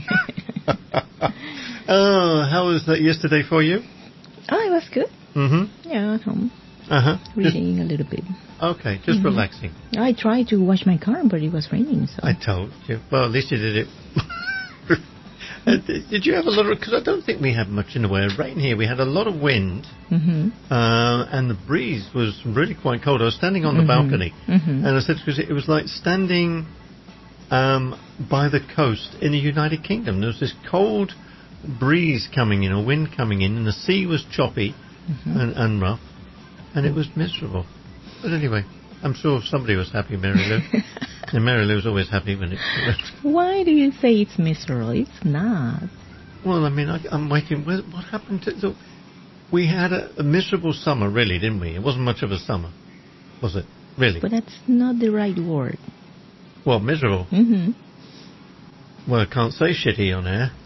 Oh, how was that yesterday for you? Oh, it was good. Mm-hmm. Yeah, at home. Uh-huh. Reading a little bit. Okay, just relaxing. I tried to wash my car, but it was raining, so... I told you. Well, at least you did it. Did you have a lot of... Because I don't think we had much in the way of rain here. We had a lot of wind, and the breeze was really quite cold. I was standing on the balcony, and I said, because it was like standing by the coast in the United Kingdom. There was this cold breeze coming in, or wind coming in, and the sea was choppy and rough, and it was miserable. But anyway, I'm sure somebody was happy, Mary Lou. And Mary Lou's always happy when it's... Why do you say it's miserable? It's not. Well, I mean, I'm waiting. What happened to... We had a miserable summer, really, didn't we? It wasn't much of a summer, was it? Really? But that's not the right word. Well, miserable? Mm-hmm. Well, I can't say shitty on air.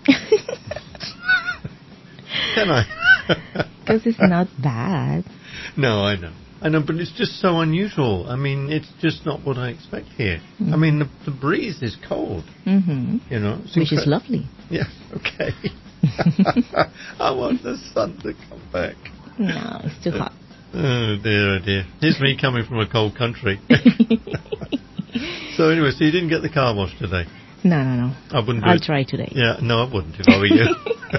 Can I? Because it's not bad. No, I know, but it's just so unusual. I mean, it's just not what I expect here. I mean, the breeze is cold. Mm-hmm. You know, which is lovely. Yeah, okay. I want the sun to come back. No, it's too hot. Oh dear. Here's me coming from a cold country. So anyway, so you didn't get the car wash today? No. I wouldn't. I'll try today. Yeah, no, I wouldn't if I were you.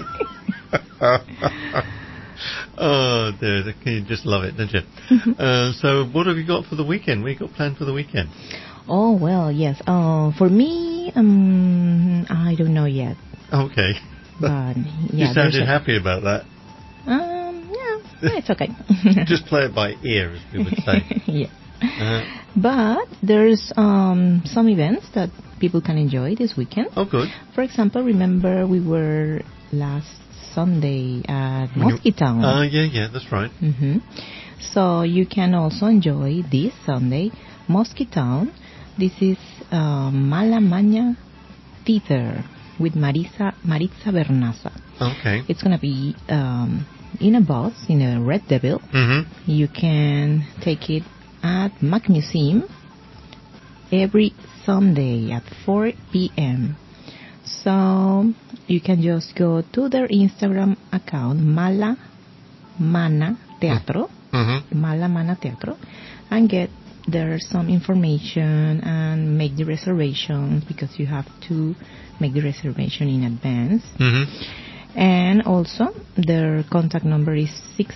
Oh dear, you just love it, don't you? So what have you got for the weekend? What have you got planned for the weekend? Oh, well, yes. For me, I don't know yet. Okay. But, you sounded happy about that. Yeah, it's okay. Just play it by ear, as we would say. Yeah. But there's some events that people can enjoy this weekend. Oh, good. For example, remember we were last Sunday at Mosquitown. Yeah, that's right. Mm-hmm. So you can also enjoy this Sunday Mosquitown. This is Mala Maña Theater with Maritza Bernaza. Okay. It's going to be in a bus, in a Red Devil. Mm-hmm. You can take it at Mac Museum every Sunday at 4 p.m. So you can just go to their Instagram account, Mala Mana Teatro, Mala Mana Teatro, and get there some information and make the reservations, because you have to make the reservation in advance. And also their contact number is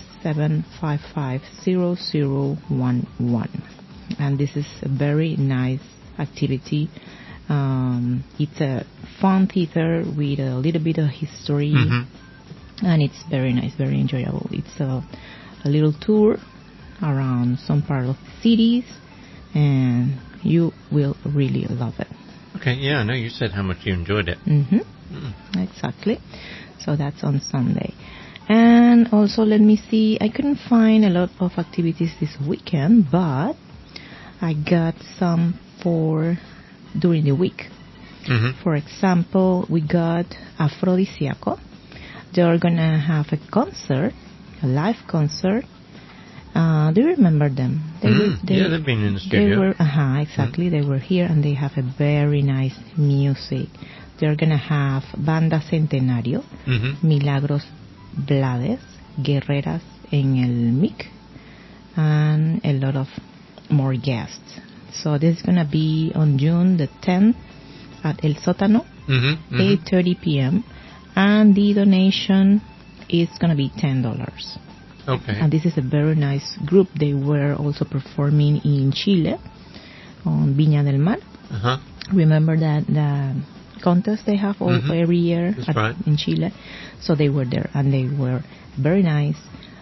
67550011, and this is a very nice activity. It's a fun theater with a little bit of history, and it's very nice, very enjoyable. It's a little tour around some part of the cities, and you will really love it. Okay, yeah, I know you said how much you enjoyed it. Exactly. So that's on Sunday. And also, let me see, I couldn't find a lot of activities this weekend, but I got some for during the week. For example, we got Afrodisiaco. They're gonna have a concert, a live concert. Do you remember them? Yeah, they've been in the studio. Exactly. They were here, and they have a very nice music. They're gonna have Banda Centenario, Milagros Blades, Guerreras en el MIC, and a lot of more guests. So this is gonna be on June the 10th at El Sótano, 8:30 p.m. And the donation is gonna be $10. Okay. And this is a very nice group. They were also performing in Chile on Viña del Mar. Remember that the contest they have every year in Chile? So they were there, and they were very nice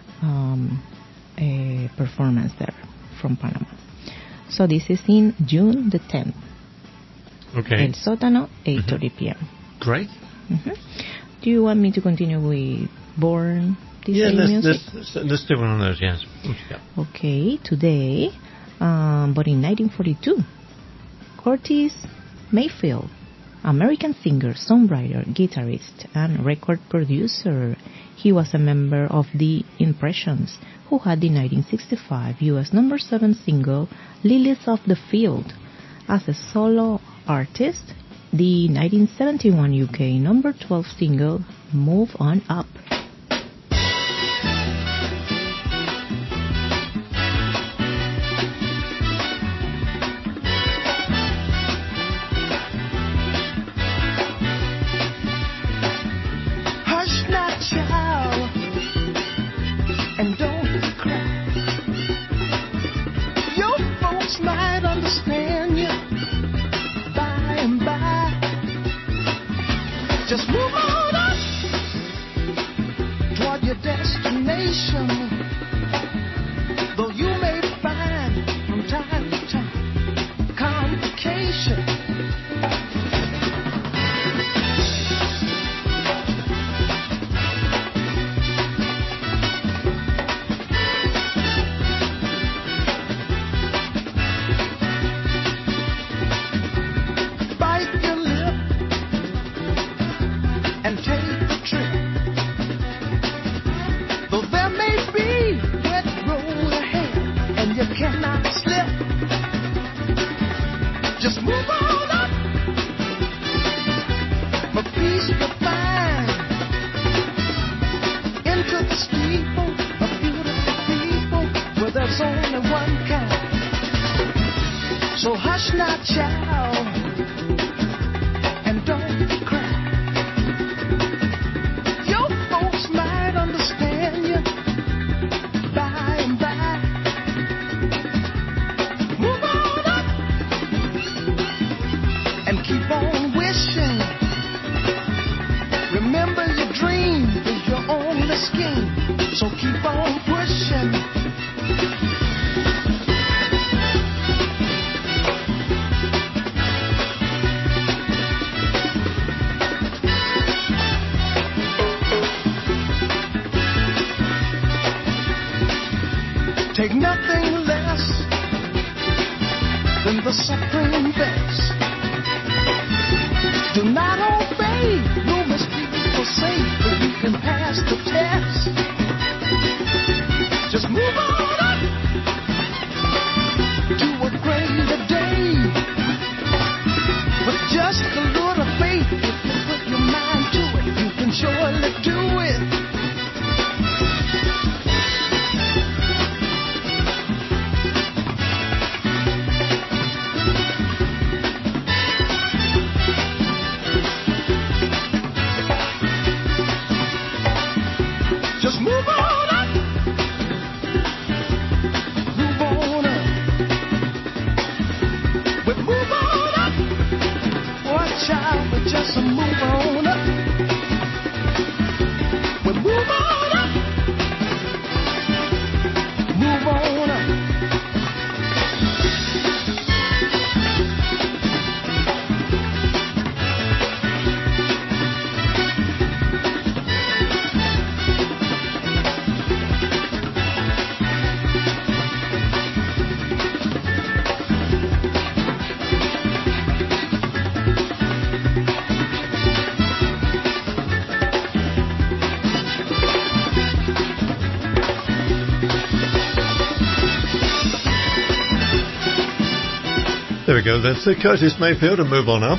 performance there from Panama. So this is in June the 10th. Okay. El Sótano, 8:30 p.m. Great. Do you want me to continue with Born DJ music? Let's do one of those, yes. Okay, today, but in 1942, Curtis Mayfield, American singer, songwriter, guitarist, and record producer. He was a member of the Impressions, who had the 1965 U.S. #7 single, Lilies of the Field. As a solo artist, the 1971 UK #12 single, Move On Up. Hush not, child, and don't cry. Your folks might understand you by and Just move on up toward your destination. Though you may find from time to time complication. Bite your lip and take the trip. Though there may be wet road ahead and you cannot slip, just move on up. For peace to find into the steeple of beautiful people where there's only one kind. So hush not, child, and don't cry. Your folks might understand you by and by. Move on up and keep on wishing. Remember your dream is your only scheme, so keep on pushing. Take nothing less than the supreme best. Do not obey rumors people say, but you can pass the test. Just move on up to a greater day. With just a little faith, if you put your mind to it, you can surely do it. Just move on up. Move on up. We move on up. Watch out, we just move on up. We move on up. Move on up. There we go. That's Curtis Mayfield and Move On Up.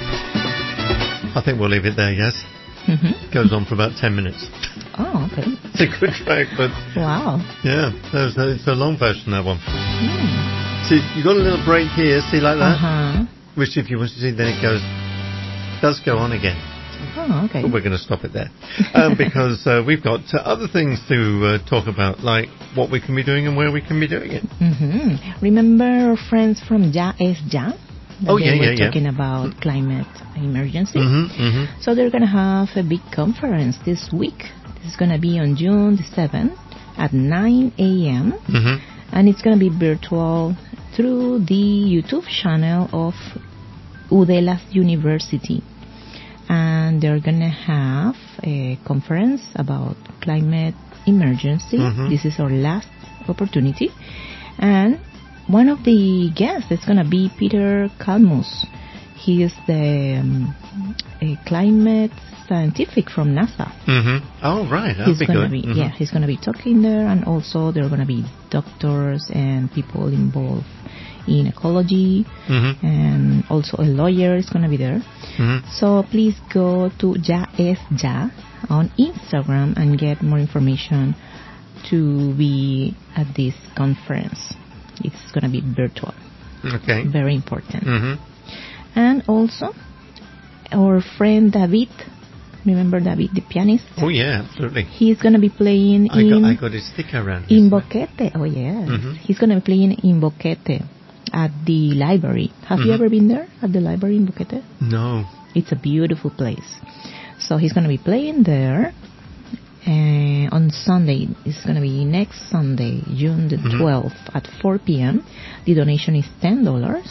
I think we'll leave it there, yes? Mm-hmm. Goes on for about 10 minutes. Oh, okay. It's a good track, but... Wow. Yeah, it's a long version, that one. Mm. See, you got a little break here, see, like that? Uh-huh. Which, if you want to see, then it does go on again. Oh, okay. But we're going to stop it there. Because we've got other things to talk about, like what we can be doing and where we can be doing it. Mm-hmm. Remember our friends from Ya Es Ya? Oh, They yeah, were yeah. talking about climate emergency. Mm-hmm, mm-hmm. So they're going to have a big conference this week. This is going to be on June the 7th at 9 a.m. Mm-hmm. And it's going to be virtual through the YouTube channel of Udela's University. And they're going to have a conference about climate emergency. Mm-hmm. This is our last opportunity. And one of the guests is going to be Peter Kalmus. He is the a climate scientific from NASA. Mm-hmm. Oh, right. That'll be good. Mm-hmm. Yeah, he's going to be talking there. And also there are going to be doctors and people involved in ecology. Mm-hmm. And also a lawyer is going to be there. Mm-hmm. So please go to Ya Es Ya on Instagram and get more information to be at this conference. It's going to be virtual. Okay. Very important. Mm-hmm. And also, our friend David, remember David, the pianist? Oh, yeah, absolutely. He's going to be playing I got his sticker around in Boquete. Oh, yes. Mm-hmm. He's going to be playing in Boquete at the library. Have you ever been there at the library in Boquete? No. It's a beautiful place. So he's going to be playing there. On Sunday, it's going to be next Sunday, June the 12th at 4 p.m. The donation is $10.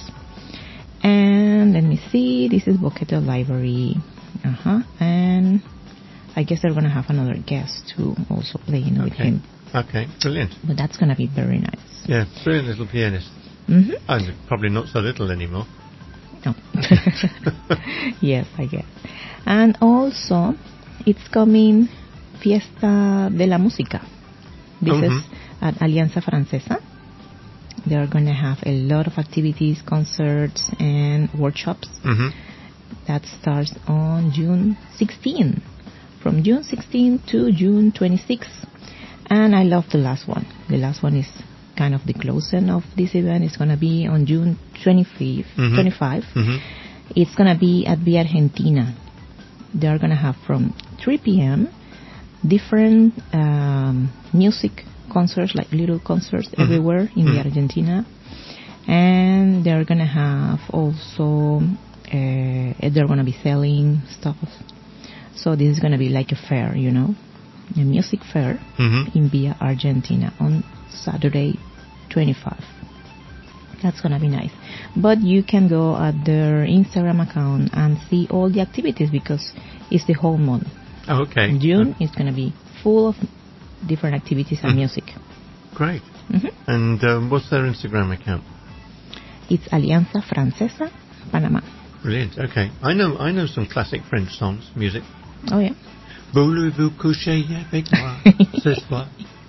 And let me see, this is Boquete Library. And I guess they're going to have another guest too, also playing with him. Okay, brilliant. But that's going to be very nice. Yeah, brilliant little pianist. And probably not so little anymore. No. Yes, I guess. And also, it's coming Fiesta de la Música. This is at Alianza Francesa. They are going to have a lot of activities, concerts, and workshops. That starts on June 16. From June 16 to June 26. And I love the last one. The last one is kind of the closing of this event. It's going to be on June 25. It's going to be at Via Argentina. They are going to have from 3 p.m. different music concerts, like little concerts everywhere in Via Argentina. And they're going to have also, they're going to be selling stuff. So this is going to be like a fair, you know, a music fair in Via Argentina on Saturday 25. That's going to be nice. But you can go at their Instagram account and see all the activities because it's the whole month. Oh, okay. In June, it's going to be full of different activities and music. Great. And what's their Instagram account? It's Alianza Francesa, Panama. Brilliant. Okay. I know some classic French songs, music. Oh, yeah. Voulez-vous coucher avec moi ce soir?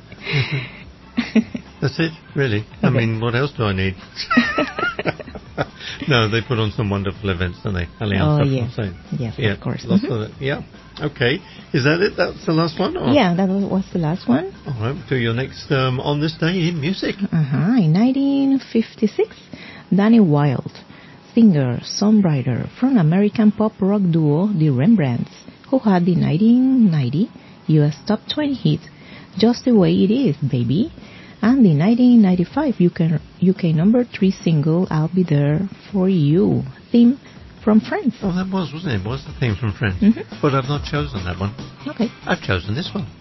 That's it, really. Okay. I mean, what else do I need? No, they put on some wonderful events, don't they? Alianza. Yes, of course. Lots of it. Yeah. Okay. Is that it? That's the last one? Or? Yeah, that was the last one. All right. To your next On This Day in Music. In 1956, Danny Wilde, singer, songwriter from American pop rock duo The Rembrandts, who had the 1990 U.S. Top 20 hit Just the Way It Is, Baby, and the 1995 UK number 3 single I'll Be There For You, theme from Friends. Oh, that wasn't it? It was the theme from Friends. But I've not chosen that one. Okay. I've chosen this one.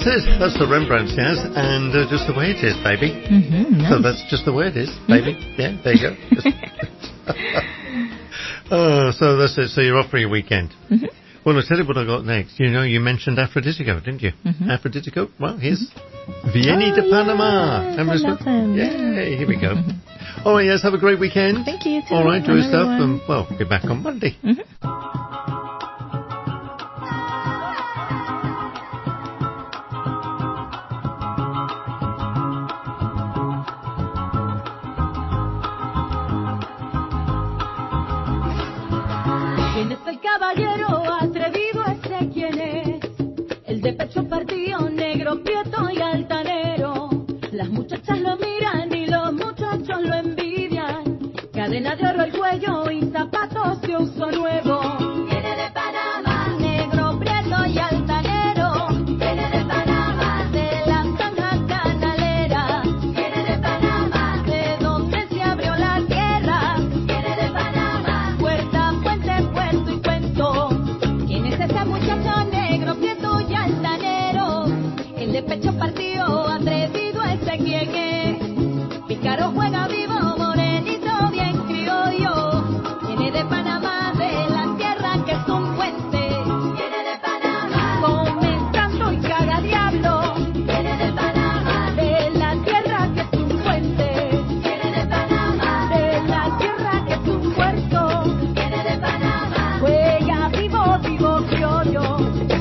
That's it. That's the Rembrandts, yes, and just the way it is, baby. Nice. So that's just the way it is, baby. Yeah, there you go. So that's it. So you're off for your weekend. Well, I'll tell you what I got next. You know, you mentioned Aphrodisiaco, didn't you? Aphrodisiaco? Well, here's Vieni de Panama. Yes, I love them. Yay, here we go. All right, yes, have a great weekend. Thank you, too. All right, do your stuff, everyone. and, well, be back on Monday. ¿Quién es el caballero atrevido? Ese quién es. El de pecho partido, negro, prieto y altanero. Las muchachas lo miran y los muchachos lo envidian. Cadena de oro al cuello y zapatos de uso nuevo. Viene de Panamá, negro, prieto y altanero. Viene de Panamá, de la zanja canalera. Viene de Panamá, de donde se abrió la tierra. Viene de Panamá, puerta, puente, puerto y cuento. ¿Quién es ese muchacho negro, prieto y altanero? El de pecho partido, atrevido, ese quién es. Pícaro juega vivo, morenito, bien criollo. Viene de Panamá, de la tierra que es un puente. Viene de Panamá, comenzando y caga diablo. Viene de Panamá, de la tierra que es un puente. Viene de Panamá, de la tierra que es un puerto. Viene de Panamá, juega vivo, vivo criollo.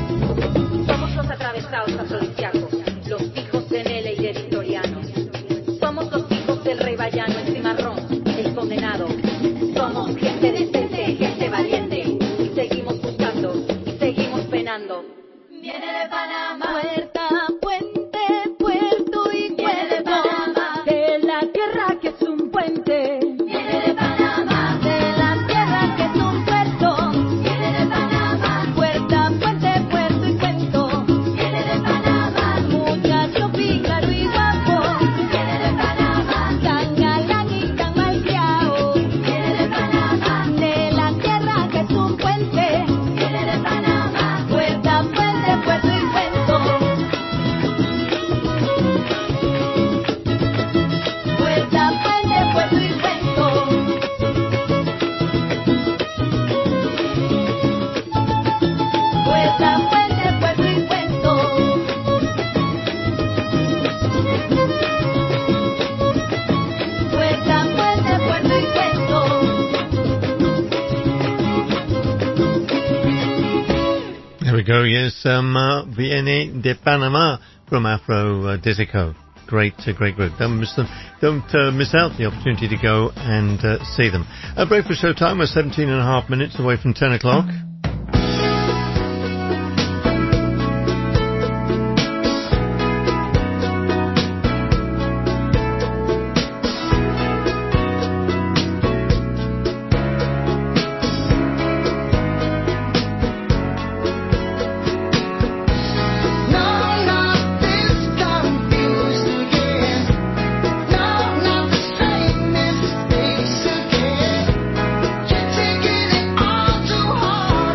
Somos los atravesados afrodisíacos, los hijos de Nele y de Victoriano. Somos los hijos del rey Bayano, el cimarrón, el condenado. Somos gente decente, gente valiente. Y seguimos buscando, y seguimos penando. Viene de Panamá, puerta, puente, puerto y cuento. Viene de Panamá, de la tierra que es un puente. Viene de Panamá, de la tierra que es un puerto. Viene de Panamá, puerta, puente, puerto y cuento. Viene de Panamá, muchacho pícaro y guapo. Viene de Panamá, tan galán y tan malcriado. Viene de Panamá, de la tierra que es un puente. Viene de Panamá, puerta, puente, puerto y cuento. Puerta, puente, puerto y cuento. Puerta, puente, puerto y cuento. Puerta, puente, puerto y cuento. There we go, yes, Viene de Panama from Aphrodisiaco. Great group. Don't miss them. Don't miss out the opportunity to go and see them. Breakfast show time. We're 17 and a half minutes away from 10 o'clock. All too hard.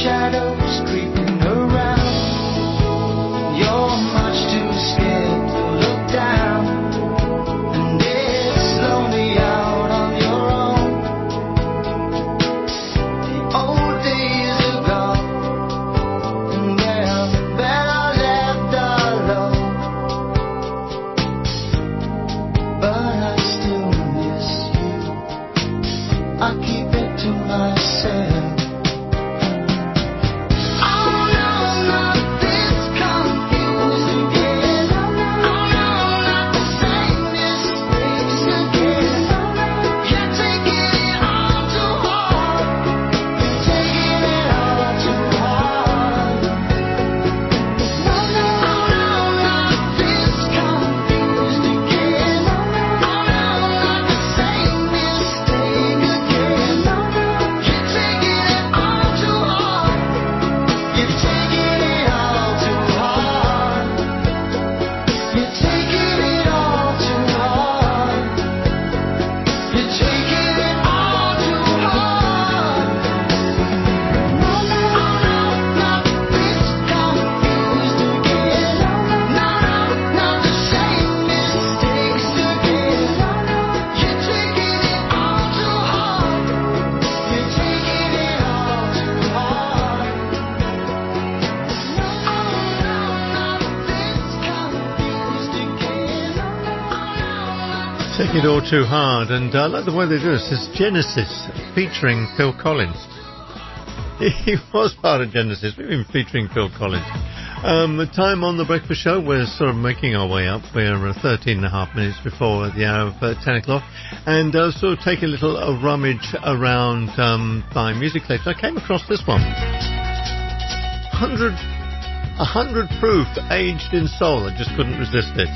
shadows creeping around. You're much too scared to look down, and it's lonely out on your own. The old days are gone, and they're better left alone. But I still miss you. I keep it to myself. Take It All Too Hard, and I like the way they do this. It's Genesis featuring Phil Collins. He was part of Genesis, we've been featuring Phil Collins. The time on the Breakfast Show, we're sort of making our way up. We're 13 and a half minutes before the hour of 10 o'clock, and sort of take a little rummage around my music collection. I came across this one. 100 proof, aged in soul. I just couldn't resist it.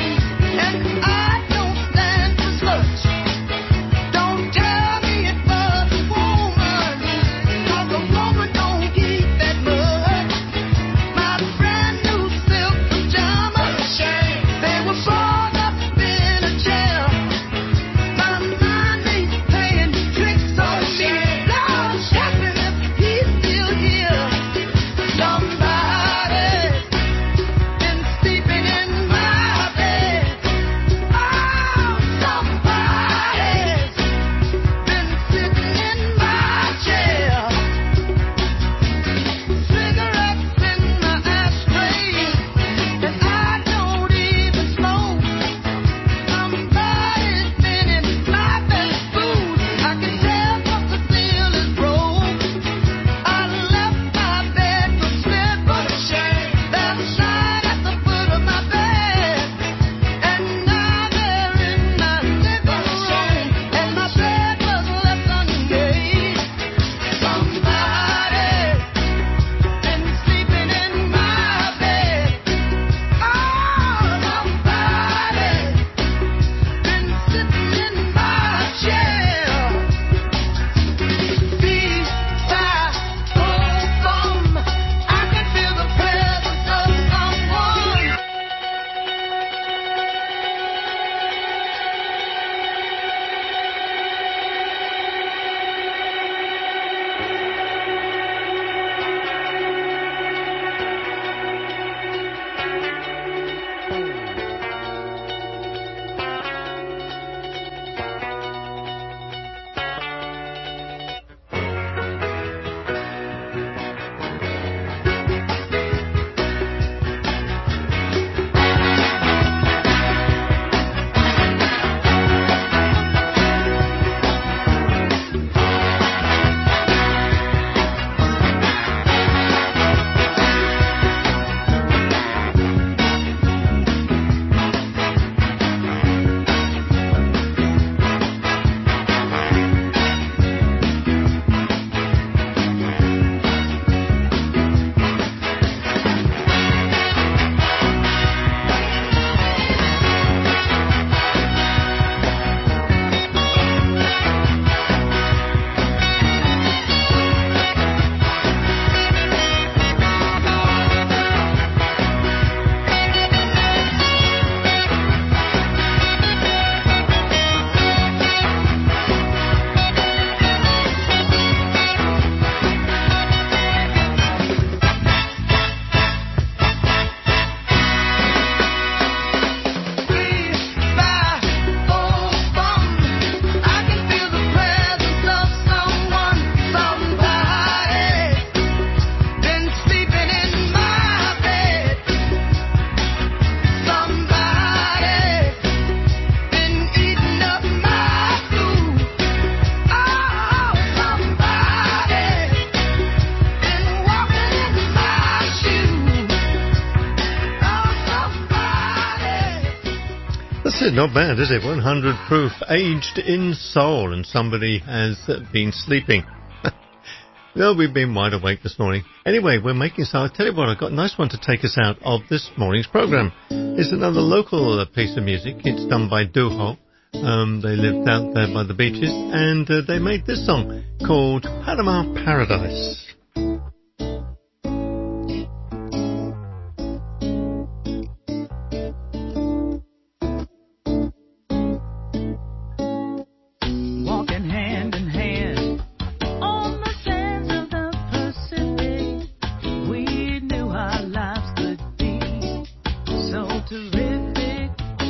Don't tell me it was That's it, not bad, is it? 100 proof, aged in soul, and somebody has been sleeping. No, we've been wide awake this morning. Anyway, we're making so. I'll tell you what, I've got a nice one to take us out of this morning's program. It's another local piece of music. It's done by Duho. They lived out there by the beaches, and they made this song called Panama Paradise. Walking hand in hand on the sands of the Pacific, we knew our lives could be so terrific.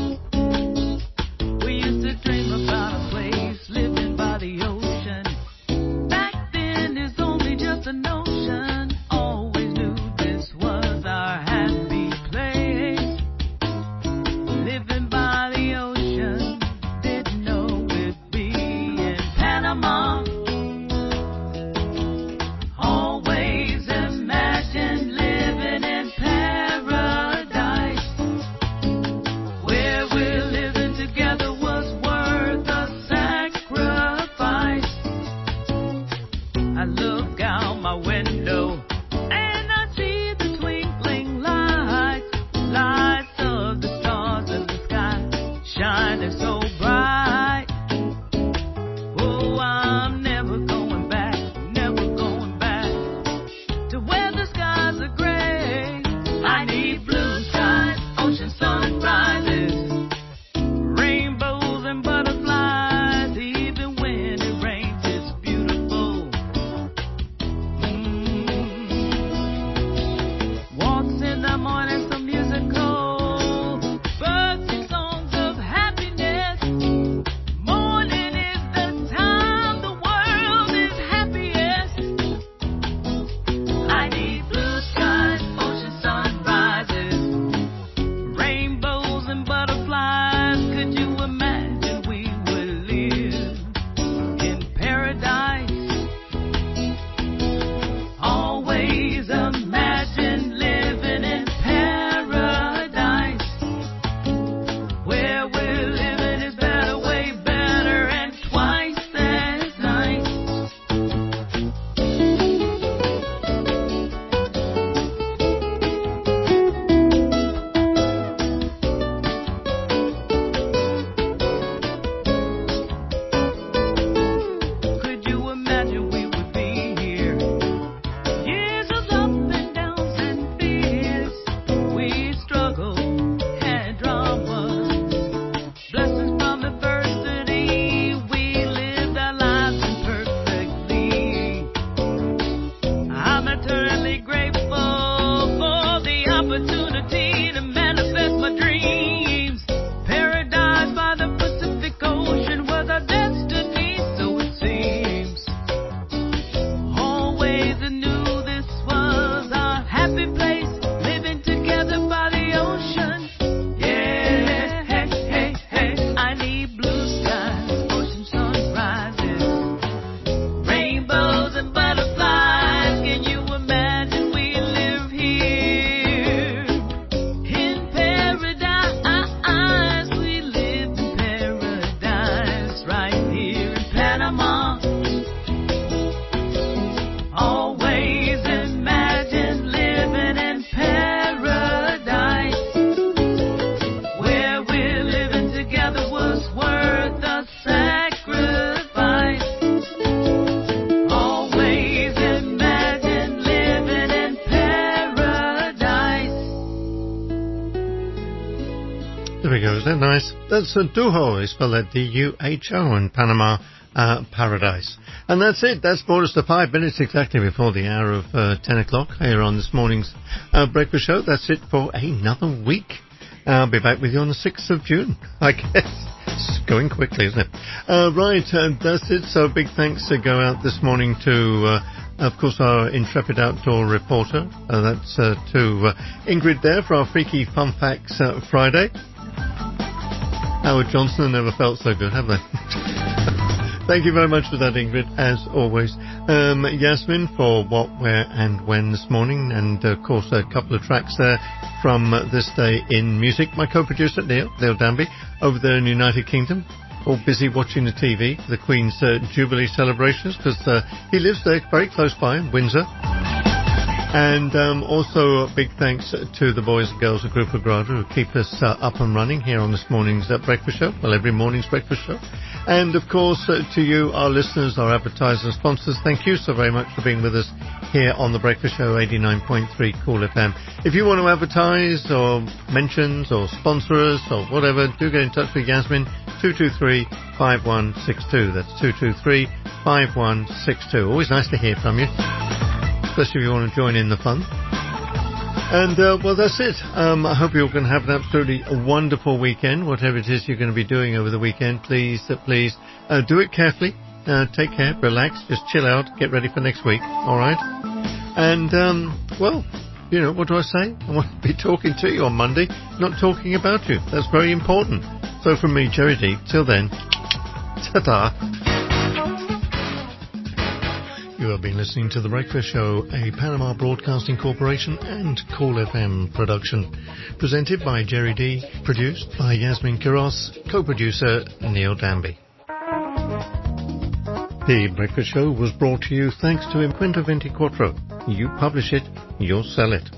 We used to dream about a place living by the ocean. Back then, it's only just a notion. Always knew this was our happy place. Living by the ocean, didn't know it'd be in Panama. Always imagined living in paradise. Where we're living together was worth a sacrifice. I look out my window and I see the twinkling lights, lights of the stars in the sky, shining so bright. Oh, I'm never going back to where the skies are gray. I need blue skies, ocean sunrises, rainbows and butterflies. Even when it rains, it's beautiful. Walks in the morning, some musical, birds sing songs of happiness. Morning is the time the world is happiest. I need blue skies, ocean sunrises, rainbows and butterflies. Could you imagine we would live in paradise? Always imagine living in paradise. Where we're living is better, way better, and twice as nice. Could you imagine we would be here? Years of up and downs and fears. We struggled, had dramas, blessings from adversity. We lived our lives imperfectly. I'm eternally grateful for the opportunity to manifest my dreams. Paradise by the Pacific Ocean was our destiny, so it seems. Always knew this was our happy place, living together by the ocean. Yeah, hey, hey, hey. I need blue skies, ocean sunrises, rainbows and butterflies. Can you imagine we live here in paradise? We live in paradise right here in Panama. Always imagine living in paradise. Where we're living together was worth a sacrifice. Always imagine living in paradise. There we go, is that nice? That's a Duho, they spell that D-U-H-O in Panama Paradise. And that's it, that's brought us to 5 minutes exactly before the hour of 10 o'clock here on this morning's breakfast show. That's it for another week. I'll be back with you on the 6th of June, I guess. It's going quickly, isn't it? Right, that's it. So big thanks to go out this morning to, of course, our intrepid outdoor reporter. That's to Ingrid there for our Freaky Fun Facts Friday. Howard Johnson never felt so good, have they? Thank you very much for that, Ingrid, as always. Yasmin for What, Where and When this morning, and of course a couple of tracks there from This Day in Music. My co-producer, Neil Danby, over there in the United Kingdom, all busy watching the TV, the Queen's Jubilee celebrations, because he lives there very close by in Windsor. And also a big thanks to the boys and girls of Grupo Grado who keep us up and running here on this morning's breakfast show, well, every morning's breakfast show. And of course to you, our listeners, our advertisers and sponsors, thank you so very much for being with us here on the Breakfast Show 89.3 Cool FM. If you want to advertise or mentions or sponsor us or whatever, do get in touch with Yasmin, 223-5162. That's 223-5162. Always nice to hear from you, especially if you want to join in the fun. And, well, that's it. I hope you're going to have an absolutely wonderful weekend. Whatever it is you're going to be doing over the weekend, please do it carefully. Take care, relax, just chill out, get ready for next week, all right? And, well, you know, what do I say? I want to be talking to you on Monday, not talking about you. That's very important. So from me, Jerry D, till then, ta-ta. You have been listening to The Breakfast Show, a Panama Broadcasting Corporation and Cool FM production. Presented by Jerry D, produced by Yasmin Quiroz, co-producer Neil Danby. The Breakfast Show was brought to you thanks to Imprenta 24. You publish it, you'll sell it.